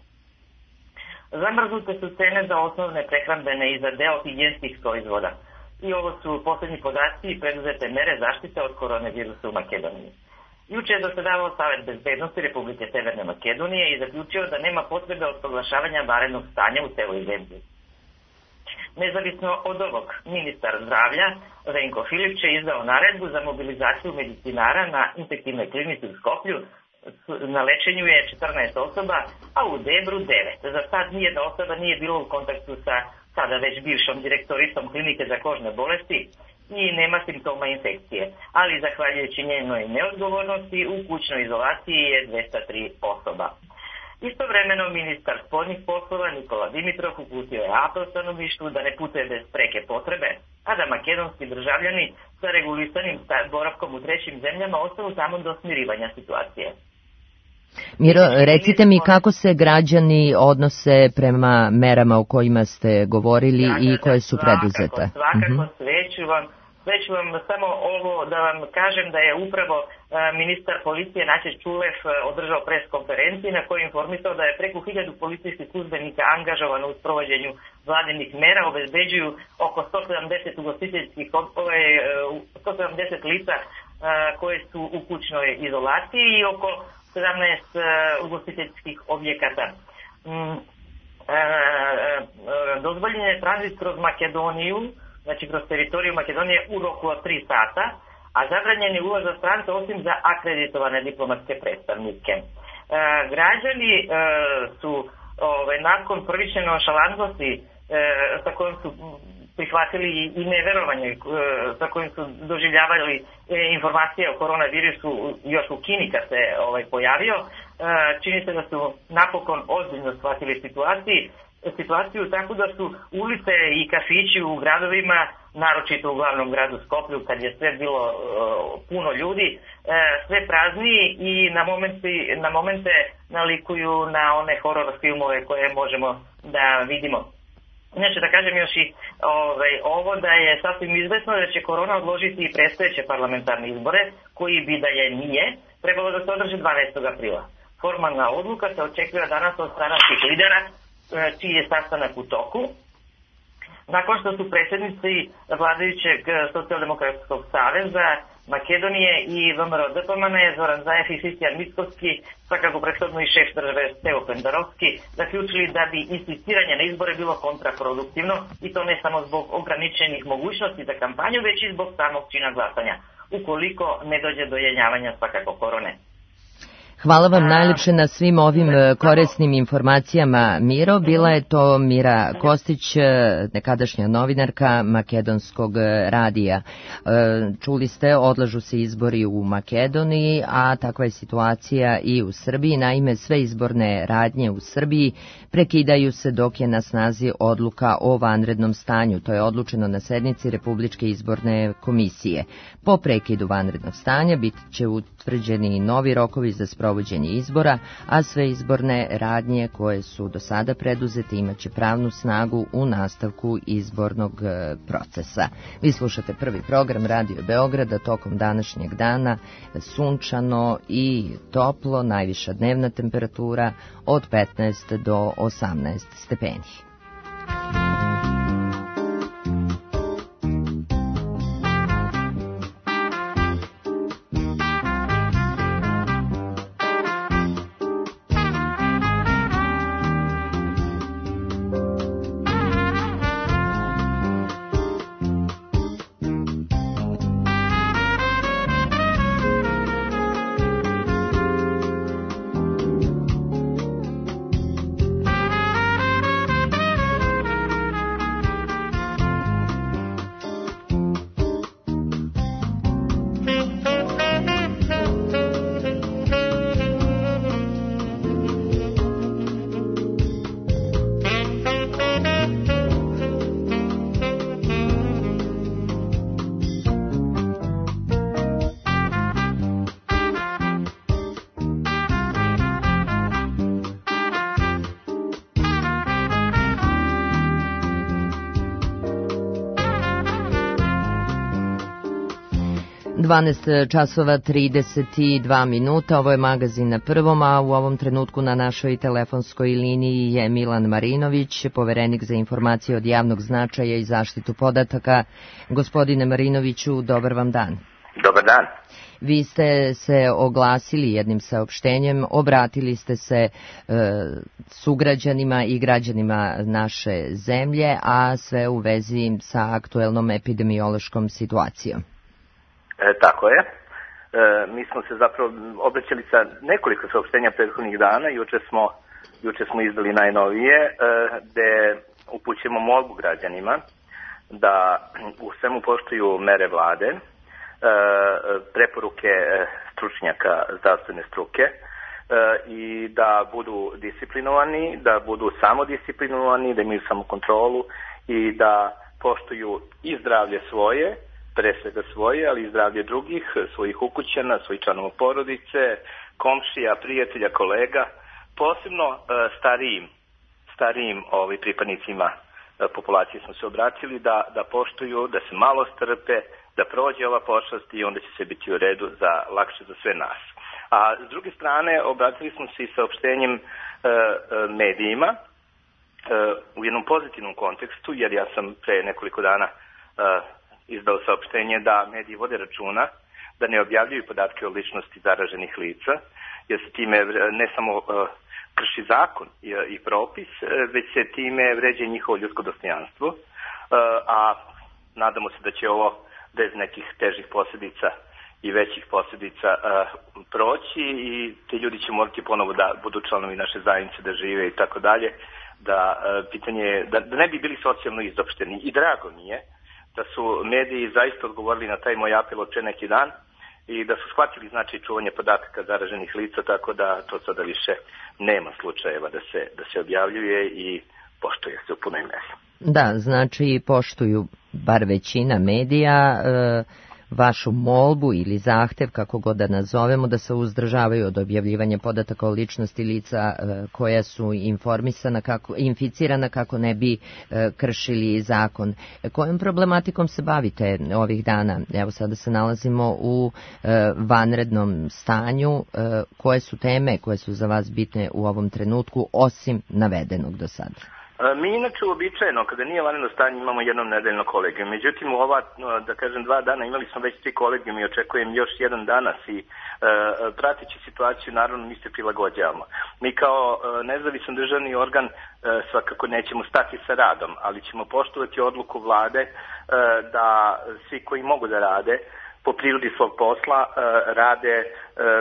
Zamrznute su cene za osnovne prehrambene i za deo higijenskih proizvoda. I ovo su posljednji podaci i preduzete mere zaštite od koronavirusa u Makedoniji. Juče je zasedavao Savet bezbednosti Republike Severne Makedonije i zaključio da nema potrebe od proglašavanja vanrednog stanja u celoj zemlji. Nezavisno od ovog, ministar zdravlja Venko Filić je izdao naredbu za mobilizaciju medicinara na infektivnoj klinici u Skoplju. Na lečenju je četrnaest osoba, a u Debru devet. Za sad nijedna osoba nije bila u kontaktu sa sada već bivšom direktoricom klinike za kožne bolesti i nema simptoma infekcije, ali zahvaljujući njenoj neodgovornosti u kućnoj izolaciji je dvesta tri osoba. Istovremeno ministar spoljnih poslova Nikola Dimitrov uputio je apel stanovništvu da ne putuje bez preke potrebe, a da makedonski državljani sa regulisanim boravkom u trećim zemljama ostanu tamo do smirivanja situacije. Miro, recite mi kako se građani odnose prema merama o kojima ste govorili ja, i koje su preduzete. Svakako, svakako uh-huh. sve ću vam Sve ću vam samo ovo da vam kažem da je upravo uh, ministar policije Naćeš Čulev uh, održao pres konferenciju na kojoj je informisao da je preko hiljadu policijskih službenika angažovano u sprovođenju vladinih mera, obezbeđuju oko sto sedamdeset ugostiteljskih ove, uh, sto sedamdeset lica uh, koje su u kućnoj izolaciji i oko sedamnaest uh, ugostiteljskih objekata. Mm, uh, uh, uh, dozvoljen je tranzit kroz Makedoniju, znači kroz teritoriju Makedonije u roku od tri sata, a zabranjen je ulaz za strance osim za akreditovane diplomatske predstavnike. E, građani e, su ove, nakon prvične nonšalantnosti e, sa kojom su prihvatili i neverovanje e, sa kojim su doživljavali e, informacije o koronavirusu još u Kini kad se ovaj, pojavio, e, čini se da su napokon ozbiljno shvatili situaciji situaciju tako da su ulice i kafići u gradovima, naročito u glavnom gradu Skoplju, kad je sve bilo uh, puno ljudi, uh, sve prazniji i na momente, na momente nalikuju na one horor filmove koje možemo da vidimo. Inače, da kažem još i ovaj, ovo da je sasvim izvesno da će korona odložiti i predstojeće parlamentarne izbore, koji bi da je nije, trebalo da se održe dvanaestog aprila. Formalna odluka se očekuje danas od stranačkih lidera, čiji je sastanak u toku. Nakon što su predsjednici vladajućeg Socijaldemokratskog saveza Makedonije i V M R O D P M N Zoran Zajev i Hristijan Mickovski, svakako prethodno i šef države Stevo Pendarovski, zaključili da bi insistiranje na izbore bilo kontraproduktivno i to ne samo zbog ograničenih mogućnosti za kampanju, već i zbog samog čina glasanja, ukoliko ne dođe do jenjavanja svakako korone. Hvala vam najljepše na svim ovim korisnim informacijama, Miro. Bila je to Mira Kostić, nekadašnja novinarka Makedonskog radija. Čuli ste, odlažu se izbori u Makedoniji, a takva je situacija i u Srbiji. Naime, sve izborne radnje u Srbiji prekidaju se dok je na snazi odluka o vanrednom stanju. To je odlučeno na sednici Republičke izborne komisije. Po prekidu vanrednog stanja bit će utvrđeni novi rokovi za sprovođenje izbora, a sve izborne radnje koje su do sada preduzete imaće pravnu snagu u nastavku izbornog procesa. Vi slušate prvi program Radio Beograda, tokom današnjeg dana sunčano i toplo, najviša dnevna temperatura od petnaest do osamnaest stepeni. dvanaest časova trideset dva minuta, ovo je magazin na prvom, a u ovom trenutku na našoj telefonskoj liniji je Milan Marinović, poverenik za informacije od javnog značaja i zaštitu podataka. Gospodine Marinoviću, dobar vam dan. Dobar dan. Vi ste se oglasili jednim saopštenjem, obratili ste se e, sugrađanima i građanima naše zemlje, a sve u vezi sa aktuelnom epidemiološkom situacijom. E, tako je. E, mi smo se zapravo obraćali sa nekoliko saopštenja prethodnih dana. Juče smo, juče smo izdali najnovije, e, gde upućujemo molbu građanima da u svemu poštuju mere vlade, e, preporuke stručnjaka zdravstvene struke e, i da budu disciplinovani, da budu samodisciplinovani, da imaju samokontrolu i da poštuju i zdravlje svoje, pre svega svoje, ali i zdravlje drugih, svojih ukućana, svojih članova porodice, komšija, prijatelja, kolega, posebno e, starijim, starijim ovi pripadnicima e, populacije smo se obratili da, da poštuju, da se malo strpe, da prođe ova pošast i onda će se biti u redu za lakše za sve nas. A s druge strane, obratili smo se i saopštenjem e, e, medijima e, u jednom pozitivnom kontekstu, jer ja sam pre nekoliko dana e, izdao saopštenje da mediji vode računa da ne objavljuju podatke o ličnosti zaraženih lica, jer se time ne samo uh, krši zakon i, i propis, već se time vređa njihovo ljudsko dostojanstvo, uh, a nadamo se da će ovo bez nekih težih posljedica i većih posljedica uh, proći i ti ljudi će morati ponovo da budu članovi naše zajednice, da žive i tako dalje, da uh, pitanje da, da ne bi bili socijalno izopšteni. I drago mi je da su mediji zaista odgovorili na taj moj apel od pre neki dan i da su shvatili značaj čuvanja podataka zaraženih lica, tako da to sada više nema slučajeva da se, da se objavljuje i poštuje se u punoj meri. Da, znači poštuju bar većina medija e, vašu molbu ili zahtev, kako god da nazovemo, da se uzdržavaju od objavljivanja podataka o ličnosti lica e, koja su informisana, kako, inficirana kako ne bi e, kršili zakon. E, kojom problematikom se bavite ovih dana? Evo sada se nalazimo u e, vanrednom stanju. E, koje su teme koje su za vas bitne u ovom trenutku, osim navedenog do sada? Mi inače uobičajeno, kada nije vanredno stanje, imamo jednom nedeljno kolegijum. Međutim, u ova, da kažem, dva dana imali smo već tri kolegijuma i očekujem još jedan danas i e, pratići situaciju, naravno, mi se prilagođavamo. Mi kao e, nezavisan državni organ e, svakako nećemo stati sa radom, ali ćemo poštovati odluku vlade e, da svi koji mogu da rade po prirodi svog posla e, rade, e,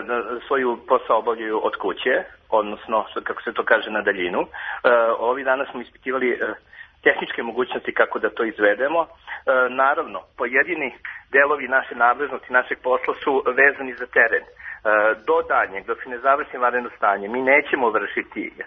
svoju posao obavljaju od kuće, odnosno, kako se to kaže, na daljinu. E, ovi dana smo ispitivali e, tehničke mogućnosti kako da to izvedemo. E, naravno, pojedini delovi naše nadležnosti, našeg posla su vezani za teren. E, do danjeg, dok se ne završi vanredno stanje, mi nećemo vršiti e,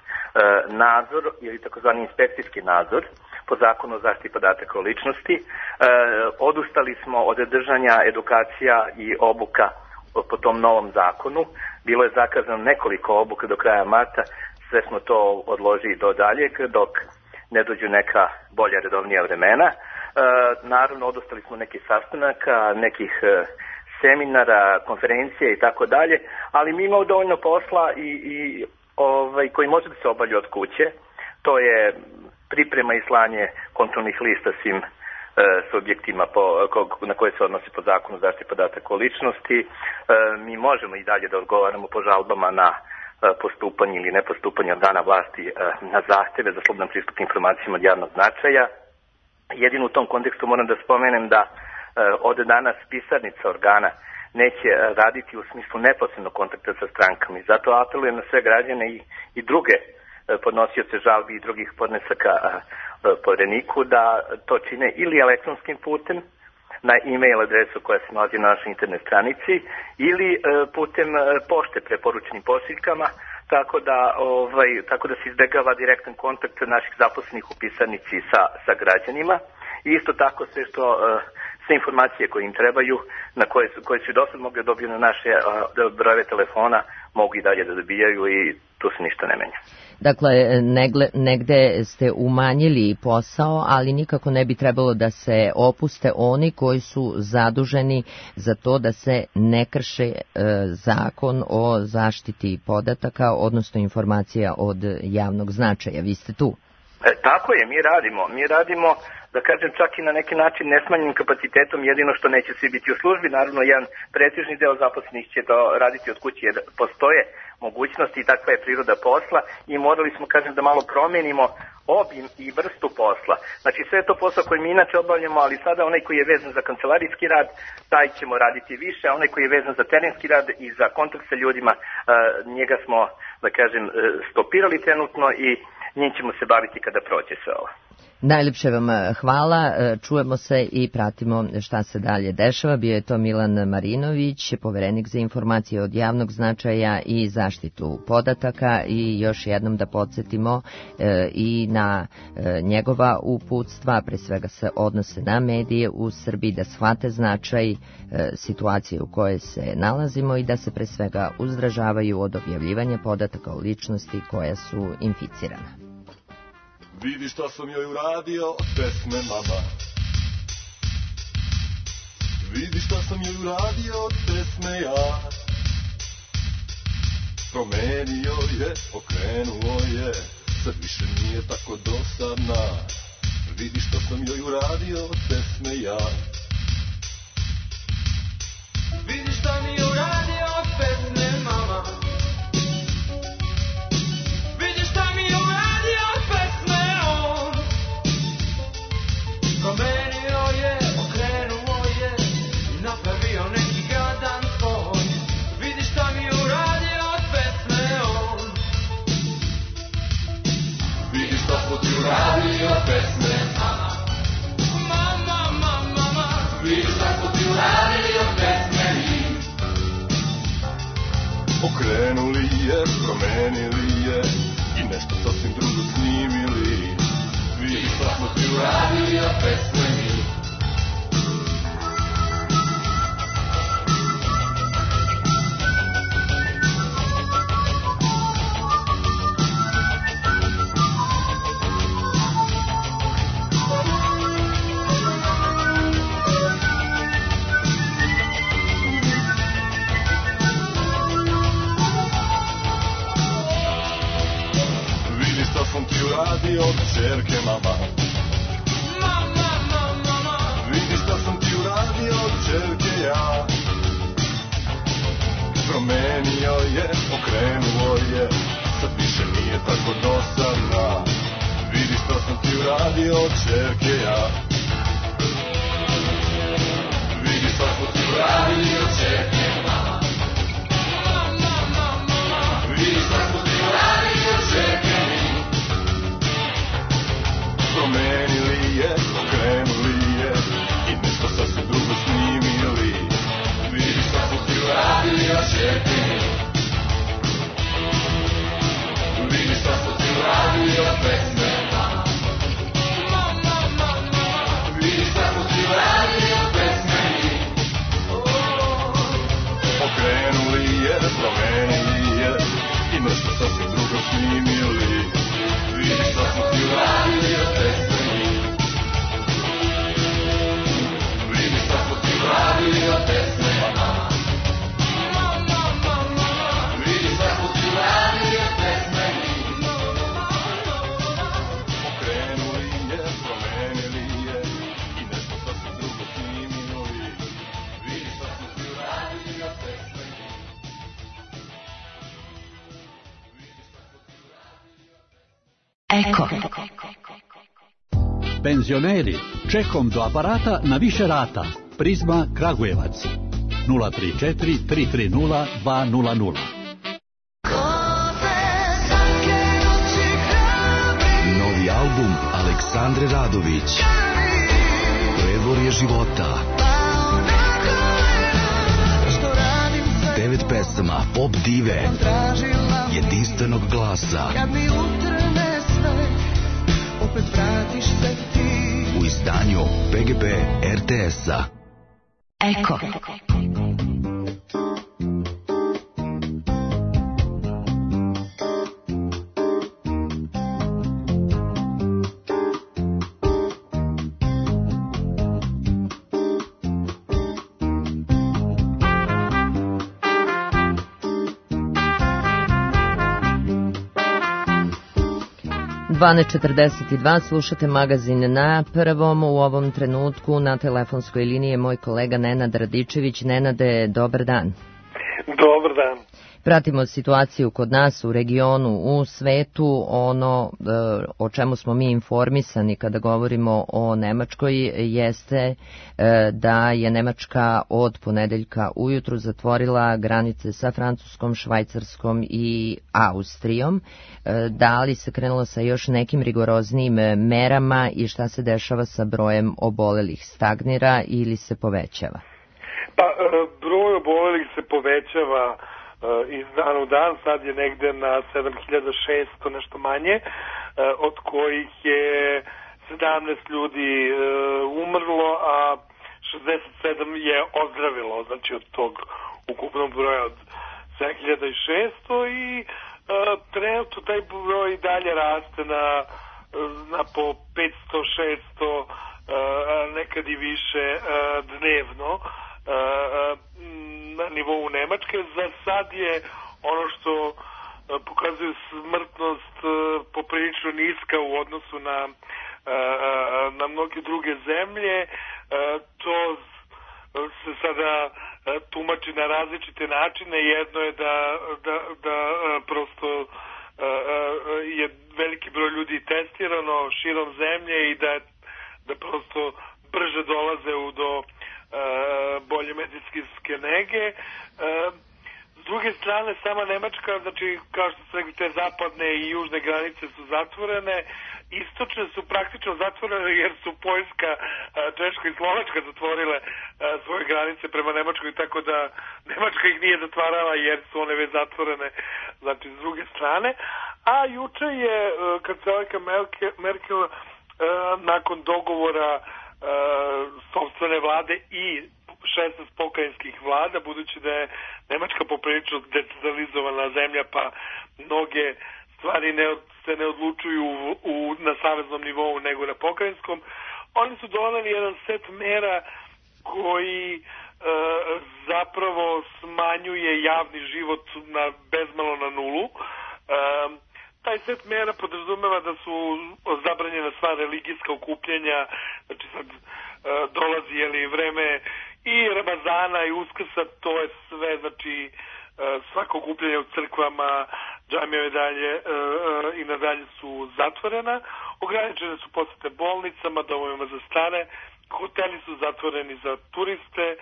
nadzor ili takozvani inspekcijski nadzor po zakonu o zaštiti podataka o ličnosti. E, odustali smo od držanja edukacija i obuka po tom novom zakonu. Bilo je zakazano nekoliko obuka do kraja marta, sve smo to odložili do daljeg, dok ne dođu neka bolja redovnija vremena. E, naravno, odustali smo nekih sastanaka, nekih e, seminara, konferencije i tako dalje, ali mi imamo dovoljno posla i, i ovaj, koji može da se obavlja od kuće. To je priprema i slanje kontrolnih lista svim e, subjektima po, ko, na koje se odnosi po zakonu zaštite podataka o ličnosti. E, mi možemo i dalje da odgovaramo po žalbama na e, postupanje ili nepostupanje organa vlasti e, na zahteve za slobodan pristup informacijama od javnog značaja. Jedino u tom kontekstu moram da spomenem da e, od danas pisarnica organa neće raditi u smislu neposrednog kontakta sa strankama. I zato apelujem na sve građane i, i druge podnosioce žalbi i drugih podnesaka Povereniku da to čine ili elektronskim putem na e-mail adresu koja se nalazi na našoj internet stranici ili putem pošte preporučenim pošiljkama, tako da, ovaj, tako da se izbegava direktan kontakt naših zaposlenih u pisarnici sa, sa građanima. I isto tako sve što sve informacije koje im trebaju, na koje su, koje su i dosad mogli dobiju na naše brojeve telefona, mogu i dalje da dobijaju i tu se ništa ne menja. Dakle, negle, negde ste umanjili posao, ali nikako ne bi trebalo da se opuste oni koji su zaduženi za to da se ne krše e, zakon o zaštiti podataka, odnosno informacija od javnog značaja. Vi ste tu. E, tako je, mi radimo. Mi radimo, da kažem, čak i na neki način nesmanjenim kapacitetom, jedino što neće svi biti u službi. Naravno, jedan pretežni deo zaposlenih će to raditi od kuće, jer postoje mogućnosti i takva je priroda posla i morali smo, kažem, da malo promenimo obim i vrstu posla. Znači, sve je to posao koji mi inače obavljamo, ali sada onaj koji je vezan za kancelarijski rad, taj ćemo raditi više, a onaj koji je vezan za terenski rad i za kontakt sa ljudima, njega smo, da kažem, stopirali trenutno i njim ćemo se baviti kada prođe sve ovo. Najljepše vam hvala, čujemo se i pratimo šta se dalje dešava. Bio je to Milan Marinović, poverenik za informacije od javnog značaja i zaštitu podataka, i još jednom da podsjetimo e, i na e, njegova uputstva, pre svega se odnose na medije u Srbiji, da shvate značaj e, situacije u kojoj se nalazimo i da se pre svega uzdržavaju od objavljivanja podataka o ličnosti koja su inficirana. Vidi šta sam joj uradio od pesme mama. Vidi šta sam joj uradio od pesme ja. Promenio je, okrenuo je, sad više nije tako dosadna. Vidi šta sam joj uradio od pesme ja. Vidi šta mi je uradio od pesme mama. Vidi šta mi je uradio od pesme. Promenio je, okrenuo je i napravio neki gadan tvoj. Vidi šta mi je uradio od pesme on. Vidi šta smo ti uradili od pesme mama. Mama, mama, mama. Vidi šta smo ti uradili od pesme mi. opet smo mi. Radio čerke mama. Mama, mama, mama. Vidi šta sam ti uradio čerke ja. Promenio je, okrenuo je, sad više nije tako dosadna. Vidi šta sam ti uradio čerke ja. Vidi šta sam ti uradio čerke mama. Mama, mama, mama. Vidi šta sam ti uradio čerke mi. Promenili je, okrenuli je i nešto sasvim drugo snimili. Vidi šta sam ti uradio čerke mi. Vidi šta sam ti uradio pesme mama. Mama, mama. Vidi šta sam ti uradio pesme mi. Okrenuli je, promenili je i nešto sasvim drugo snimili. Vidi šta sam ti uradio pesme mi. Vidi šta sam ti uradio pesme mama. Mama, mama. Vidi šta sam ti uradio pesme mi. Okrenuli je, promenili je i nešto sasvim drugo snimili. Vidi šta sam ti uradio pesme mi. Eko. Penzioneri, čekom do aparata na više rata. Prizma Kragujevac. nula tri četiri tri tri nula dva nula nula. Novi album Aleksandre Radović. Predvorje života. Devet pesama pop dive. Jedinstvenog glasa. Opet vratiš se ti. U izdanju P G P R T S-a. Eko. dvanaest četrdeset dva, slušate magazin Na prvom. U ovom trenutku na telefonskoj liniji je moj kolega Nenad Radičević. Nenade, dobar dan. Dobar dan. Pratimo situaciju kod nas u regionu, u svetu. Ono o čemu smo mi informisani kada govorimo o Nemačkoj jeste da je Nemačka od ponedeljka ujutru zatvorila granice sa Francuskom, Švajcarskom i Austrijom. Da li se krenulo sa još nekim rigoroznijim merama i šta se dešava sa brojem obolelih? Stagnira ili se povećava? Pa, broj obolelih se povećava iz dana u dan, sad je negde na sedam hiljada šesto, nešto manje, od kojih je sedamnaest ljudi umrlo, a šezdeset sedam je ozdravilo, znači od tog ukupnog broja od sedam hiljada šesto i trenutno taj broj dalje raste na, na po petsto šesto, nekad i više dnevno na nivou Nemačke. Za sad je ono što pokazuje smrtnost poprilično niska u odnosu na, na mnoge druge zemlje. To se sada tumači na različite načine. Jedno je da, da, da prosto je veliki broj ljudi testirano širom zemlje i da, da prosto brže dolaze u do bolje medicinske nege. S druge strane, sama Nemačka, znači, kao što se rekli, te zapadne i južne granice su zatvorene, istočne su praktično zatvorene jer su Poljska, Češka i Slovačka zatvorile svoje granice prema Nemačkoj, tako da Nemačka ih nije zatvarala jer su one već zatvorene, znači, s druge strane. A juče je kancelarka Merkel nakon dogovora sopstvene vlade i šesnaest pokrajinskih vlada, budući da je Nemačka poprilično decentralizovana zemlja, pa mnoge stvari ne, se ne odlučuju u, u, na saveznom nivou nego na pokrajinskom. Oni su doneli jedan set mera koji e, zapravo smanjuje javni život na bezmalo na nulu. E, taj set mera podrazumeva da su zabranjena sva religijska okupljanja, znači sad e, dolazi jeli, vreme i Ramazana i Uskrsa, to je sve, znači svako okupljanje u crkvama, džamije i dalje i nadalje su zatvorena. Ograničene su posete bolnicama, domovima za stare, hoteli su zatvoreni za turiste,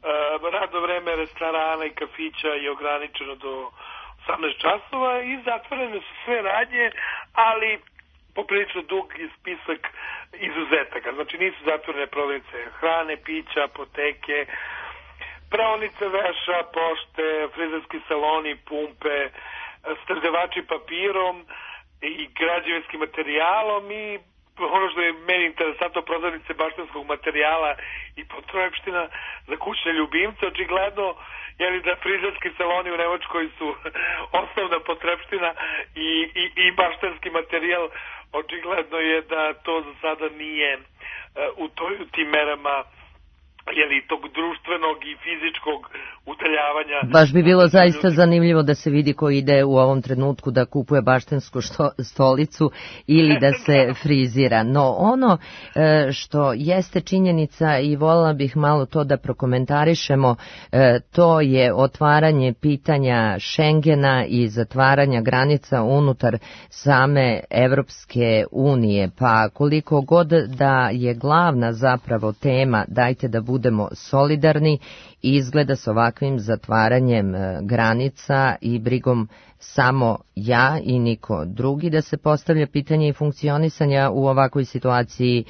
radno vreme restorana i kafića je ograničeno do osamnaest časova i zatvorene su sve radnje, ali poprilično dug je spisak izuzetaka. Znači nisu zatvorene prodavnice hrane, pića, apoteke, praonice veša, pošte, frizerski saloni, pumpe, snabdevači papirom i građevinskim materijalom i ono što je meni interesantno, prodavnice baštanskog materijala i potrepština za kućne ljubimce. Očigledno je li da frizerski saloni u Nemačkoj su osnovna potrepština i, i, i baštanski materijal. Očigledno je da to za sada nije uh, u, toj, u tim merama jeli, tog društvenog i fizičkog udaljavanja. Baš bi bilo zaista zanimljivo da se vidi ko ide u ovom trenutku da kupuje baštensku što, stolicu ili da se frizira. No ono e, što jeste činjenica i voljela bih malo to da prokomentarišemo, e, to je otvaranje pitanja Šengena i zatvaranja granica unutar same Evropske unije. Pa koliko god da je glavna zapravo tema, dajte da budemo solidarni, izgleda s ovakvim zatvaranjem granica i brigom samo ja i niko drugi, da se postavlja pitanje i funkcionisanja u ovakvoj situaciji e,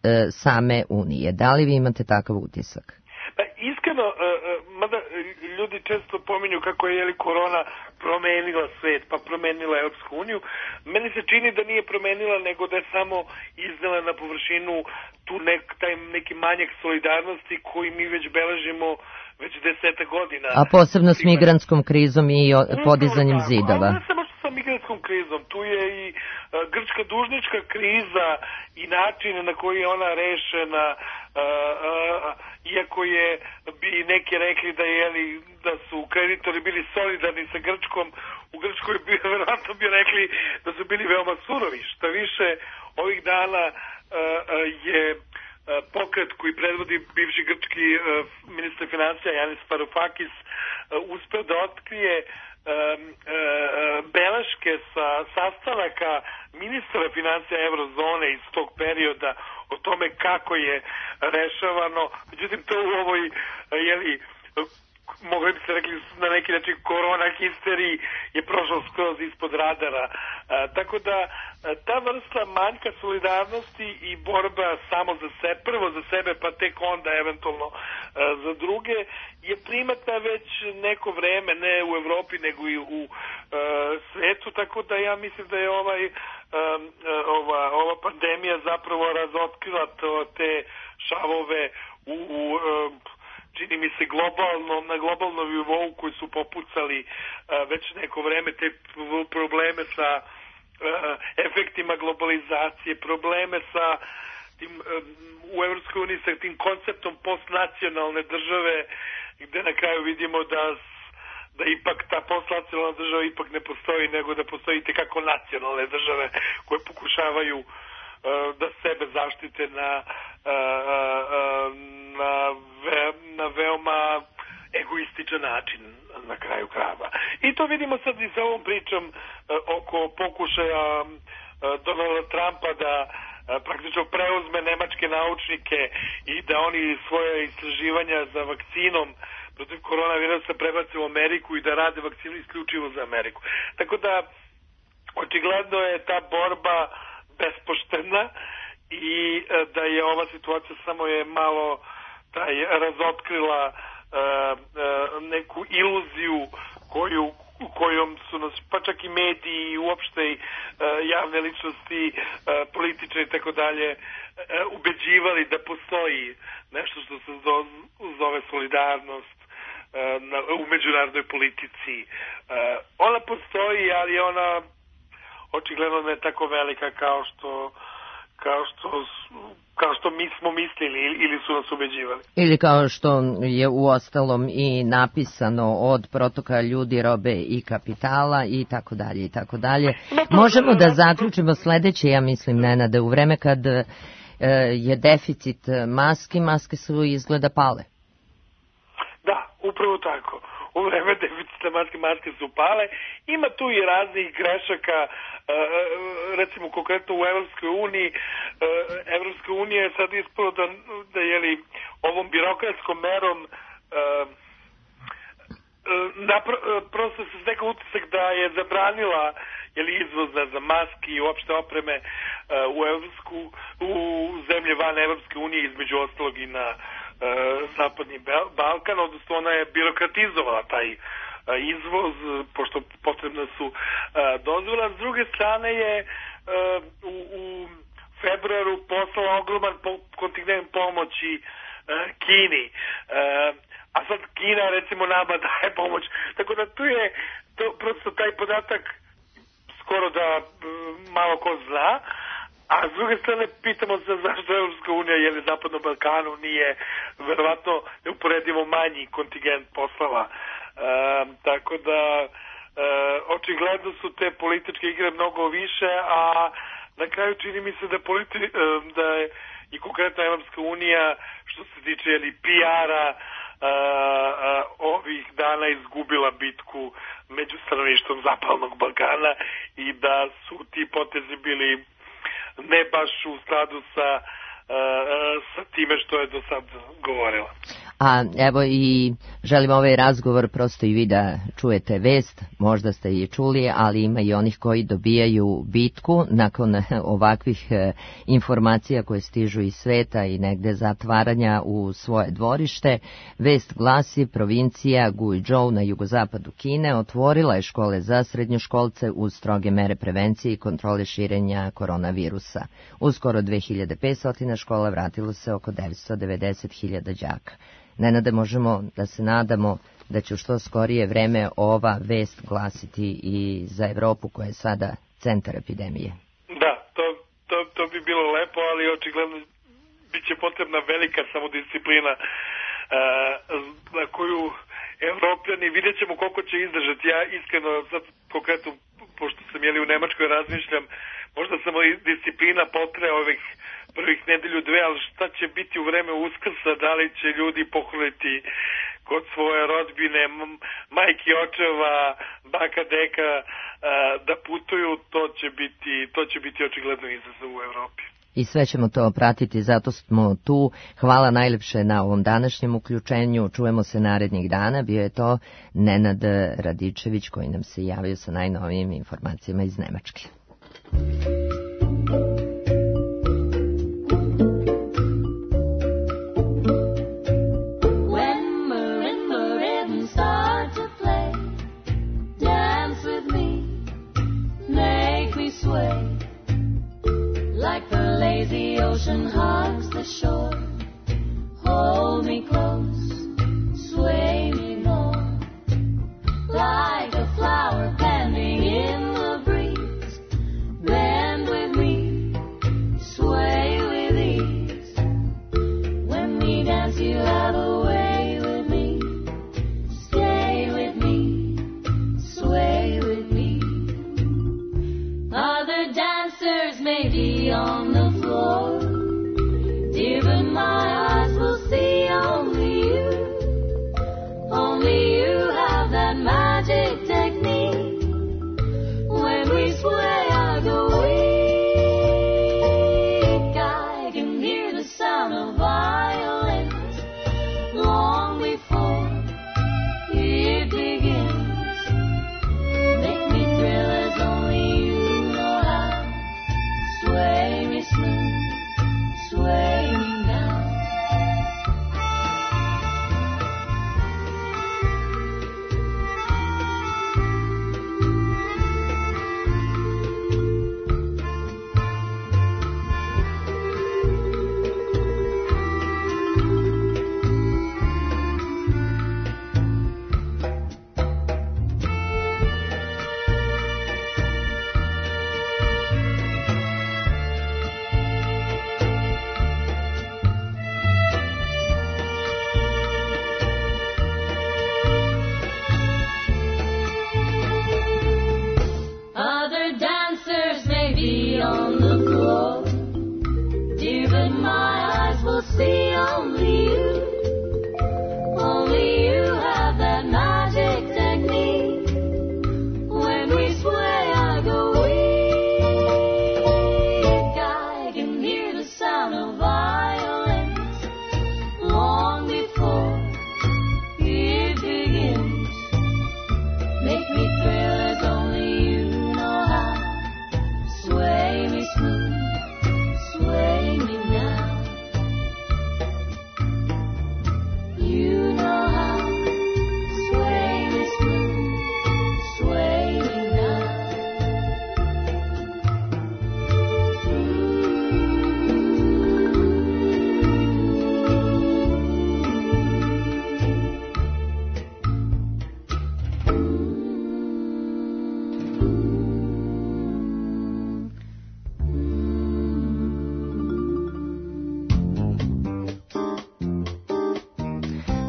same Unije. Da li vi imate takav utisak? Pa iskreno, e, mada ljudi često pominju kako je jeli, korona promenila svet, pa promenila Europsku uniju, meni se čini da nije promenila, nego da je samo iznela na površinu tu nek, taj neki manjak solidarnosti koji mi već beležimo već deseta godina. A posebno s migrantskom krizom i podizanjem zidova. Ali ne samo što sa migrantskom krizom, tu je i uh, grčka dužnička kriza i način na koji je ona rešena, uh, uh, iako je bi neki rekli da je da su kreditori bili solidarni sa Grčkom, u Grčkoj bi verovatno bi rekli da su bili veoma surovi. Šta više, ovih dana uh, uh, je pokret koji predvodi bivši grčki uh, ministar financija Janis Varoufakis uh, uspeo da otkrije um, uh, beleške sa sastanaka ministra financija Eurozone iz tog perioda o tome kako je rešavano. Međutim, to u ovoj uh, jeli, uh, mogli bi se rekli na neki način korona histeriji je prošlo skroz ispod radara. A, tako da a, ta vrsta manjka solidarnosti i borba samo za sebe, prvo za sebe pa tek onda eventualno a, za druge je primatna već neko vreme, ne u Evropi nego i u a, svetu, tako da ja mislim da je ovaj a, ova, ova pandemija zapravo razotkrila to, te šavove u, u a, čini mi se globalno, na globalnom nivou koji su popucali uh, već neko vreme, te probleme sa uh, efektima globalizacije, probleme sa tim, um, u Evropskoj uniji sa tim konceptom postnacionalne države, gde na kraju vidimo da da ipak ta postnacionalna država ipak ne postoji, nego da postoji tekako nacionalne države koje pokušavaju da sebe zaštite na, na, ve, na veoma egoističan način na kraju krajeva. I to vidimo sad i sa ovom pričom oko pokušaja Donalda Trumpa da praktično preuzme nemačke naučnike i da oni svoje istraživanja za vakcinom protiv koronavirusa prebace u Ameriku i da rade vakcinu isključivo za Ameriku. Tako da očigledno je ta borba bespoštena i da je ova situacija samo je malo taj razotkrila uh, uh, neku iluziju koju u kojom su nas pa čak i mediji, uopšte i javne ličnosti, političari i tako dalje ubeđivali da postoji nešto što se zove solidarnost u međunarodnoj politici. Ona postoji, ali ona očigledno ne tako velika kao što kao što kao što mi smo mislili ili su nas ubeđivali. Ili kao što je uostalom i napisano od protoka ljudi, robe i kapitala i tako dalje i tako dalje. Možemo da zaključimo sledeće, ja mislim, Nenade, u vreme kad je deficit maski, maske su izgleda pale. Da, upravo tako. U vreme deficita maske, maske su pale. Ima tu i raznih grešaka, recimo konkretno u Evropskoj uniji. Evropska unija je sad ispalo da, da jeli, ovom birokratskom merom napro, prosto se stekao utisak da je zabranila jeli, izvoz za maski i uopšte opreme u, Evropsku, u zemlje van Evropske unije, između ostalog i na Zapadni Balkan, odnosno ona je birokratizovala taj izvoz, pošto potrebna su dozvola. S druge strane je u, u februaru poslala ogroman kontingent pomoći Kini, a sad Kina recimo nama daje pomoć, tako da tu je to, prosto taj podatak skoro da malo ko zna. A s druge strane, pitamo se zašto Evropska unija ili Zapadnom Balkanu nije verovatno neuporedivo manji kontingent poslala. E, tako da, e, očigledno su te političke igre mnogo više, a na kraju čini mi se da, politi, e, da je i konkretna Evropska unija, što se tiče ili P R-a, e, e, ovih dana izgubila bitku među stanovništvom Zapadnog Balkana i da su ti potezi bili ne baš u skladu sa, uh, sa time što je do sad govorila. A evo i želim ovaj razgovor prosto i vi da čujete vest, možda ste je čuli, ali ima i onih koji dobijaju bitku nakon ovakvih informacija koje stižu iz sveta i negde zatvaranja u svoje dvorište. Vest glasi: provincija Guizhou na jugozapadu Kine otvorila je škole za srednjoškolce uz stroge mere prevencije i kontrole širenja koronavirusa. U skoro dve hiljade petsto škola vratilo se oko devetsto devedeset hiljada đaka. Nenade, možemo da se nadamo da će u što skorije vreme ova vest glasiti i za Evropu koja je sada centar epidemije. Da, to, to, to bi bilo lepo, ali očigledno bit će potrebna velika samodisciplina uh, na koju Evropljani, vidjet ćemo koliko će izdržati. Ja iskreno, sad konkretno, pošto sam jeli u Nemačkoj, razmišljam, možda samo disciplina potre ovih prvih nedelju dve, ali šta će biti u vreme Uskrsa, da li će ljudi pohvaliti kod svoje rodbine, majki, očeva, baka, deka, da putuju, to će biti, to će biti očigledno izazov u Evropi. I sve ćemo to pratiti, zato smo tu. Hvala najlepše na ovom današnjem uključenju. Čujemo se narednih dana. Bio je to Nenad Radičević koji nam se javio sa najnovijim informacijama iz Nemačke. Ocean hugs the shore. Hold me close, sway me more, like a flower bending in the breeze. Bend with me, sway with ease. When we dance, you have a way with me. Stay with me, sway with me. Other dancers may be on the floor, dear, but my eyes will see only you. Only you have that magic technique. When we sway, I go weak. I can hear the sound of violins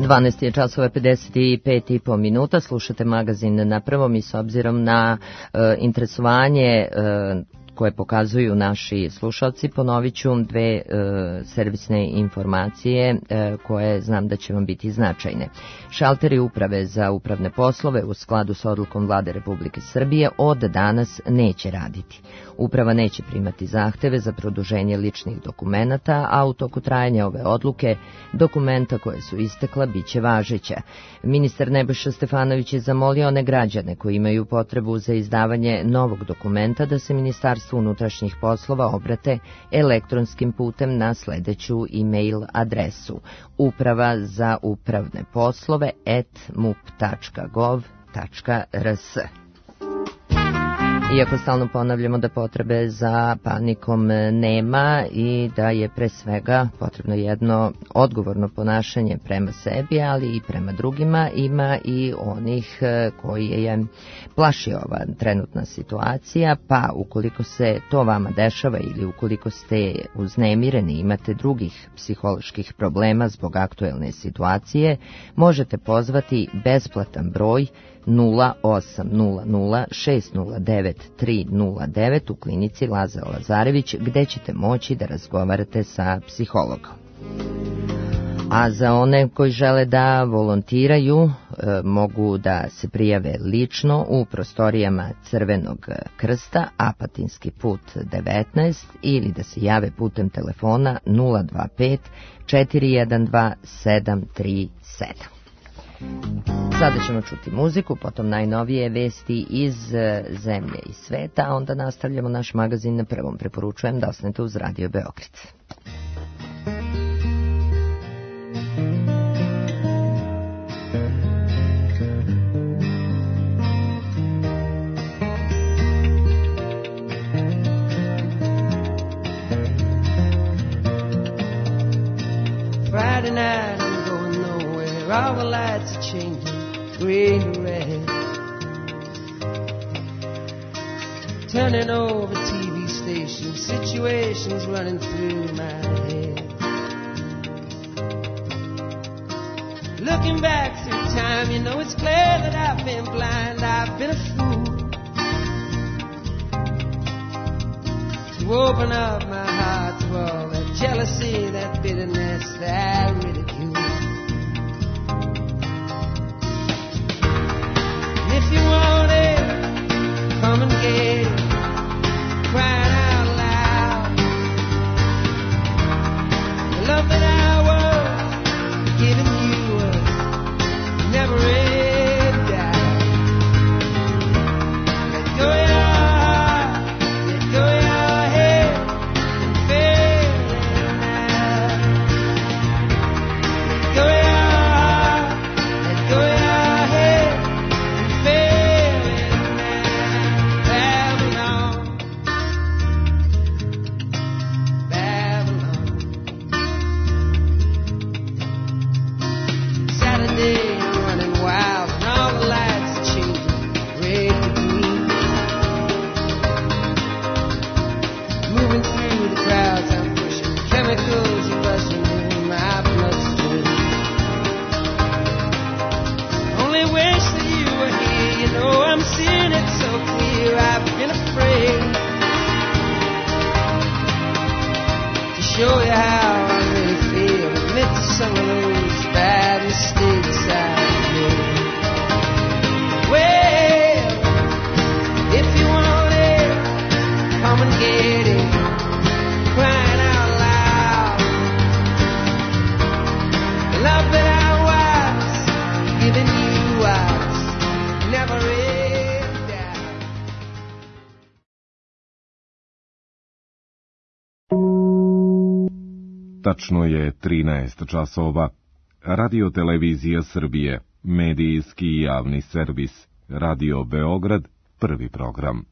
dvanaest je časova pedeset pet i po minuta, slušate magazin na prvom i s obzirom na e, interesovanje e, koje pokazuju naši slušalci, ponovit ću dve e, servisne informacije e, koje znam da će vam biti značajne. Šalteri uprave za upravne poslove u skladu s odlukom Vlade Republike Srbije od danas neće raditi. Uprava neće primati zahteve za produženje ličnih dokumenata, a u toku trajanja ove odluke dokumenta koje su istekla biće važeća. Ministar Nebojša Stefanović je zamolio one građane koji imaju potrebu za izdavanje novog dokumenta da se Ministarstvu unutrašnjih poslova obrate elektronskim putem na sledeću e-mail adresu uprava za upravne poslove at mup tačka gov tačka rs. Iako stalno ponavljamo da potrebe za panikom nema i da je pre svega potrebno jedno odgovorno ponašanje prema sebi, ali i prema drugima, ima i onih koji je plaši ova trenutna situacija, pa ukoliko se to vama dešava ili ukoliko ste uznemireni, imate drugih psiholoških problema zbog aktuelne situacije, možete pozvati besplatan broj nula osam nula nula šest nula devet tri nula devet u klinici Lazar Lazarević, gde ćete moći da razgovarate sa psihologom. A za one koji žele da volontiraju, e, mogu da se prijave lično u prostorijama Crvenog krsta, Apatinski put devetnaest, ili da se jave putem telefona nula dva pet četiri jedan dva sedam tri sedam. Sada ćemo čuti muziku, potom najnovije vesti iz zemlje i sveta, a onda nastavljamo naš magazin na prvom. Preporučujem da ostanete uz Radio Beograd. Friday night I'm going nowhere, all the lights are changing, green to red. Turning over T V stations, situations running through my head. Looking back through time, you know it's clear that I've been blind, I've been a fool to open up my heart to all that jealousy, that bitterness, that ridicule. If you want it, come and get it, crying out loud. The love that I was giving you was never in doubt. Let go your heart, let go your head, and feel it now. Let go your heart, let go your head, and feel it now. Babylon, Babylon. Saturday I'm running wild and all the lights are changing red to green. Moving through the crowds I'm pushing, chemicals are rushing in my bloodstream. Only wish that you were here, you know I'm seeing it so clear. I've been afraid to show you how I really feel, admit to some of those bad mistakes I made. Well, if you want it, come and get it, crying out loud. The love that I was giving you was never in doubt. Tačno je trinaest časova. Radio Televizija Srbije, medijski i javni servis, Radio Beograd, prvi program.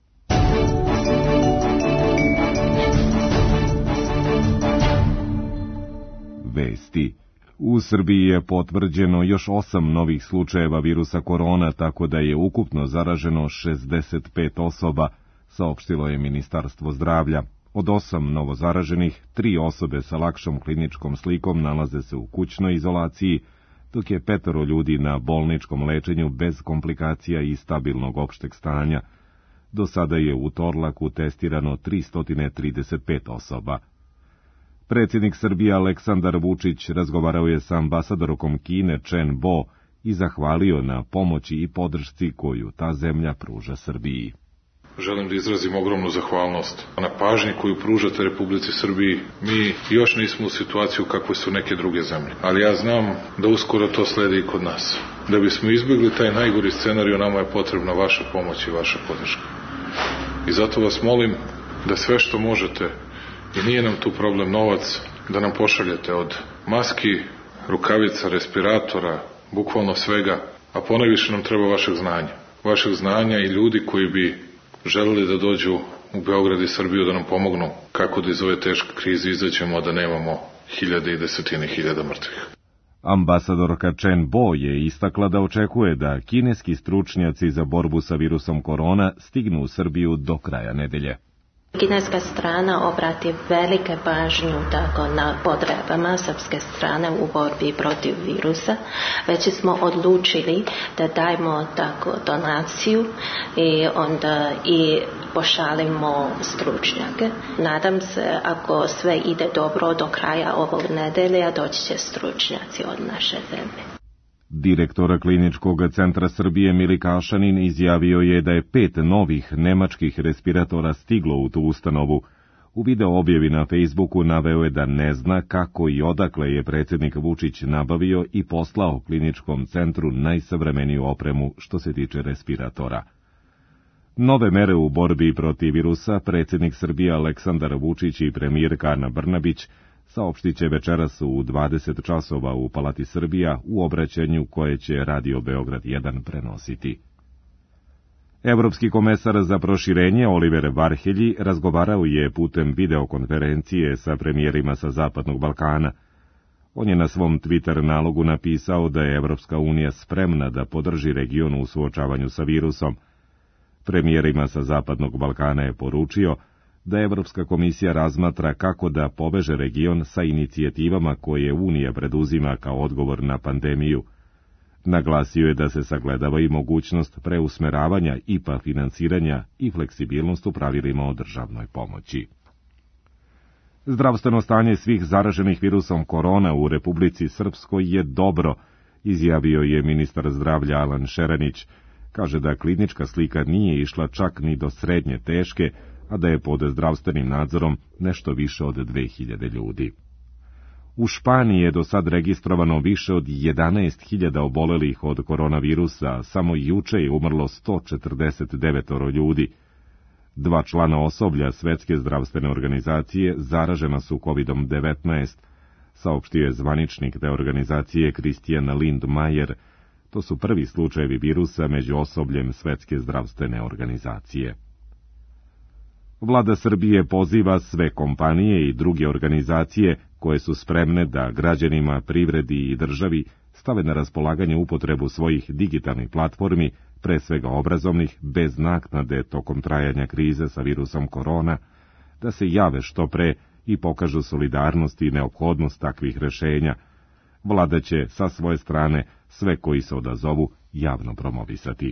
Vesti. U Srbiji je potvrđeno još osam novih slučajeva virusa korona, tako da je ukupno zaraženo šezdeset pet osoba, saopštilo je Ministarstvo zdravlja. Od osam novozaraženih, tri osobe sa lakšom kliničkom slikom nalaze se u kućnoj izolaciji, dok je petoro ljudi na bolničkom lečenju bez komplikacija i stabilnog opšteg stanja. Do sada je u Torlaku testirano tristo trideset pet osoba. Predsjednik Srbije Aleksandar Vučić razgovarao je sa ambasadorkom Kine Chen Bo i zahvalio na pomoći i podršci koju ta zemlja pruža Srbiji. Želim da izrazim ogromnu zahvalnost na pažnji koju pružate Republici Srbiji. Mi još nismo u situaciju kakve su neke druge zemlje, ali ja znam da uskoro to sledi i kod nas. Da bismo izbjegli taj najgori scenarij, nama je potrebna vaša pomoć i vaša podrška. I zato vas molim da sve što možete, i nije nam tu problem novac, da nam pošaljete od maski, rukavica, respiratora, bukvalno svega, a ponajviše nam treba vašeg znanja. Vašeg znanja i ljudi koji bi želeli da dođu u Beograd i Srbiju da nam pomognu kako da iz ove teške krize izađemo, a da nemamo hiljade i desetine hiljada mrtvih. Ambasadorka Chen Bo je istakla da očekuje da kineski stručnjaci za borbu sa virusom korona stignu u Srbiju do kraja nedelje. Kineska strana obrati velike pažnju tako na potrebama srpske strane u borbi protiv virusa. Već smo odlučili da dajemo tako donaciju i onda i pošalimo stručnjake. Nadam se, ako sve ide dobro do kraja ovog nedelja, doći će stručnjaci od naše zemlje. Direktor Kliničkog centra Srbije Milikašanin izjavio je da je pet novih nemačkih respiratora stiglo u tu ustanovu. U video objavi na Facebooku naveo je da ne zna kako i odakle je predsjednik Vučić nabavio i poslao Kliničkom centru najsavremeniju opremu što se tiče respiratora. Nove mere u borbi protiv virusa predsjednik Srbije Aleksandar Vučić i premijerka Ana Brnabić saopštit će večeras u dvadeset časova u Palati Srbija u obraćanju koje će Radio Beograd jedan prenositi. Evropski komesar za proširenje Oliver Varhelji razgovarao je putem videokonferencije sa premijerima sa Zapadnog Balkana. On je na svom Twitter nalogu napisao da je Evropska unija spremna da podrži region u suočavanju sa virusom. Premijerima sa Zapadnog Balkana je poručio da Evropska komisija razmatra kako da poveže region sa inicijativama koje Unija preduzima kao odgovor na pandemiju. Naglasio je da se sagledava i mogućnost preusmeravanja I P A financiranja i fleksibilnost u pravilima o državnoj pomoći. Zdravstveno stanje svih zaraženih virusom korona u Republici Srpskoj je dobro, izjavio je ministar zdravlja Alan Šeranić. Kaže da klinička slika nije išla čak ni do srednje teške, a da je pod zdravstvenim nadzorom nešto više od dve hiljade ljudi. U Španiji je do sad registrovano više od jedanaest hiljada obolelih od koronavirusa, samo juče je umrlo sto četrdeset devet ljudi. Dva člana osoblja Svetske zdravstvene organizacije zaražena su kovidom devetnaest, saopštio je zvaničnik te organizacije Christian Lindmajer. To su prvi slučajevi virusa među osobljem Svetske zdravstvene organizacije. Vlada Srbije poziva sve kompanije i druge organizacije koje su spremne da građanima, privredi i državi stave na raspolaganje upotrebu svojih digitalnih platformi, pre svega obrazovnih, bez naknade tokom trajanja krize sa virusom korona, da se jave što pre i pokažu solidarnost i neophodnost takvih rešenja. Vlada će sa svoje strane sve koji se odazovu javno promovisati.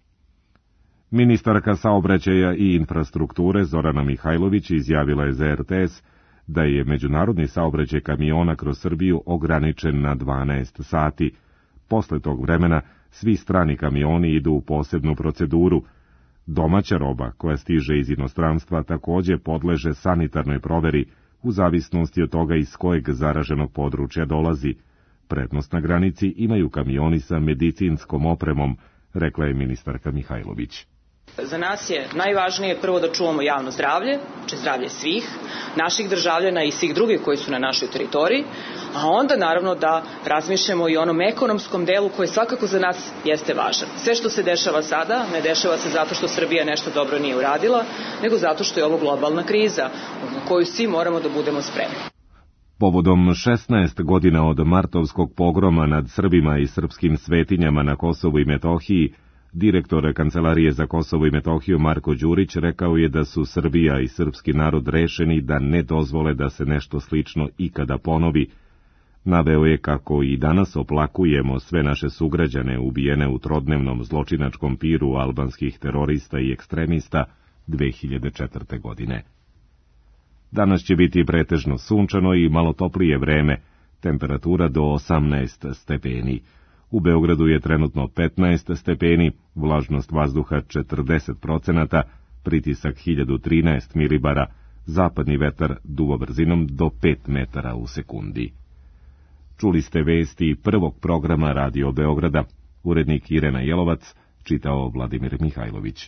Ministarka saobraćaja i infrastrukture Zorana Mihajlović izjavila je za R T S da je međunarodni saobraćaj kamiona kroz Srbiju ograničen na dvanaest sati. Posle tog vremena svi strani kamioni idu u posebnu proceduru. Domaća roba koja stiže iz inostranstva također podleže sanitarnoj proveri u zavisnosti od toga iz kojeg zaraženog područja dolazi. Prednost na granici imaju kamioni sa medicinskom opremom, rekla je ministarka Mihajlović. Za nas je najvažnije prvo da čuvamo javno zdravlje, znači zdravlje svih, naših državljana i svih drugih koji su na našoj teritoriji, a onda naravno da razmišljamo i o onom ekonomskom delu koji svakako za nas jeste važan. Sve što se dešava sada ne dešava se zato što Srbija nešto dobro nije uradila, nego zato što je ovo globalna kriza na koju svi moramo da budemo spremni. Povodom šesnaest godina od martovskog pogroma nad Srbima i srpskim svetinjama na Kosovu i Metohiji, direktor Kancelarije za Kosovo i Metohiju Marko Đurić rekao je da su Srbija i srpski narod rešeni da ne dozvole da se nešto slično ikada ponovi. Naveo je kako i danas oplakujemo sve naše sugrađane ubijene u trodnevnom zločinačkom piru albanskih terorista i ekstremista dve hiljade četvrte. godine. Danas će biti pretežno sunčano i malo toplije vreme, temperatura do osamnaest stepeni. U Beogradu je trenutno petnaest stepeni, vlažnost vazduha četrdeset procenata, pritisak hiljadu trinaest milibara, zapadni vetar duva brzinom do pet metara u sekundi. Čuli ste vesti prvog programa Radio Beograda, urednik Irena Jelovac, čitao Vladimir Mihajlović.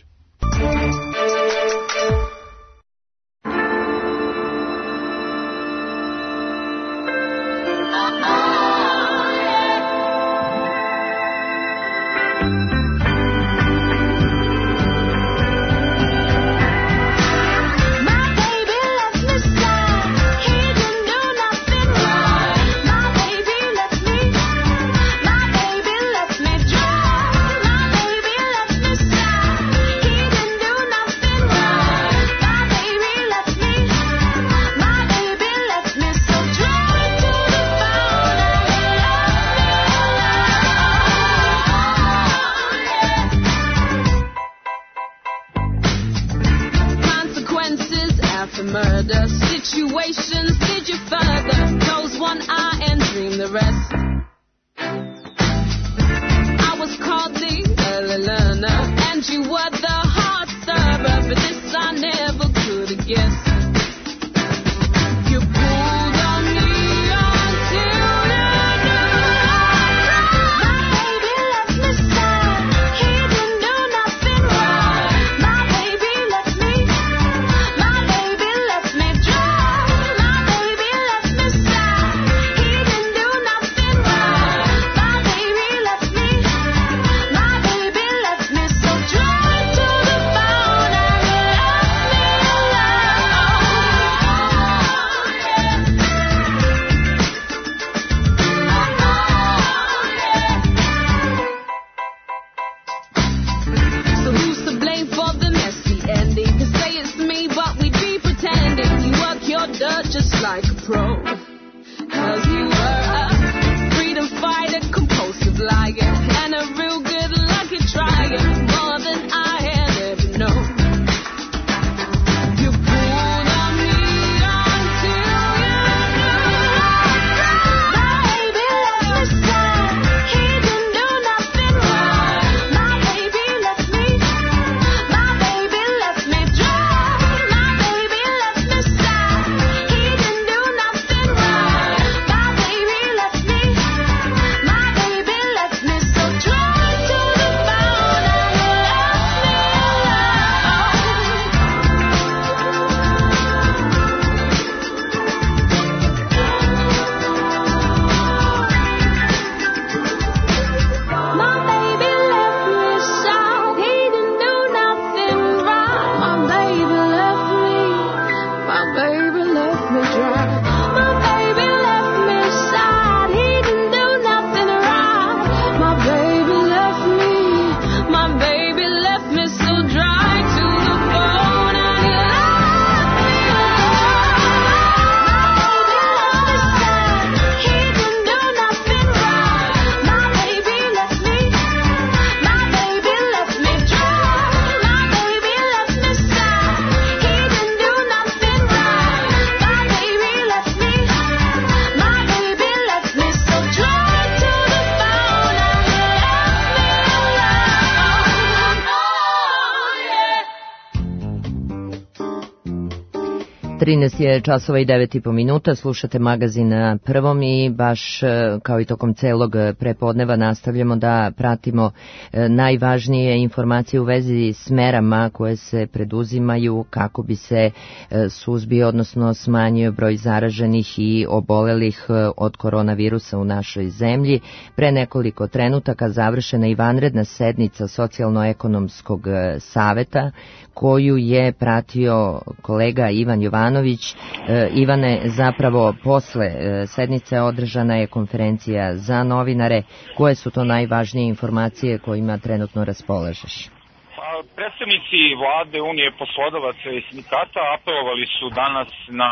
trinaest je časova i devet i po minuta, slušate magazin na Prvom i baš kao i tokom celog prepodneva nastavljamo da pratimo najvažnije informacije u vezi s merama koje se preduzimaju kako bi se suzbio, odnosno smanjio broj zaraženih i obolelih od koronavirusa u našoj zemlji. Pre nekoliko trenutaka završena i vanredna sednica Socijalno-ekonomskog saveta koju je pratio kolega Ivan Jovanović. E, Ivane, zapravo posle e, sednice održana je konferencija za novinare. Koje su to najvažnije informacije kojima trenutno raspolažeš? Predstavnici vlade Unije poslodavaca i sindikata apelovali su danas na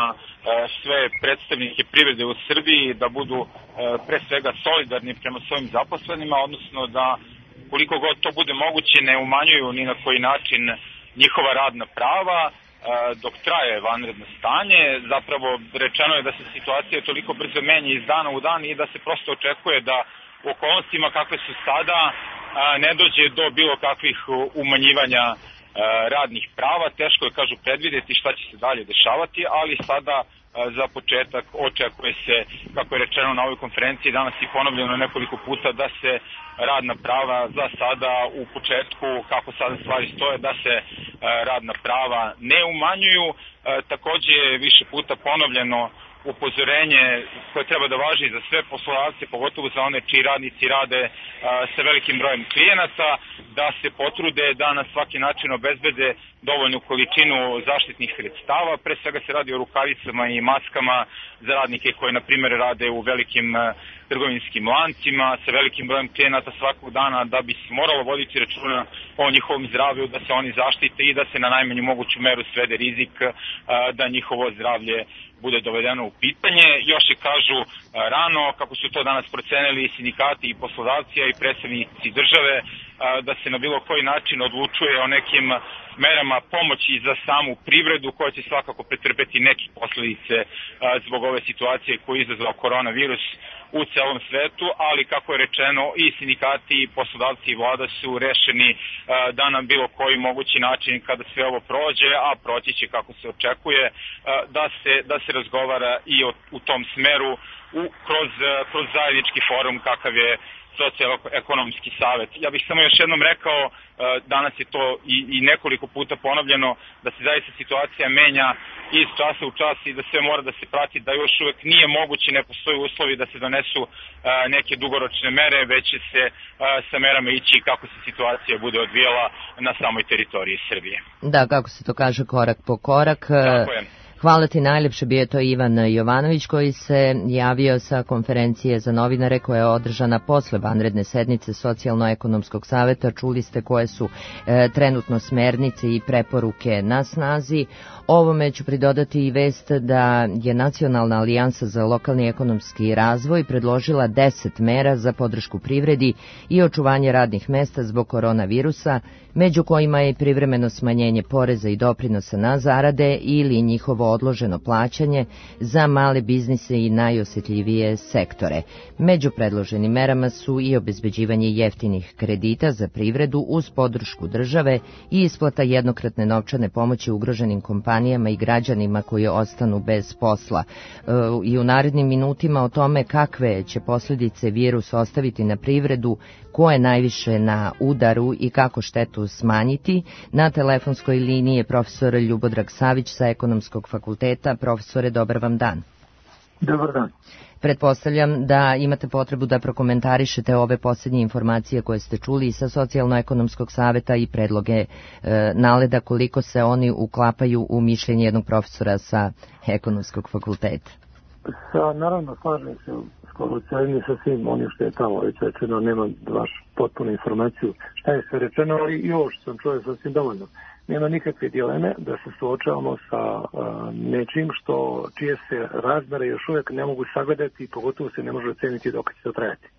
sve predstavnike privrede u Srbiji da budu pre svega solidarni prema svojim zaposlenima, odnosno da koliko god to bude moguće ne umanjuju ni na koji način njihova radna prava dok traje vanredno stanje. Zapravo rečeno je da se situacija toliko brzo menja iz dana u dan i da se prosto očekuje da u okolnostima kakve su sada ne dođe do bilo kakvih umanjivanja radnih prava. Teško je, kažu, predvidjeti šta će se dalje dešavati, ali sada za početak očekuje se, kako je rečeno na ovoj konferenciji danas i ponovljeno nekoliko puta, da se radna prava za sada u početku, kako sada stvari stoje, da se radna prava ne umanjuju. Takođe je više puta ponovljeno upozorenje koje treba da važi za sve poslodavce, pogotovo za one čiji radnici rade a, sa velikim brojem klijenata, da se potrude da na svaki način obezbede dovoljnu količinu zaštitnih sredstava. Pre svega se radi o rukavicama i maskama za radnike koji, na primjer, rade u velikim a, trgovinskim lancima sa velikim brojem klijenata svakog dana, da bi se moralo voditi računa o njihovom zdravlju, da se oni zaštite i da se na najmanju moguću meru svede rizik a, da njihovo zdravlje bude dovedeno u pitanje. Još je, kažu, rano, kako su to danas procenili sindikati i poslodavci, a i predstavnici države, da se na bilo koji način odlučuje o nekim merama pomoći za samu privredu koja će svakako pretrpeti neke posljedice zbog ove situacije koju je izazvao koronavirus u celom svetu, ali kako je rečeno i sindikati i poslodavci i vlada su rešeni da na bilo koji mogući način kada sve ovo prođe, a proći će kako se očekuje, da se, da se razgovara i o, u tom smeru u, kroz, kroz zajednički forum kakav je socijalno-ekonomski savet. Ja bih samo još jednom rekao, danas je to i, i nekoliko puta ponovljeno, da se zaista situacija menja iz časa u čas i da sve mora da se prati, da još uvek nije moguće, ne postoji uslovi da se donesu neke dugoročne mere, već će se sa merama ići kako se situacija bude odvijala na samoj teritoriji Srbije. Da, kako se to kaže, korak po korak. Tako je. Hvala ti najljepše, bio je to Ivan Jovanović koji se javio sa konferencije za novinare koja je održana posle vanredne sednice Socijalno-ekonomskog saveta. Čuli ste koje su e, trenutno smernice i preporuke na snazi. Ovome ću pridodati i vest da je Nacionalna alijansa za lokalni ekonomski razvoj predložila deset mera za podršku privredi i očuvanje radnih mesta zbog koronavirusa, među kojima je privremeno smanjenje poreza i doprinosa na zarade ili njihovo odloženo plaćanje za male biznise i najosjetljivije sektore. Među predloženim merama su i obezbeđivanje jeftinih kredita za privredu uz podršku države i isplata jednokratne novčane pomoći ugroženim kompanijama i građanima koji ostanu bez posla. I u narednim minutima o tome kakve će posljedice virus ostaviti na privredu, ko je najviše na udaru i kako štetu smanjiti. Na telefonskoj liniji je profesor Ljubodrag Savić sa Ekonomskog fakulteta. Profesore, dobar vam dan. Dobar dan. Pretpostavljam da imate potrebu da prokomentarišete ove posljednje informacije koje ste čuli sa Socijalno-ekonomskog saveta i predloge e, naleda, koliko se oni uklapaju u mišljenje jednog profesora sa Ekonomskog fakulteta. Sa, naravno, slažem se skoro cijelim sa svim onim što je tamo već rečeno, nemam baš potpunu informaciju šta je sve rečeno, ali i ovo što sam čuo sasvim dovoljno. Nema nikakve dileme da se suočavamo sa a, nečim što čije se razmere još uvijek ne mogu sagledati i pogotovo se ne može oceniti dok će to trajati.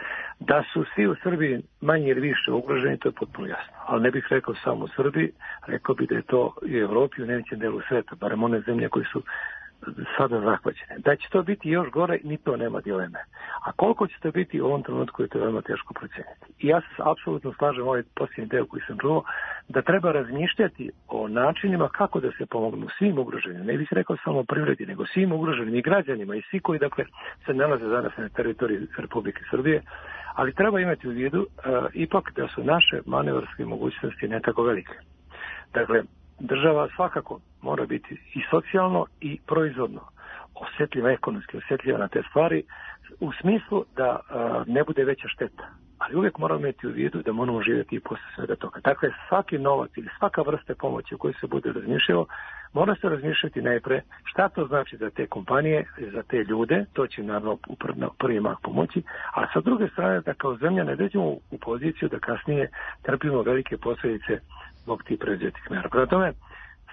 Da su svi u Srbiji manje ili više ugroženi, to je potpuno jasno. Ali ne bih rekao samo u Srbiji, rekao bih da je to i u Evropi, u nekim delu sveta, barem one zemlje koje su sada zahvaćene. Da će to biti još gore, ni to nema dileme. A koliko će to biti u ovom trenutku je to veoma teško proceniti. I ja se apsolutno slažem ovaj posljednji deo koji sam čuo, da treba razmišljati o načinima kako da se pomognu svim ugroženim. Ne bih rekao samo privredi, nego svim ugroženim i građanima i svi koji dakle se nalaze danas na teritoriji Republike Srbije, ali treba imati u vidu uh, ipak da su naše manevarske mogućnosti ne tako velike. Dakle, država svakako mora biti i socijalno i proizvodno osjetljiva, ekonomski osjetljiva na te stvari u smislu da a, ne bude veća šteta. Ali uvijek moramo imati u vidu da moramo živjeti i posle svega toga. Dakle, svaki novac ili svaka vrsta pomoći u kojoj se bude razmišljalo, mora se razmišljati najpre šta to znači za te kompanije, za te ljude, to će naravno u prvi mah pomoći, a sa druge strane da kao zemlja ne dođemo u poziciju da kasnije trpimo velike posljedice zbog tih preuzetih mera. Prema tome,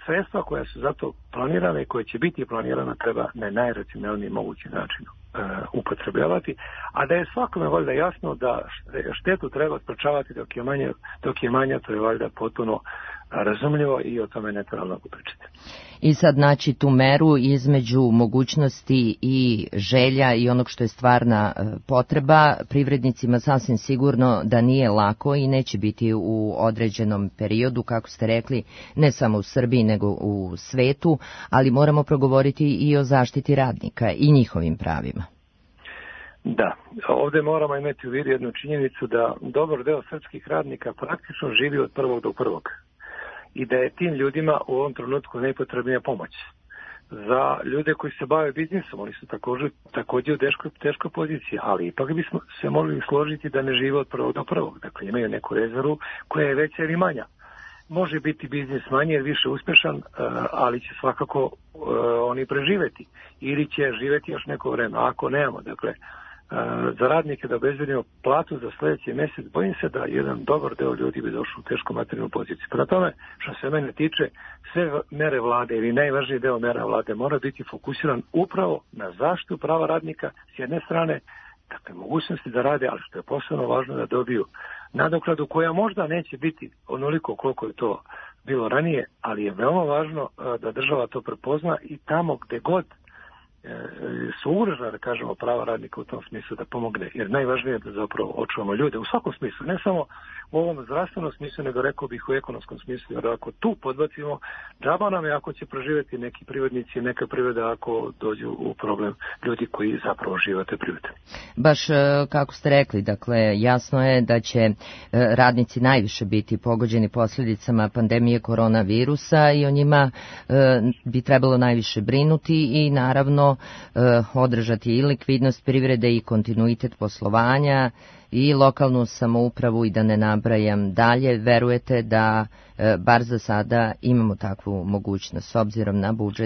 sredstva koja su zato planirane i koje će biti planirana treba na najracionalniji mogući način uh, upotrebljavati, a da je svakome valjda jasno da štetu treba sprečavati dok je manje, dok je manja, to je valjda potpuno razumljivo i o tome ne treba mnogo pričati. I sad naći tu meru između mogućnosti i želja i onog što je stvarna potreba privrednicima sasvim sigurno da nije lako i neće biti u određenom periodu, kako ste rekli, ne samo u Srbiji nego u svetu, ali moramo progovoriti i o zaštiti radnika i njihovim pravima. Da, ovdje moramo imati u vidu jednu činjenicu da dobar deo srpskih radnika praktično živi od prvog do prvog i da je tim ljudima u ovom trenutku najpotrebnija pomoć. Za ljude koji se bave biznisom, oni su također, također u teškoj, teškoj poziciji, ali ipak bismo se mogli složiti da ne žive od prvog do prvog. Dakle, imaju neku rezervu koja je veća ili manja. Može biti biznis manje ili više uspešan, ali će svakako oni preživeti ili će živeti još neko vreme. A ako nemamo, dakle, za radnike da obezbedimo platu za sljedeći mjesec, bojim se da jedan dobar deo ljudi bi došao u tešku materijalnu poziciju. Prema tome, što se mene tiče, sve mere vlade ili najvažniji deo mera vlade mora biti fokusiran upravo na zaštitu prava radnika s jedne strane, dakle mogućnosti da rade, ali što je posebno važno da dobiju nadoknadu koja možda neće biti onoliko koliko je to bilo ranije, ali je veoma važno da država to prepozna i tamo gde god su ugrožena, da kažemo, prava radnika u tom smislu da pomogne, jer najvažnije je da zapravo očuvamo ljude u svakom smislu, ne samo u ovom zdravstvenom smislu, nego rekao bih u ekonomskom smislu, jer ako tu podbacimo, džaba nam je ako će preživjeti neki privrednici, neka privreda ako dođu u problem ljudi koji zapravo žive te privrede. Baš kako ste rekli, dakle, jasno je da će radnici najviše biti pogođeni posljedicama pandemije koronavirusa i o njima bi trebalo najviše brinuti i naravno održati i likvidnost privrede i kontinuitet poslovanja i lokalnu samoupravu i da ne nabrajam dalje. Verujete da bar za sada imamo takvu mogućnost s obzirom na budžet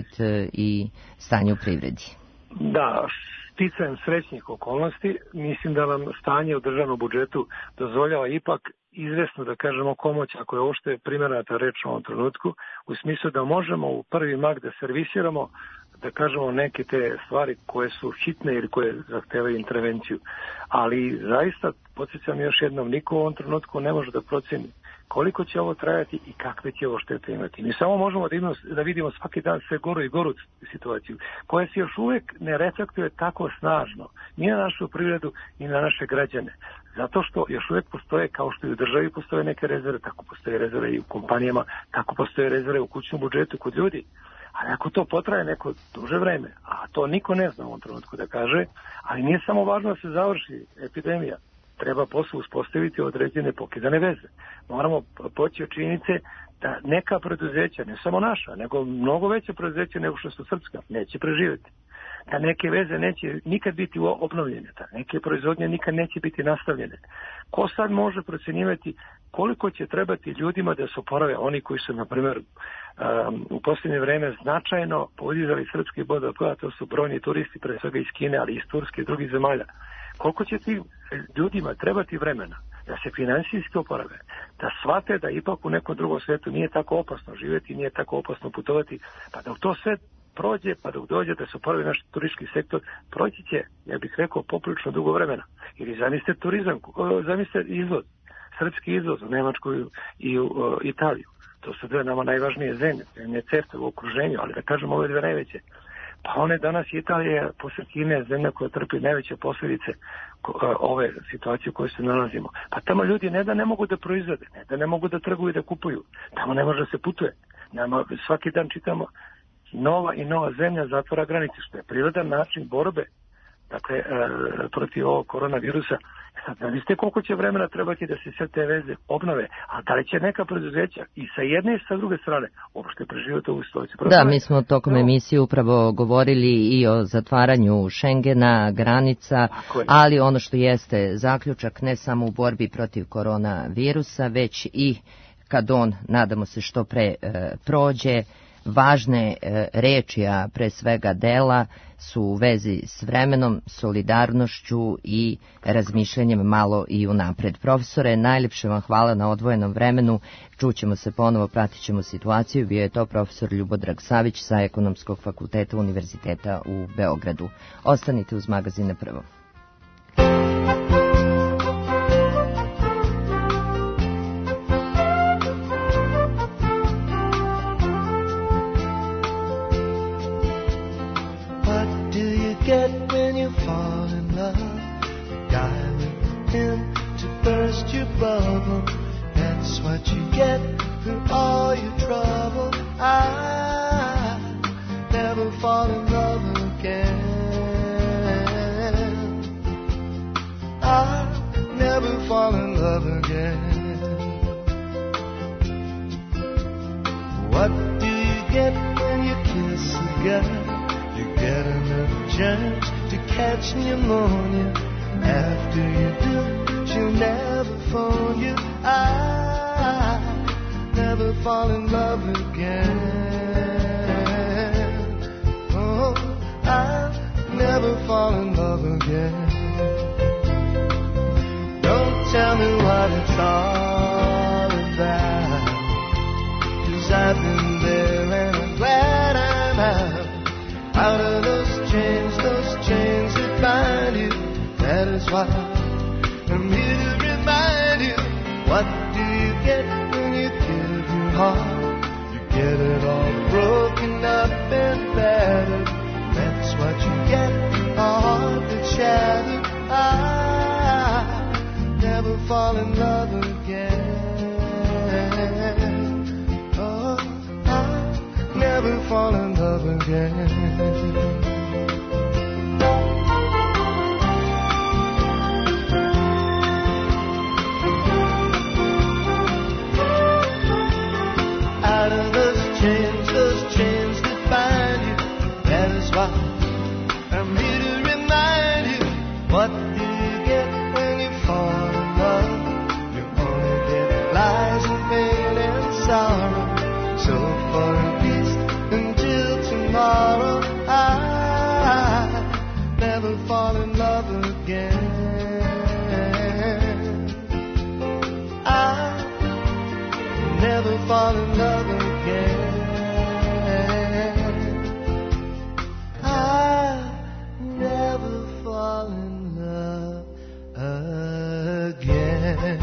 i stanje u privredi? Da, sticajem srećnih okolnosti, mislim da nam stanje u državnom budžetu dozvoljava ipak izvesno, da kažemo, pomoć, ako je uopšte primjerena ta reč u ovom trenutku, u smislu da možemo u prvi mak da servisiramo, da kažemo, neke te stvari koje su hitne ili koje zahtevaju intervenciju. Ali zaista, podsjećam još jednom, niko u ovom trenutku ne može da proceni koliko će ovo trajati i kakve će ovo štete imati. Mi samo možemo da, imamo, da vidimo svaki dan sve goru i goru situaciju, koja se još uvijek ne reflektuje tako snažno ni na našu privredu ni na naše građane. Zato što još uvijek postoje, kao što i u državi postoje neke rezerve, tako postoje rezerve i u kompanijama, tako postoje rezerve u kućnom budžetu kod ljudi. Ali ako to potraje neko duže vreme, a to niko ne zna u ovom trenutku da kaže, ali nije samo važno da se završi epidemija, treba posle uspostaviti određene pokidane veze. Moramo poći od činjenice da neka preduzeća, ne samo naša, nego mnogo veće preduzeća nego što su srpska, neće preživjeti. Da neke veze neće nikad biti obnovljene, da neke proizvodnje nikad neće biti nastavljene. Ko sad može procjenjivati koliko će trebati ljudima da se oporave oni koji su, na primjer, um, u posljednje vreme značajno podizali srpski B D P, a to su brojni turisti, pre svega iz Kine, ali i iz Turske i drugih zemalja. Koliko će tim ljudima trebati vremena da se finansijski oporave, da shvate da ipak u nekom drugom svijetu nije tako opasno živjeti, nije tako opasno putovati, pa da u to sve prođe, pa dok dođe da se oporavi naš turistički sektor, proći će, ja bih rekao, poprilično dugo vremena. Ili zamislite turizam, zamislite izvoz, srpski izvoz u Nemačku i u Italiju. To su dve nama najvažnije zemlje, zemlje CEFTA u okruženju, ali da kažemo ove dve najveće. Pa one danas Italije, posle Kine, zemlja koja trpi najveće posljedice ove situacije u kojoj se nalazimo. Pa tamo ljudi ne da ne mogu da proizvode, ne da ne mogu da trguju i da kupuju. Tamo ne može da se putuje. Nama svaki dan čitamo nova i nova zemlja zatvora granice, što je prirodan način borbe, dakle, e, protiv ovog koronavirusa. Sad, ne znate koliko će vremena trebati da se sve te veze obnove, a da li će neka preduzeća i sa jedne i sa druge strane uopšte preživjeti ovu situaciju? Da, mi smo tokom no. emisije upravo govorili i o zatvaranju Šengena, granica, ali ono što jeste zaključak ne samo u borbi protiv koronavirusa, već i kad on, nadamo se, što pre e, prođe, važne e, reči, a pre svega dela, su u vezi s vremenom, solidarnošću i razmišljanjem malo i unapred. Profesore, najljepše vam hvala na odvojenom vremenu. Čućemo se ponovo, pratit ćemo situaciju. Bio je to profesor Ljubodrag Savić sa Ekonomskog fakulteta Univerziteta u Beogradu. Ostanite uz magazine Prvo. Get when you fall in love, the guy with him to burst your bubble. That's what you get for all your trouble. I never fall in love again. I never fall in love again. What do you get when you kiss a girl? You get another chance to catch pneumonia. After you do, she'll never phone you. I never fall in love again. Oh, I never fall in love again. Don't tell me what it's all about, 'cause I've been there and I'm glad I'm out. Out of those chains, those chains that bind you. That is why I'm here to remind you. What do you get when you give your heart? You get it all broken up and battered. That's what you get, a heart that's shattered. I never fall in love again. Oh, I never fall in love again. Out of those chains, those chains that bind you. That is why I'm here to remind you. What do you get when you fall in love? You only get lies and pain and sorrow. So for a peace until tomorrow, I never fall in love again. I never fall in love again. I never fall in love again.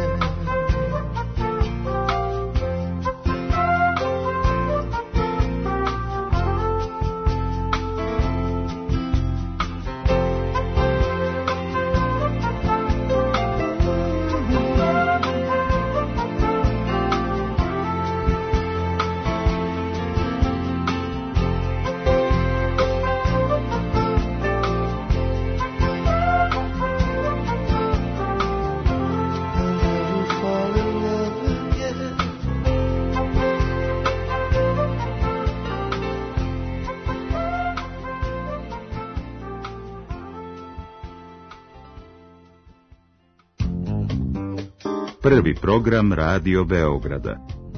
Prvi program Radio Beograda.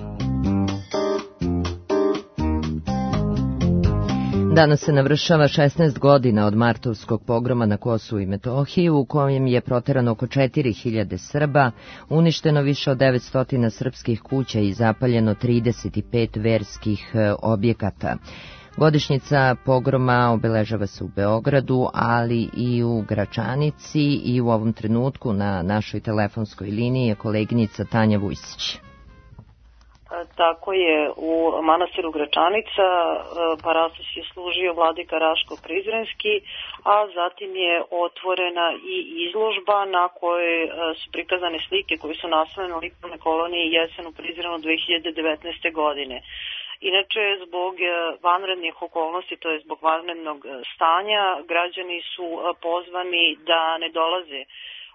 Danas se navršava šesnaest godina od martovskog pogroma na Kosovu i Metohiji, u kojem je proterano oko četiri hiljade Srba, uništeno više od devetsto srpskih kuća i zapaljeno trideset pet verskih objekata. Godišnjica pogroma obeležava se u Beogradu, ali i u Gračanici, i u ovom trenutku na našoj telefonskoj liniji je koleginica Tanja Vujsić. Tako je, u manastiru Gračanica parasus je služio vladika Raško Prizrenski, a zatim je otvorena i izložba na kojoj su prikazane slike koje su nastale na likovne koloniji Jesen u Prizrenu dve hiljade devetnaeste. godine. Inače, zbog vanrednih okolnosti, to je zbog vanrednog stanja, građani su pozvani da ne dolaze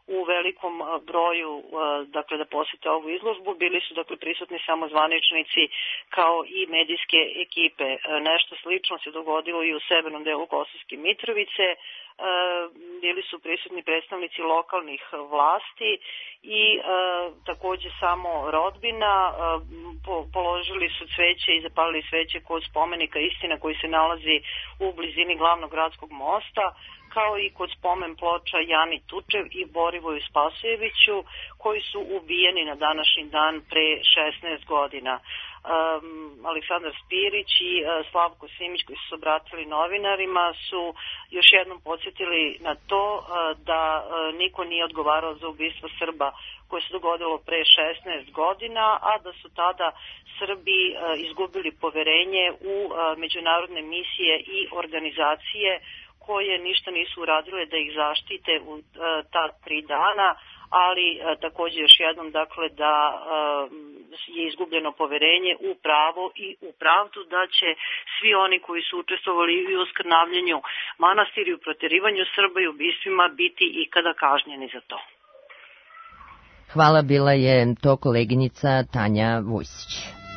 u velikom broju dakle da posete ovu izložbu. Bili su dakle prisutni samo zvaničnici kao i medijske ekipe. Nešto slično se dogodilo i u severnom delu Kosovske Mitrovice. Bili su prisutni predstavnici lokalnih vlasti i e, takođe samo rodbina. E, po, položili su cveće i zapalili sveće kod spomenika Istina koji se nalazi u blizini glavnog gradskog mosta, kao i kod spomen ploča Jani Tučev i Borivoju Spasojeviću koji su ubijeni na današnji dan pre šesnaest godina. Um, Aleksandar Spirić i uh, Slavko Simić koji su se obratili novinarima su još jednom podsjetili na to uh, da uh, niko nije odgovarao za ubistvo Srba koje se dogodilo pre šesnaest godina, a da su tada Srbi uh, izgubili poverenje u uh, međunarodne misije i organizacije koje ništa nisu uradile da ih zaštite u uh, ta tri dana, ali e, takođe još jednom dakle da e, je izgubljeno poverenje u pravo i u pravdu, da će svi oni koji su učestvovali u oskrnavljanju manastira i u proterivanju Srba i ubistvima biti ikada kažnjeni za to. Hvala, bila je to koleginica Tanja Vujsić.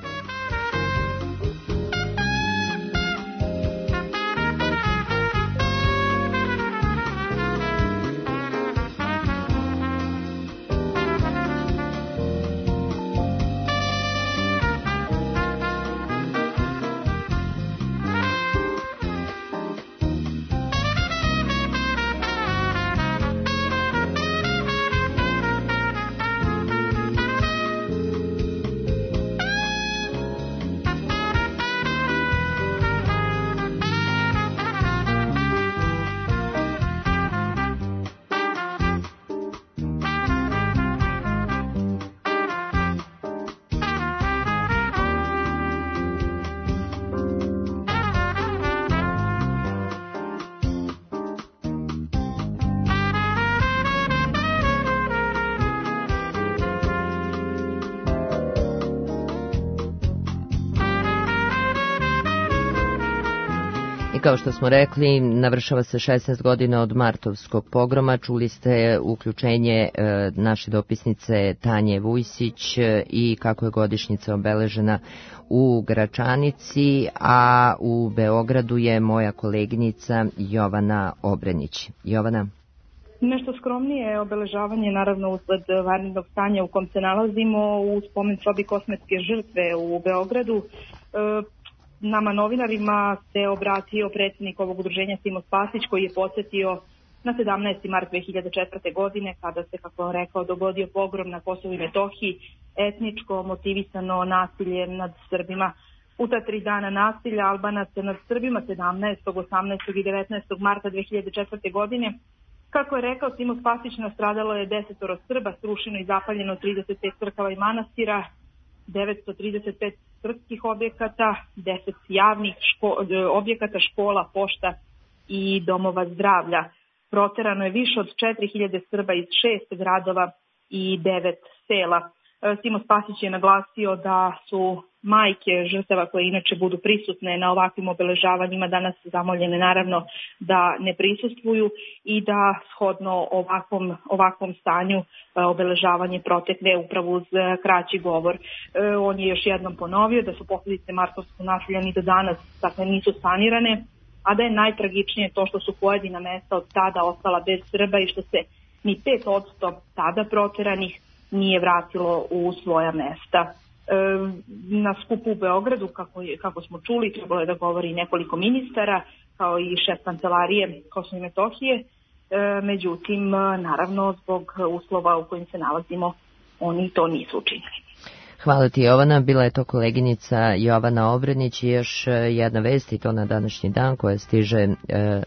I kao što smo rekli, navršava se šesnaest godina od martovskog pogroma. Čuli ste uključenje e, naše dopisnice Tanje Vujsić e, i kako je godišnjica obeležena u Gračanici, a u Beogradu je moja koleginica Jovana Obrenić. Jovana? Nešto skromnije obeležavanje, naravno usled vanrednog stanja u kom se nalazimo, u spomen sobi kosmetske žrtve u Beogradu. E, Nama novinarima se obratio predsjednik ovog udruženja Simo Spasić, koji je podsjetio na sedamnaesti mart dve hiljade četvrte. godine kada se, kako on rekao, dogodio pogrom na Kosovu i Metohiji, etničko motivisano nasilje nad Srbima. U ta tri dana nasilja Albanaca nad Srbima sedamnaestog, osamnaestog i devetnaestog marta dve hiljade četvrte. godine, kako je rekao Simo Spasić, nastradalo je desetoro Srba, srušeno i zapaljeno trideset pet crkava i manastira, devetsto trideset pet srpskih objekata, deset javnih ško, objekata, škola, pošta i domova zdravlja. Proterano je više od četiri hiljade Srba iz šest gradova i devet sela. Simo Spasić je naglasio da su majke žrtava koje inače budu prisutne na ovakvim obeležavanjima danas zamoljene naravno da ne prisustvuju i da shodno ovakvom, ovakvom stanju obeležavanje protekne upravo uz kraći govor. On je još jednom ponovio da su posljedice martovskog nasilja ni do danas dakle, nisu sanirane, a da je najtragičnije to što su pojedina mesta od tada ostala bez Srba i što se ni pet odsto tada proteranih nije vratilo u svoja mesta. E, na skupu u Beogradu, kako, je, kako smo čuli, trebalo je da govori nekoliko ministara, kao i šef kancelarije Kosova i Metohije, e, međutim, naravno, zbog uslova u kojim se nalazimo, oni to nisu učinili. Hvala ti, Jovana. Bila je to koleginica Jovana Obrenić i još jedna vest, i to na današnji dan, koja stiže e,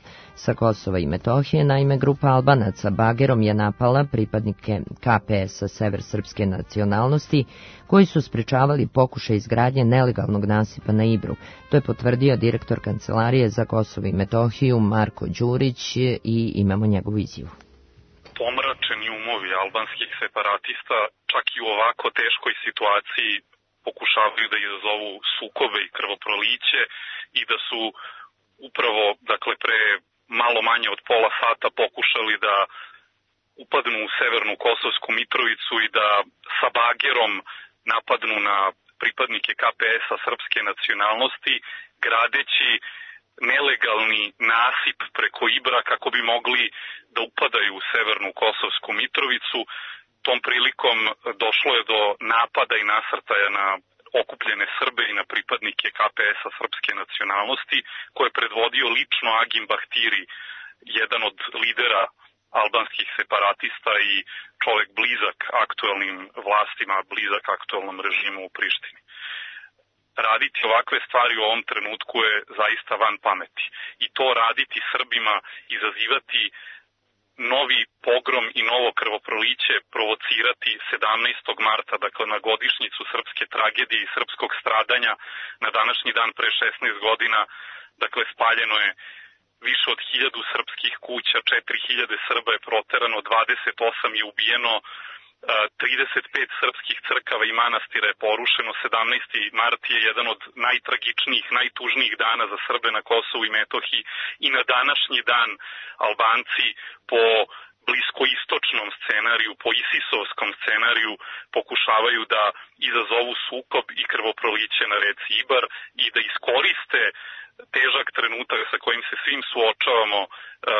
sa Kosova i Metohije. Naime, grupa Albanaca bagerom je napala pripadnike K P S-a sever srpske nacionalnosti, koji su sprečavali pokušaj izgradnje nelegalnog nasipa na Ibru. To je potvrdio direktor Kancelarije za Kosovo i Metohiju Marko Đurić i imamo njegovu izjavu. Pomračeni umovi albanskih separatista čak i u ovako teškoj situaciji pokušavaju da izazovu sukobe i krvoproliće i da su upravo, dakle, pre malo manje od pola sata pokušali da upadnu u severnu Kosovsku Mitrovicu i da sa bagerom napadnu na pripadnike K P S-a srpske nacionalnosti, gradeći nelegalni nasip preko Ibra kako bi mogli da upadaju u severnu Kosovsku Mitrovicu. Tom prilikom došlo je do napada i nasrtaja na okupljene Srbe i na pripadnike K P S-a srpske nacionalnosti, koje je predvodio lično Agim Bahtiri, jedan od lidera albanskih separatista i čovjek blizak aktuelnim vlastima, blizak aktuelnom režimu u Prištini. Raditi ovakve stvari u ovom trenutku je zaista van pameti. I to raditi Srbima, izazivati novi pogrom i novo krvoproliće, provocirati sedamnaestog marta, dakle na godišnjicu srpske tragedije i srpskog stradanja, na današnji dan pre šesnaest godina, dakle spaljeno je više od hiljadu srpskih kuća, četiri hiljade Srba je proterano, dvadeset osam je ubijeno, trideset pet srpskih crkava i manastira je porušeno. Sedamnaesti mart je jedan od najtragičnijih, najtužnijih dana za Srbe na Kosovu i Metohiji i na današnji dan Albanci po bliskoistočnom scenariju, po isisovskom scenariju pokušavaju da izazovu sukob i krvoproliće na reci Ibar i da iskoriste težak trenutak sa kojim se svim suočavamo uh,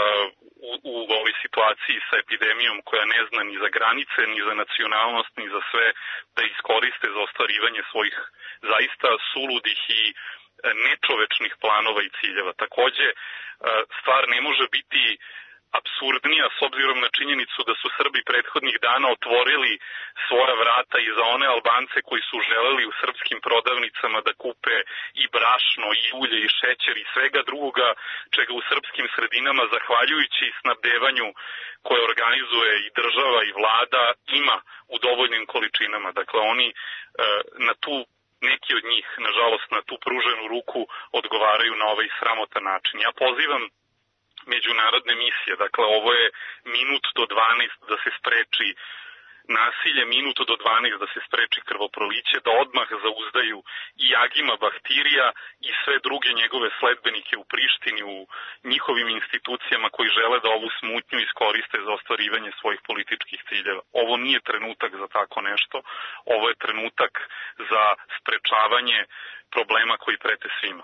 u, u ovoj situaciji sa epidemijom koja ne zna ni za granice, ni za nacionalnost, ni za sve, da iskoriste za ostvarivanje svojih zaista suludih i nečovečnih planova i ciljeva. Takođe, uh, stvar ne može biti apsurdnija s obzirom na činjenicu da su Srbi prethodnih dana otvorili svoja vrata i za one Albance koji su želeli u srpskim prodavnicama da kupe i brašno, i ulje, i šećer i svega drugoga čega u srpskim sredinama, zahvaljujući snabdevanju koje organizuje i država i vlada, ima u dovoljnim količinama. Dakle, oni e, na tu neki od njih, nažalost, na tu pruženu ruku odgovaraju na ovaj sramotan način. Ja pozivam međunarodne misije, dakle ovo je minut do dvanaest da se spreči nasilje, minut do dvanaest da se spreči krvoproliće, da odmah zauzdaju i Agima Bahtirija i sve druge njegove sledbenike u Prištini, u njihovim institucijama koji žele da ovu smutnju iskoriste za ostvarivanje svojih političkih ciljeva. Ovo nije trenutak za tako nešto, ovo je trenutak za sprečavanje problema koji prete svima.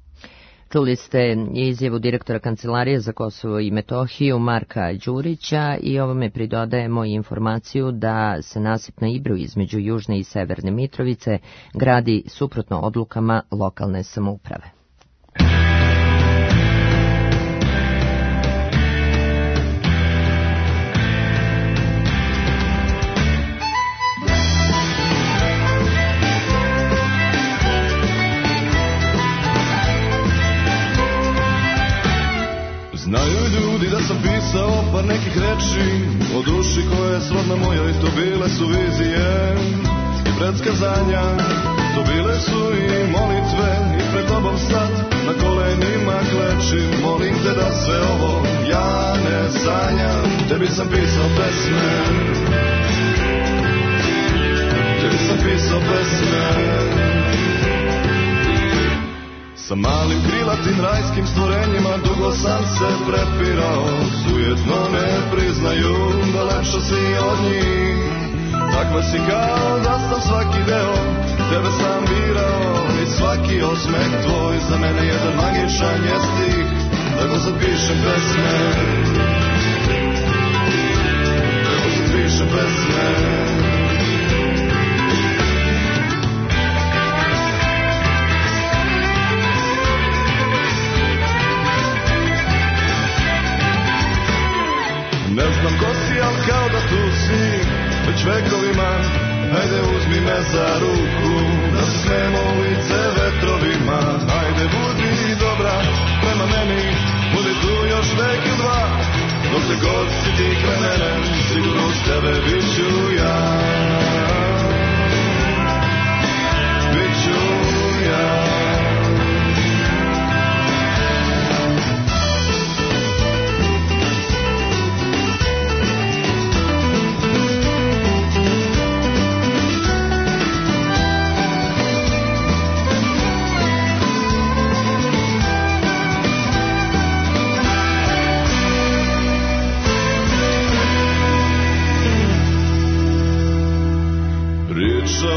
Čuli ste izjavu direktora Kancelarije za Kosovo i Metohiju Marka Đurića i ovome pridodajemo informaciju da se nasip na Ibru između Južne i Severne Mitrovice gradi suprotno odlukama lokalne samouprave. Znaju ljudi da sam pisao par nekih reči o duši koje je srodna moja i to bile su vizije i predskazanja, to bile su i molitve i pred tobom sad na kolenima klečim, molim te da sve ovo ja ne sanjam. Tebi sam pisao pesme, tebi sam pisao pesme, sa malim krilatim rajskim stvorenjima dugo sam se prepirao, sujetno ne priznaju da lepša si od njih. Takva si kao da sam svaki deo, tebe sam birao i svaki osmeh tvoj za mene jedan magičan je stih, tako sad pišem pesme, tako sad pišem pesme. Ne znam ko si, al kao da tu si već vekovima, hajde uzmi me za ruku, da se smemo u lice vetrovima. Hajde budi dobra prema meni, budi tu još vek i dva, dok se god si ti kraj mene, sigurno uz tebe bit ću ja, bit ću ja.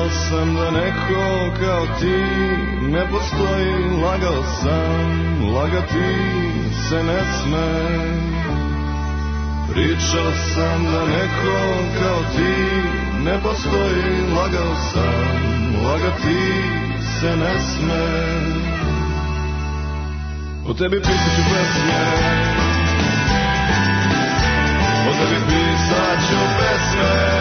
Pričao sam da neko kao ti ne postoji, lagao sam, lagati se ne sme. Pričao sam da neko kao ti ne postoji, lagao sam, lagati se ne sme. O tebi pisat ću pesme, o tebi pisat ću pesme.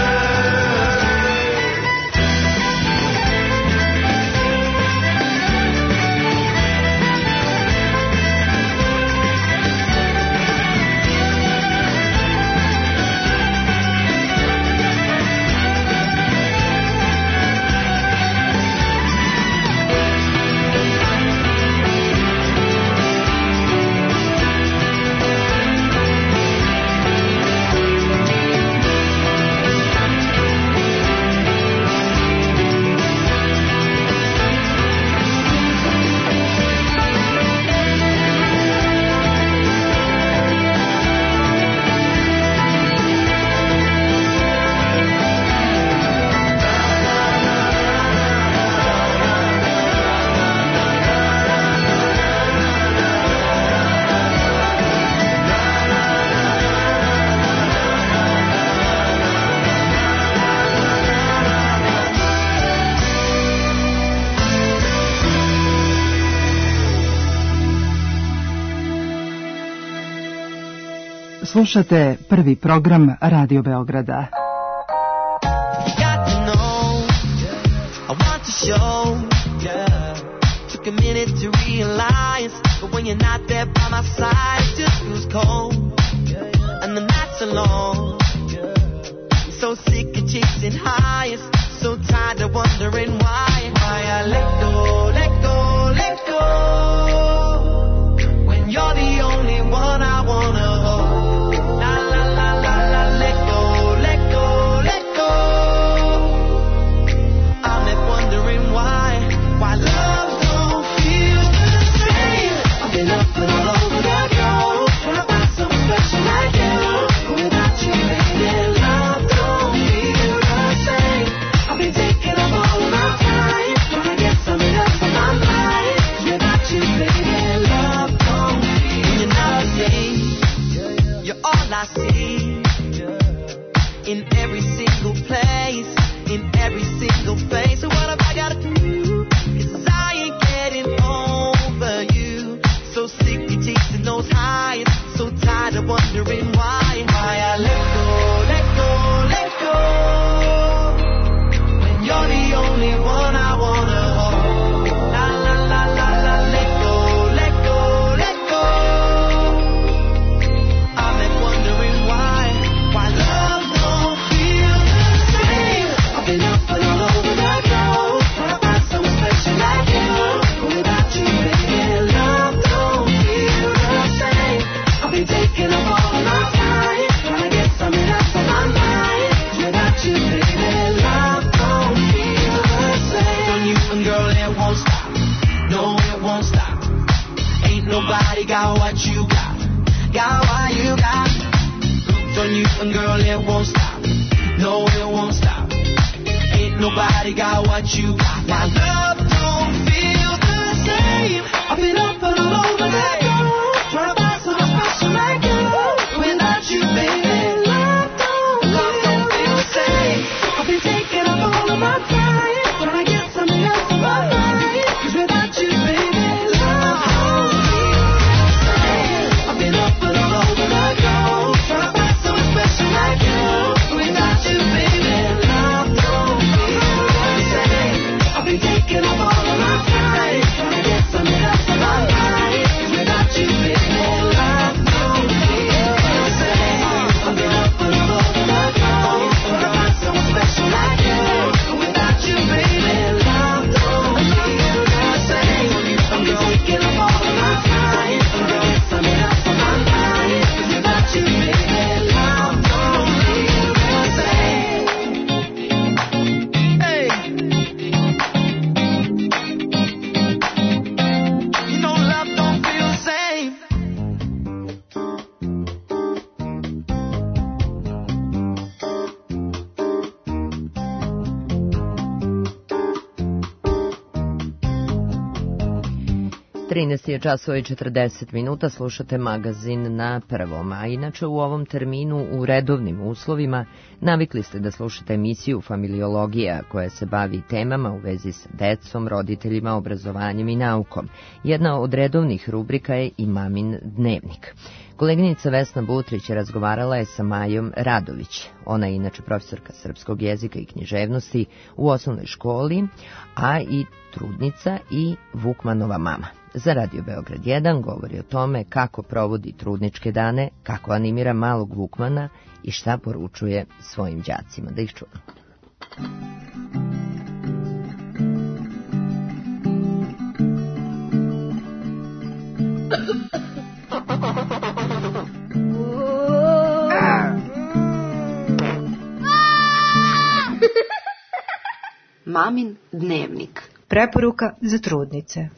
Slušate prvi program Radio Beograda. Taking up all of my time, trying to get some of that from my life. trinaest je časova i četrdeset minuta, slušate magazin na Prvom, a inače u ovom terminu u redovnim uslovima navikli ste da slušate emisiju Familiologija koja se bavi temama u vezi sa decom, roditeljima, obrazovanjem i naukom. Jedna od redovnih rubrika je i Mamin dnevnik. Koleginica Vesna Butrić razgovarala je sa Majom Radović. Ona je inače profesorka srpskog jezika i književnosti u osnovnoj školi, a i trudnica i Vukmanova mama. Za Radio Beograd jedan govori o tome kako provodi trudničke dane, kako animira malog Vukmana i šta poručuje svojim đacima. Da ih čujemo. Mamin dnevnik. Preporuka za trudnice.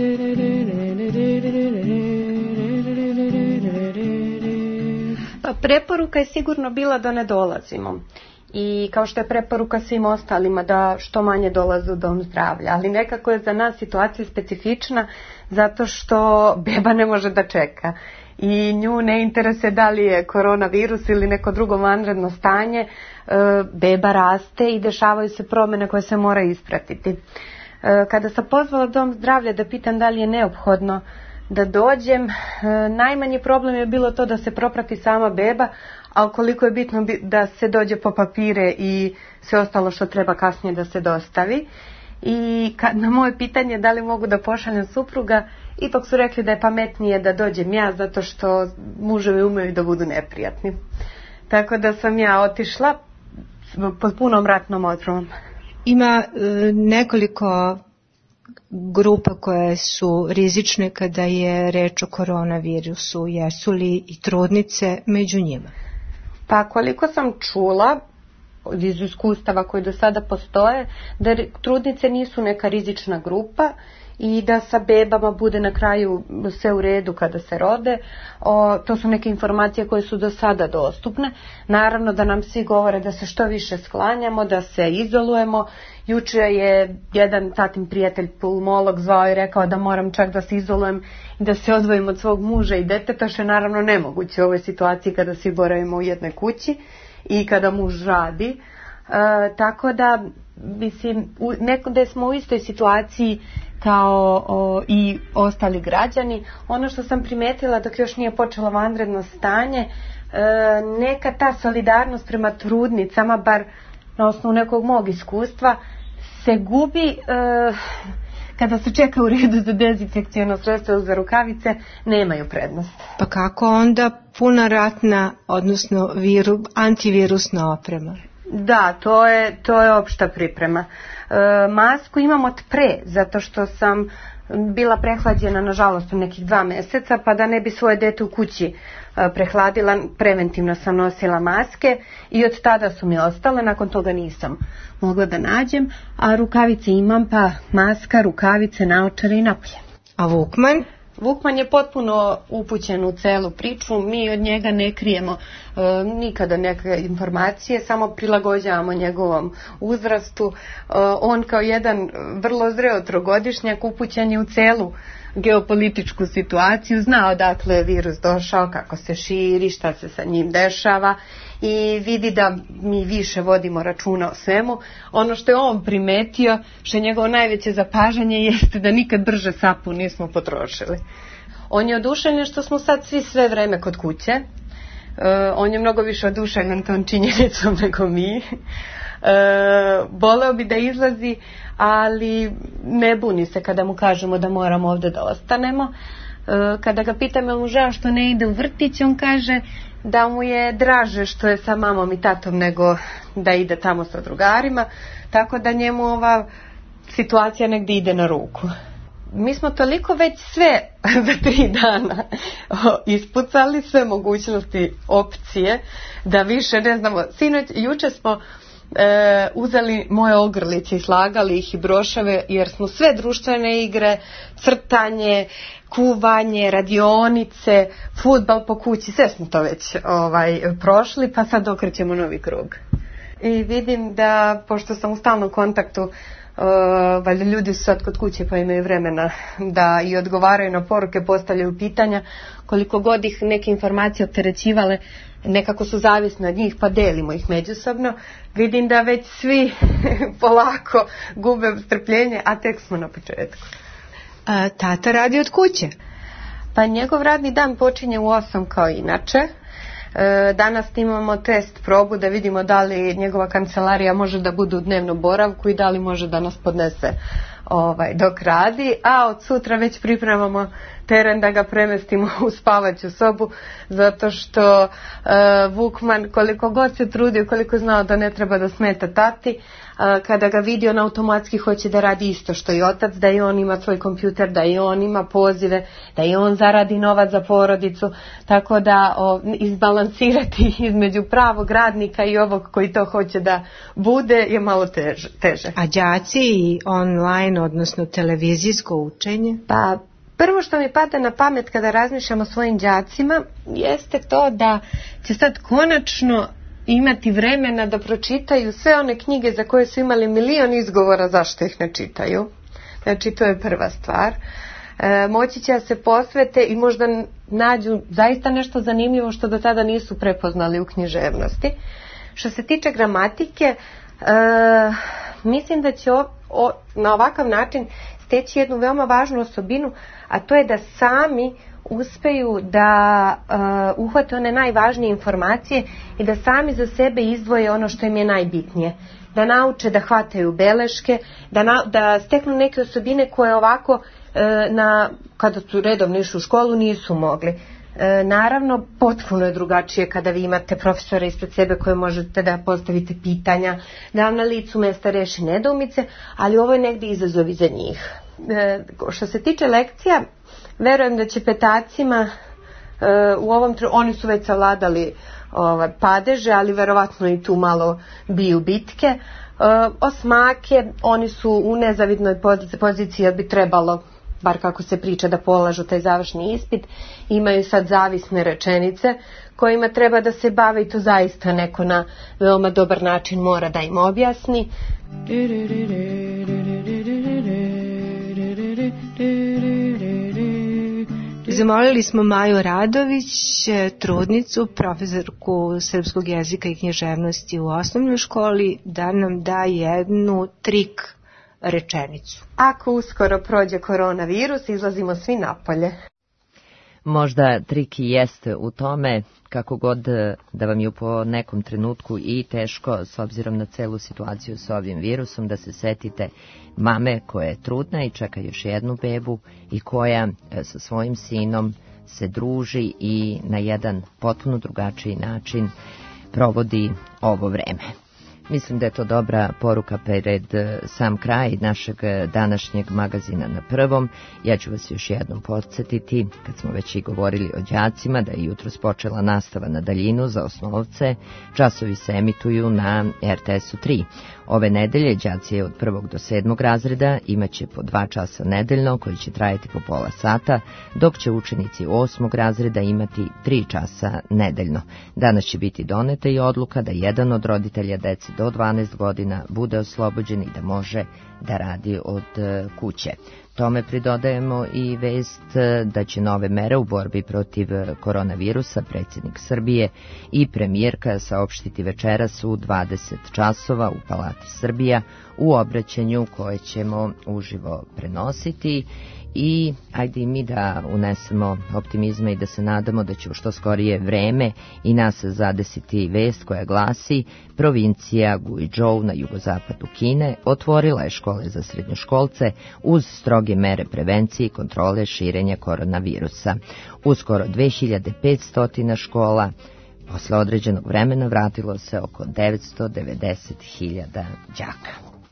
Pa preporuka je sigurno bila da ne dolazimo. I kao što je preporuka svim ostalima da što manje dolaze u dom zdravlja. Ali nekako je za nas situacija specifična zato što beba ne može da čeka. I nju ne interesuje da li je koronavirus ili neko drugo vanredno stanje. Beba raste i dešavaju se promjene koje se mora ispratiti. Kada sam pozvala dom zdravlja da pitam da li je neophodno da dođem, najmanji problem je bilo to da se proprati sama beba, a koliko je bitno da se dođe po papire i sve ostalo što treba kasnije da se dostavi. I na moje pitanje da li mogu da pošaljem supruga, ipak su rekli da je pametnije da dođem ja zato što muževi umeju da budu neprijatni. Tako da sam ja otišla pod punom ratnom odpravom. Ima e, nekoliko grupa koje su rizične kada je reč o koronavirusu. Jesu li i trudnice među njima? Pa koliko sam čula iz iskustava koji do sada postoje, da trudnice nisu neka rizična grupa i da sa bebama bude na kraju sve u redu kada se rode. O, to su neke informacije koje su do sada dostupne. Naravno da nam svi govore da se što više sklanjamo, da se izolujemo. Juče je jedan tatin prijatelj pulmolog zvao i rekao da moram čak da se izolujem i da se odvojim od svog muža i deteta, što je naravno nemoguće u ovoj situaciji kada svi boravimo u jednoj kući i kada muž radi. E, tako da, mislim, u, neko da smo u istoj situaciji kao o, i ostali građani. Ono što sam primetila dok još nije počelo vanredno stanje, e, neka ta solidarnost prema trudnicama, bar na osnovu nekog mog iskustva, se gubi e, kada se čeka u redu za dezinfekciono sredstvo za rukavice, nemaju prednost. Pa kako onda puna ratna, odnosno viru, antivirusna oprema? Da, to je, to je opšta priprema. E, masku imam od pre, zato što sam bila prehlađena, nažalost, u nekih dva meseca, pa da ne bi svoje dete u kući e, prehladila, preventivno sam nosila maske i od tada su mi ostale, nakon toga nisam mogla da nađem, a rukavice imam, pa maska, rukavice, naočare i napolje. A Vukman? Vukman je potpuno upućen u celu priču, mi od njega ne krijemo e, nikada neke informacije, samo prilagođavamo njegovom uzrastu. E, on kao jedan vrlo zreo trogodišnjak upućen je u celu geopolitičku situaciju, zna odakle je virus došao, kako se širi, šta se sa njim dešava i vidi da mi više vodimo računa o svemu. Ono što je on primetio, što je njegovo najveće zapažanje, jeste da nikad brže sapu nismo potrošili. On je oduševljen što smo sad svi sve vreme kod kuće. E, on je mnogo više oduševljen tom činjenicom nego mi. E, voleo bi da izlazi, ali ne buni se kada mu kažemo da moramo ovdje da ostanemo. E, kada ga pitam je mu žao što ne ide u vrtić, on kaže da mu je draže što je sa mamom i tatom nego da ide tamo sa drugarima, tako da njemu ova situacija negdje ide na ruku. Mi smo toliko već sve za tri dana ispucali, sve mogućnosti, opcije, da više ne znamo. Sinoć, juče smo e, uzeli moje ogrlice i slagali ih i brošave, jer smo sve društvene igre, crtanje, kuvanje, radionice, fudbal po kući, sve smo to već ovaj, prošli, pa sad okrećemo novi krug. I vidim da, pošto sam u stalnom kontaktu Uh, valjda ljudi su sad kod kuće pa imaju vremena da i odgovaraju na poruke, postavljaju pitanja. Koliko god ih neke informacije opterećivale, nekako su zavisne od njih pa delimo ih međusobno. Vidim da već svi polako gube strpljenje, a tek smo na početku. A, tata radi od kuće? Pa njegov radni dan počinje u osam kao inače. Danas imamo test probu da vidimo da li njegova kancelarija može da bude u dnevnom boravku i da li može da nas podnese ovaj, dok radi, a od sutra već pripremamo teren da ga premestimo u spavaću sobu, zato što uh, Vukman koliko god se trudio, koliko znao da ne treba da smeta tati, uh, kada ga vidi on automatski hoće da radi isto što i otac, da i on ima svoj kompjuter, da i on ima pozive, da i on zaradi novac za porodicu, tako da o, izbalansirati između pravog radnika i ovog koji to hoće da bude je malo teže. teže. A đaci i online, odnosno televizijsko učenje? Pa prvo što mi pada na pamet kada razmišljam o svojim đacima jeste to da će sad konačno imati vremena da pročitaju sve one knjige za koje su imali milion izgovora zašto ih ne čitaju. Znači to je prva stvar. E, moći će da se posvete i možda nađu zaista nešto zanimljivo što do tada nisu prepoznali u književnosti. Što se tiče gramatike, e, mislim da će o, o, na ovakav način steći jednu veoma važnu osobinu, a to je da sami uspeju da uh, uhvate one najvažnije informacije i da sami za sebe izdvoje ono što im je najbitnije. Da nauče da hvataju beleške, da, na, da steknu neke osobine koje ovako uh, na, kada su redovno išli u školu nisu mogli. Uh, naravno, potpuno je drugačije kada vi imate profesora ispred sebe koje možete da postavite pitanja, da vam na licu mesta reši nedoumice, ali ovo je negdje izazovi za njih. E, što se tiče lekcija, verujem da će petacima e, u ovom oni su već savladali ovaj, padeže, ali verovatno i tu malo biju bitke. E, osmake, oni su u nezavidnoj poziciji jer bi trebalo, bar kako se priča, da polažu taj završni ispit. Imaju sad zavisne rečenice kojima treba da se bave i to zaista neko na veoma dobar način mora da im objasni. Zamolili smo Maju Radović, trudnicu, profesorku srpskog jezika i književnosti u osnovnoj školi, da nam da jednu trik rečenicu. Ako uskoro prođe koronavirus, izlazimo svi napolje. Možda trik i jeste u tome, kako god da vam je po nekom trenutku i teško s obzirom na celu situaciju s ovim virusom, da se setite mame koja je trudna i čeka još jednu bebu i koja sa svojim sinom se druži i na jedan potpuno drugačiji način provodi ovo vreme. Mislim da je to dobra poruka pred sam kraj našeg današnjeg magazina na prvom. Ja ću vas još jednom podsjetiti, kad smo već i govorili o đacima, da je jutros počela nastava na daljinu za osnovce. Časovi se emituju na er te esu tri. Ove nedelje đaci od prvog do sedmog razreda imaće po dva časa nedeljno, koji će trajati po pola sata, dok će učenici osmog razreda imati tri časa nedeljno. Danas će biti doneta i odluka da jedan od roditelja dece do dvanaest godina bude oslobođen i da može da radi od kuće. Tome pridodajemo i vest da će nove mere u borbi protiv koronavirusa predsjednik Srbije i premijerka saopštiti večeras u dvadeset časova u Palati Srbija u obraćanju koje ćemo uživo prenositi. I ajde i mi da unesemo optimizma i da se nadamo da će u što skorije vreme i nas zadesiti vest koja glasi: provincija Guizhou na jugozapadu Kine otvorila je škole za srednjoškolce uz stroge mere prevencije i kontrole širenja koronavirusa. Uskoro dve hiljade petsto škola posle određenog vremena vratilo se oko devetsto devedeset hiljada đaka.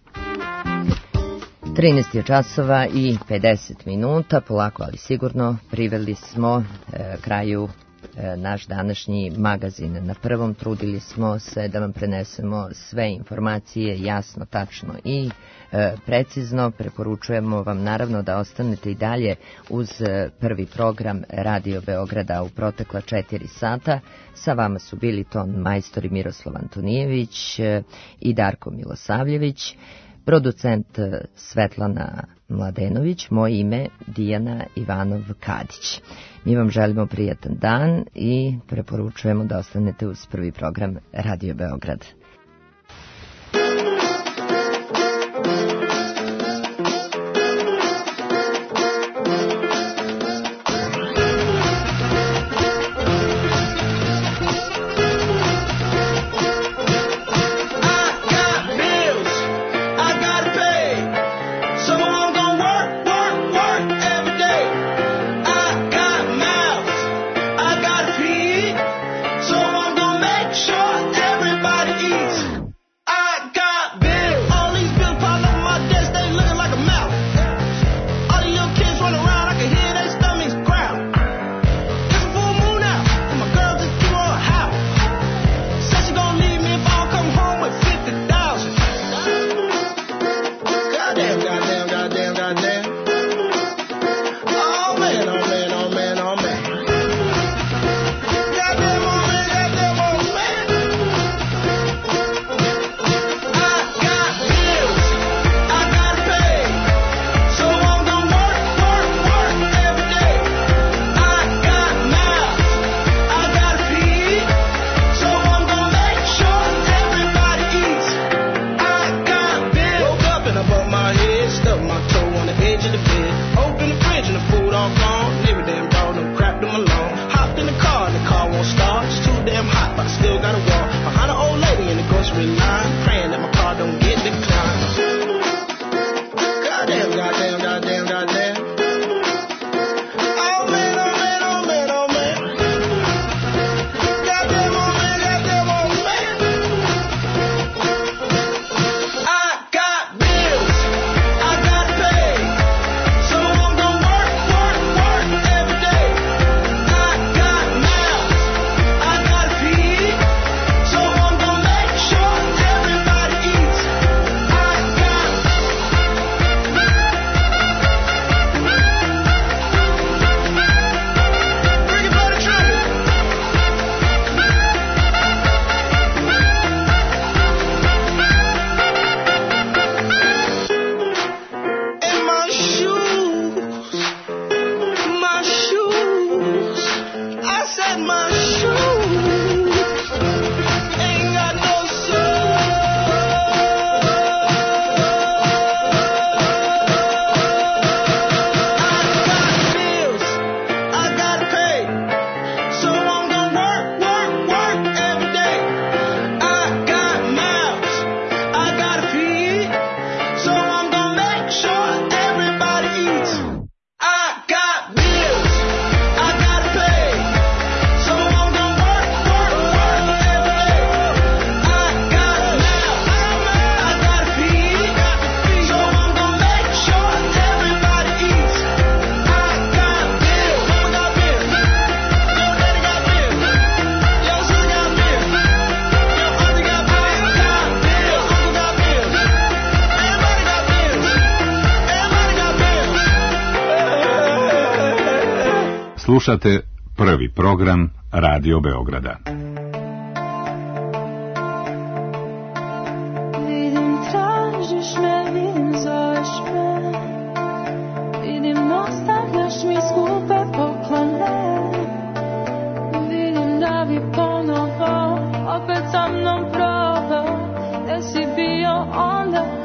trinaest je časova i pedeset minuta, polako ali sigurno priveli smo e, kraju e, naš današnji magazin na prvom. Trudili smo se da vam prenesemo sve informacije jasno, tačno i e, precizno. Preporučujemo vam naravno da ostanete i dalje uz e, prvi program Radio Beograda u protekla četiri sata. Sa vama su bili ton majstori Miroslav Antonijević e, i Darko Milosavljević. producent Svetlana Mladenović, moje ime Dijana Ivanov-Kadić. Mi vam želimo prijatan dan i preporučujemo da ostanete uz prvi program Radio Beograd. Slušate prvi program Radio Beograda. Vidim, tražiš me, vidim, zoveš me. Vidim, ostavljaš mi skupe poklone. Vidim da bi ponovo opet sa mnom probao. Gde si bio onda?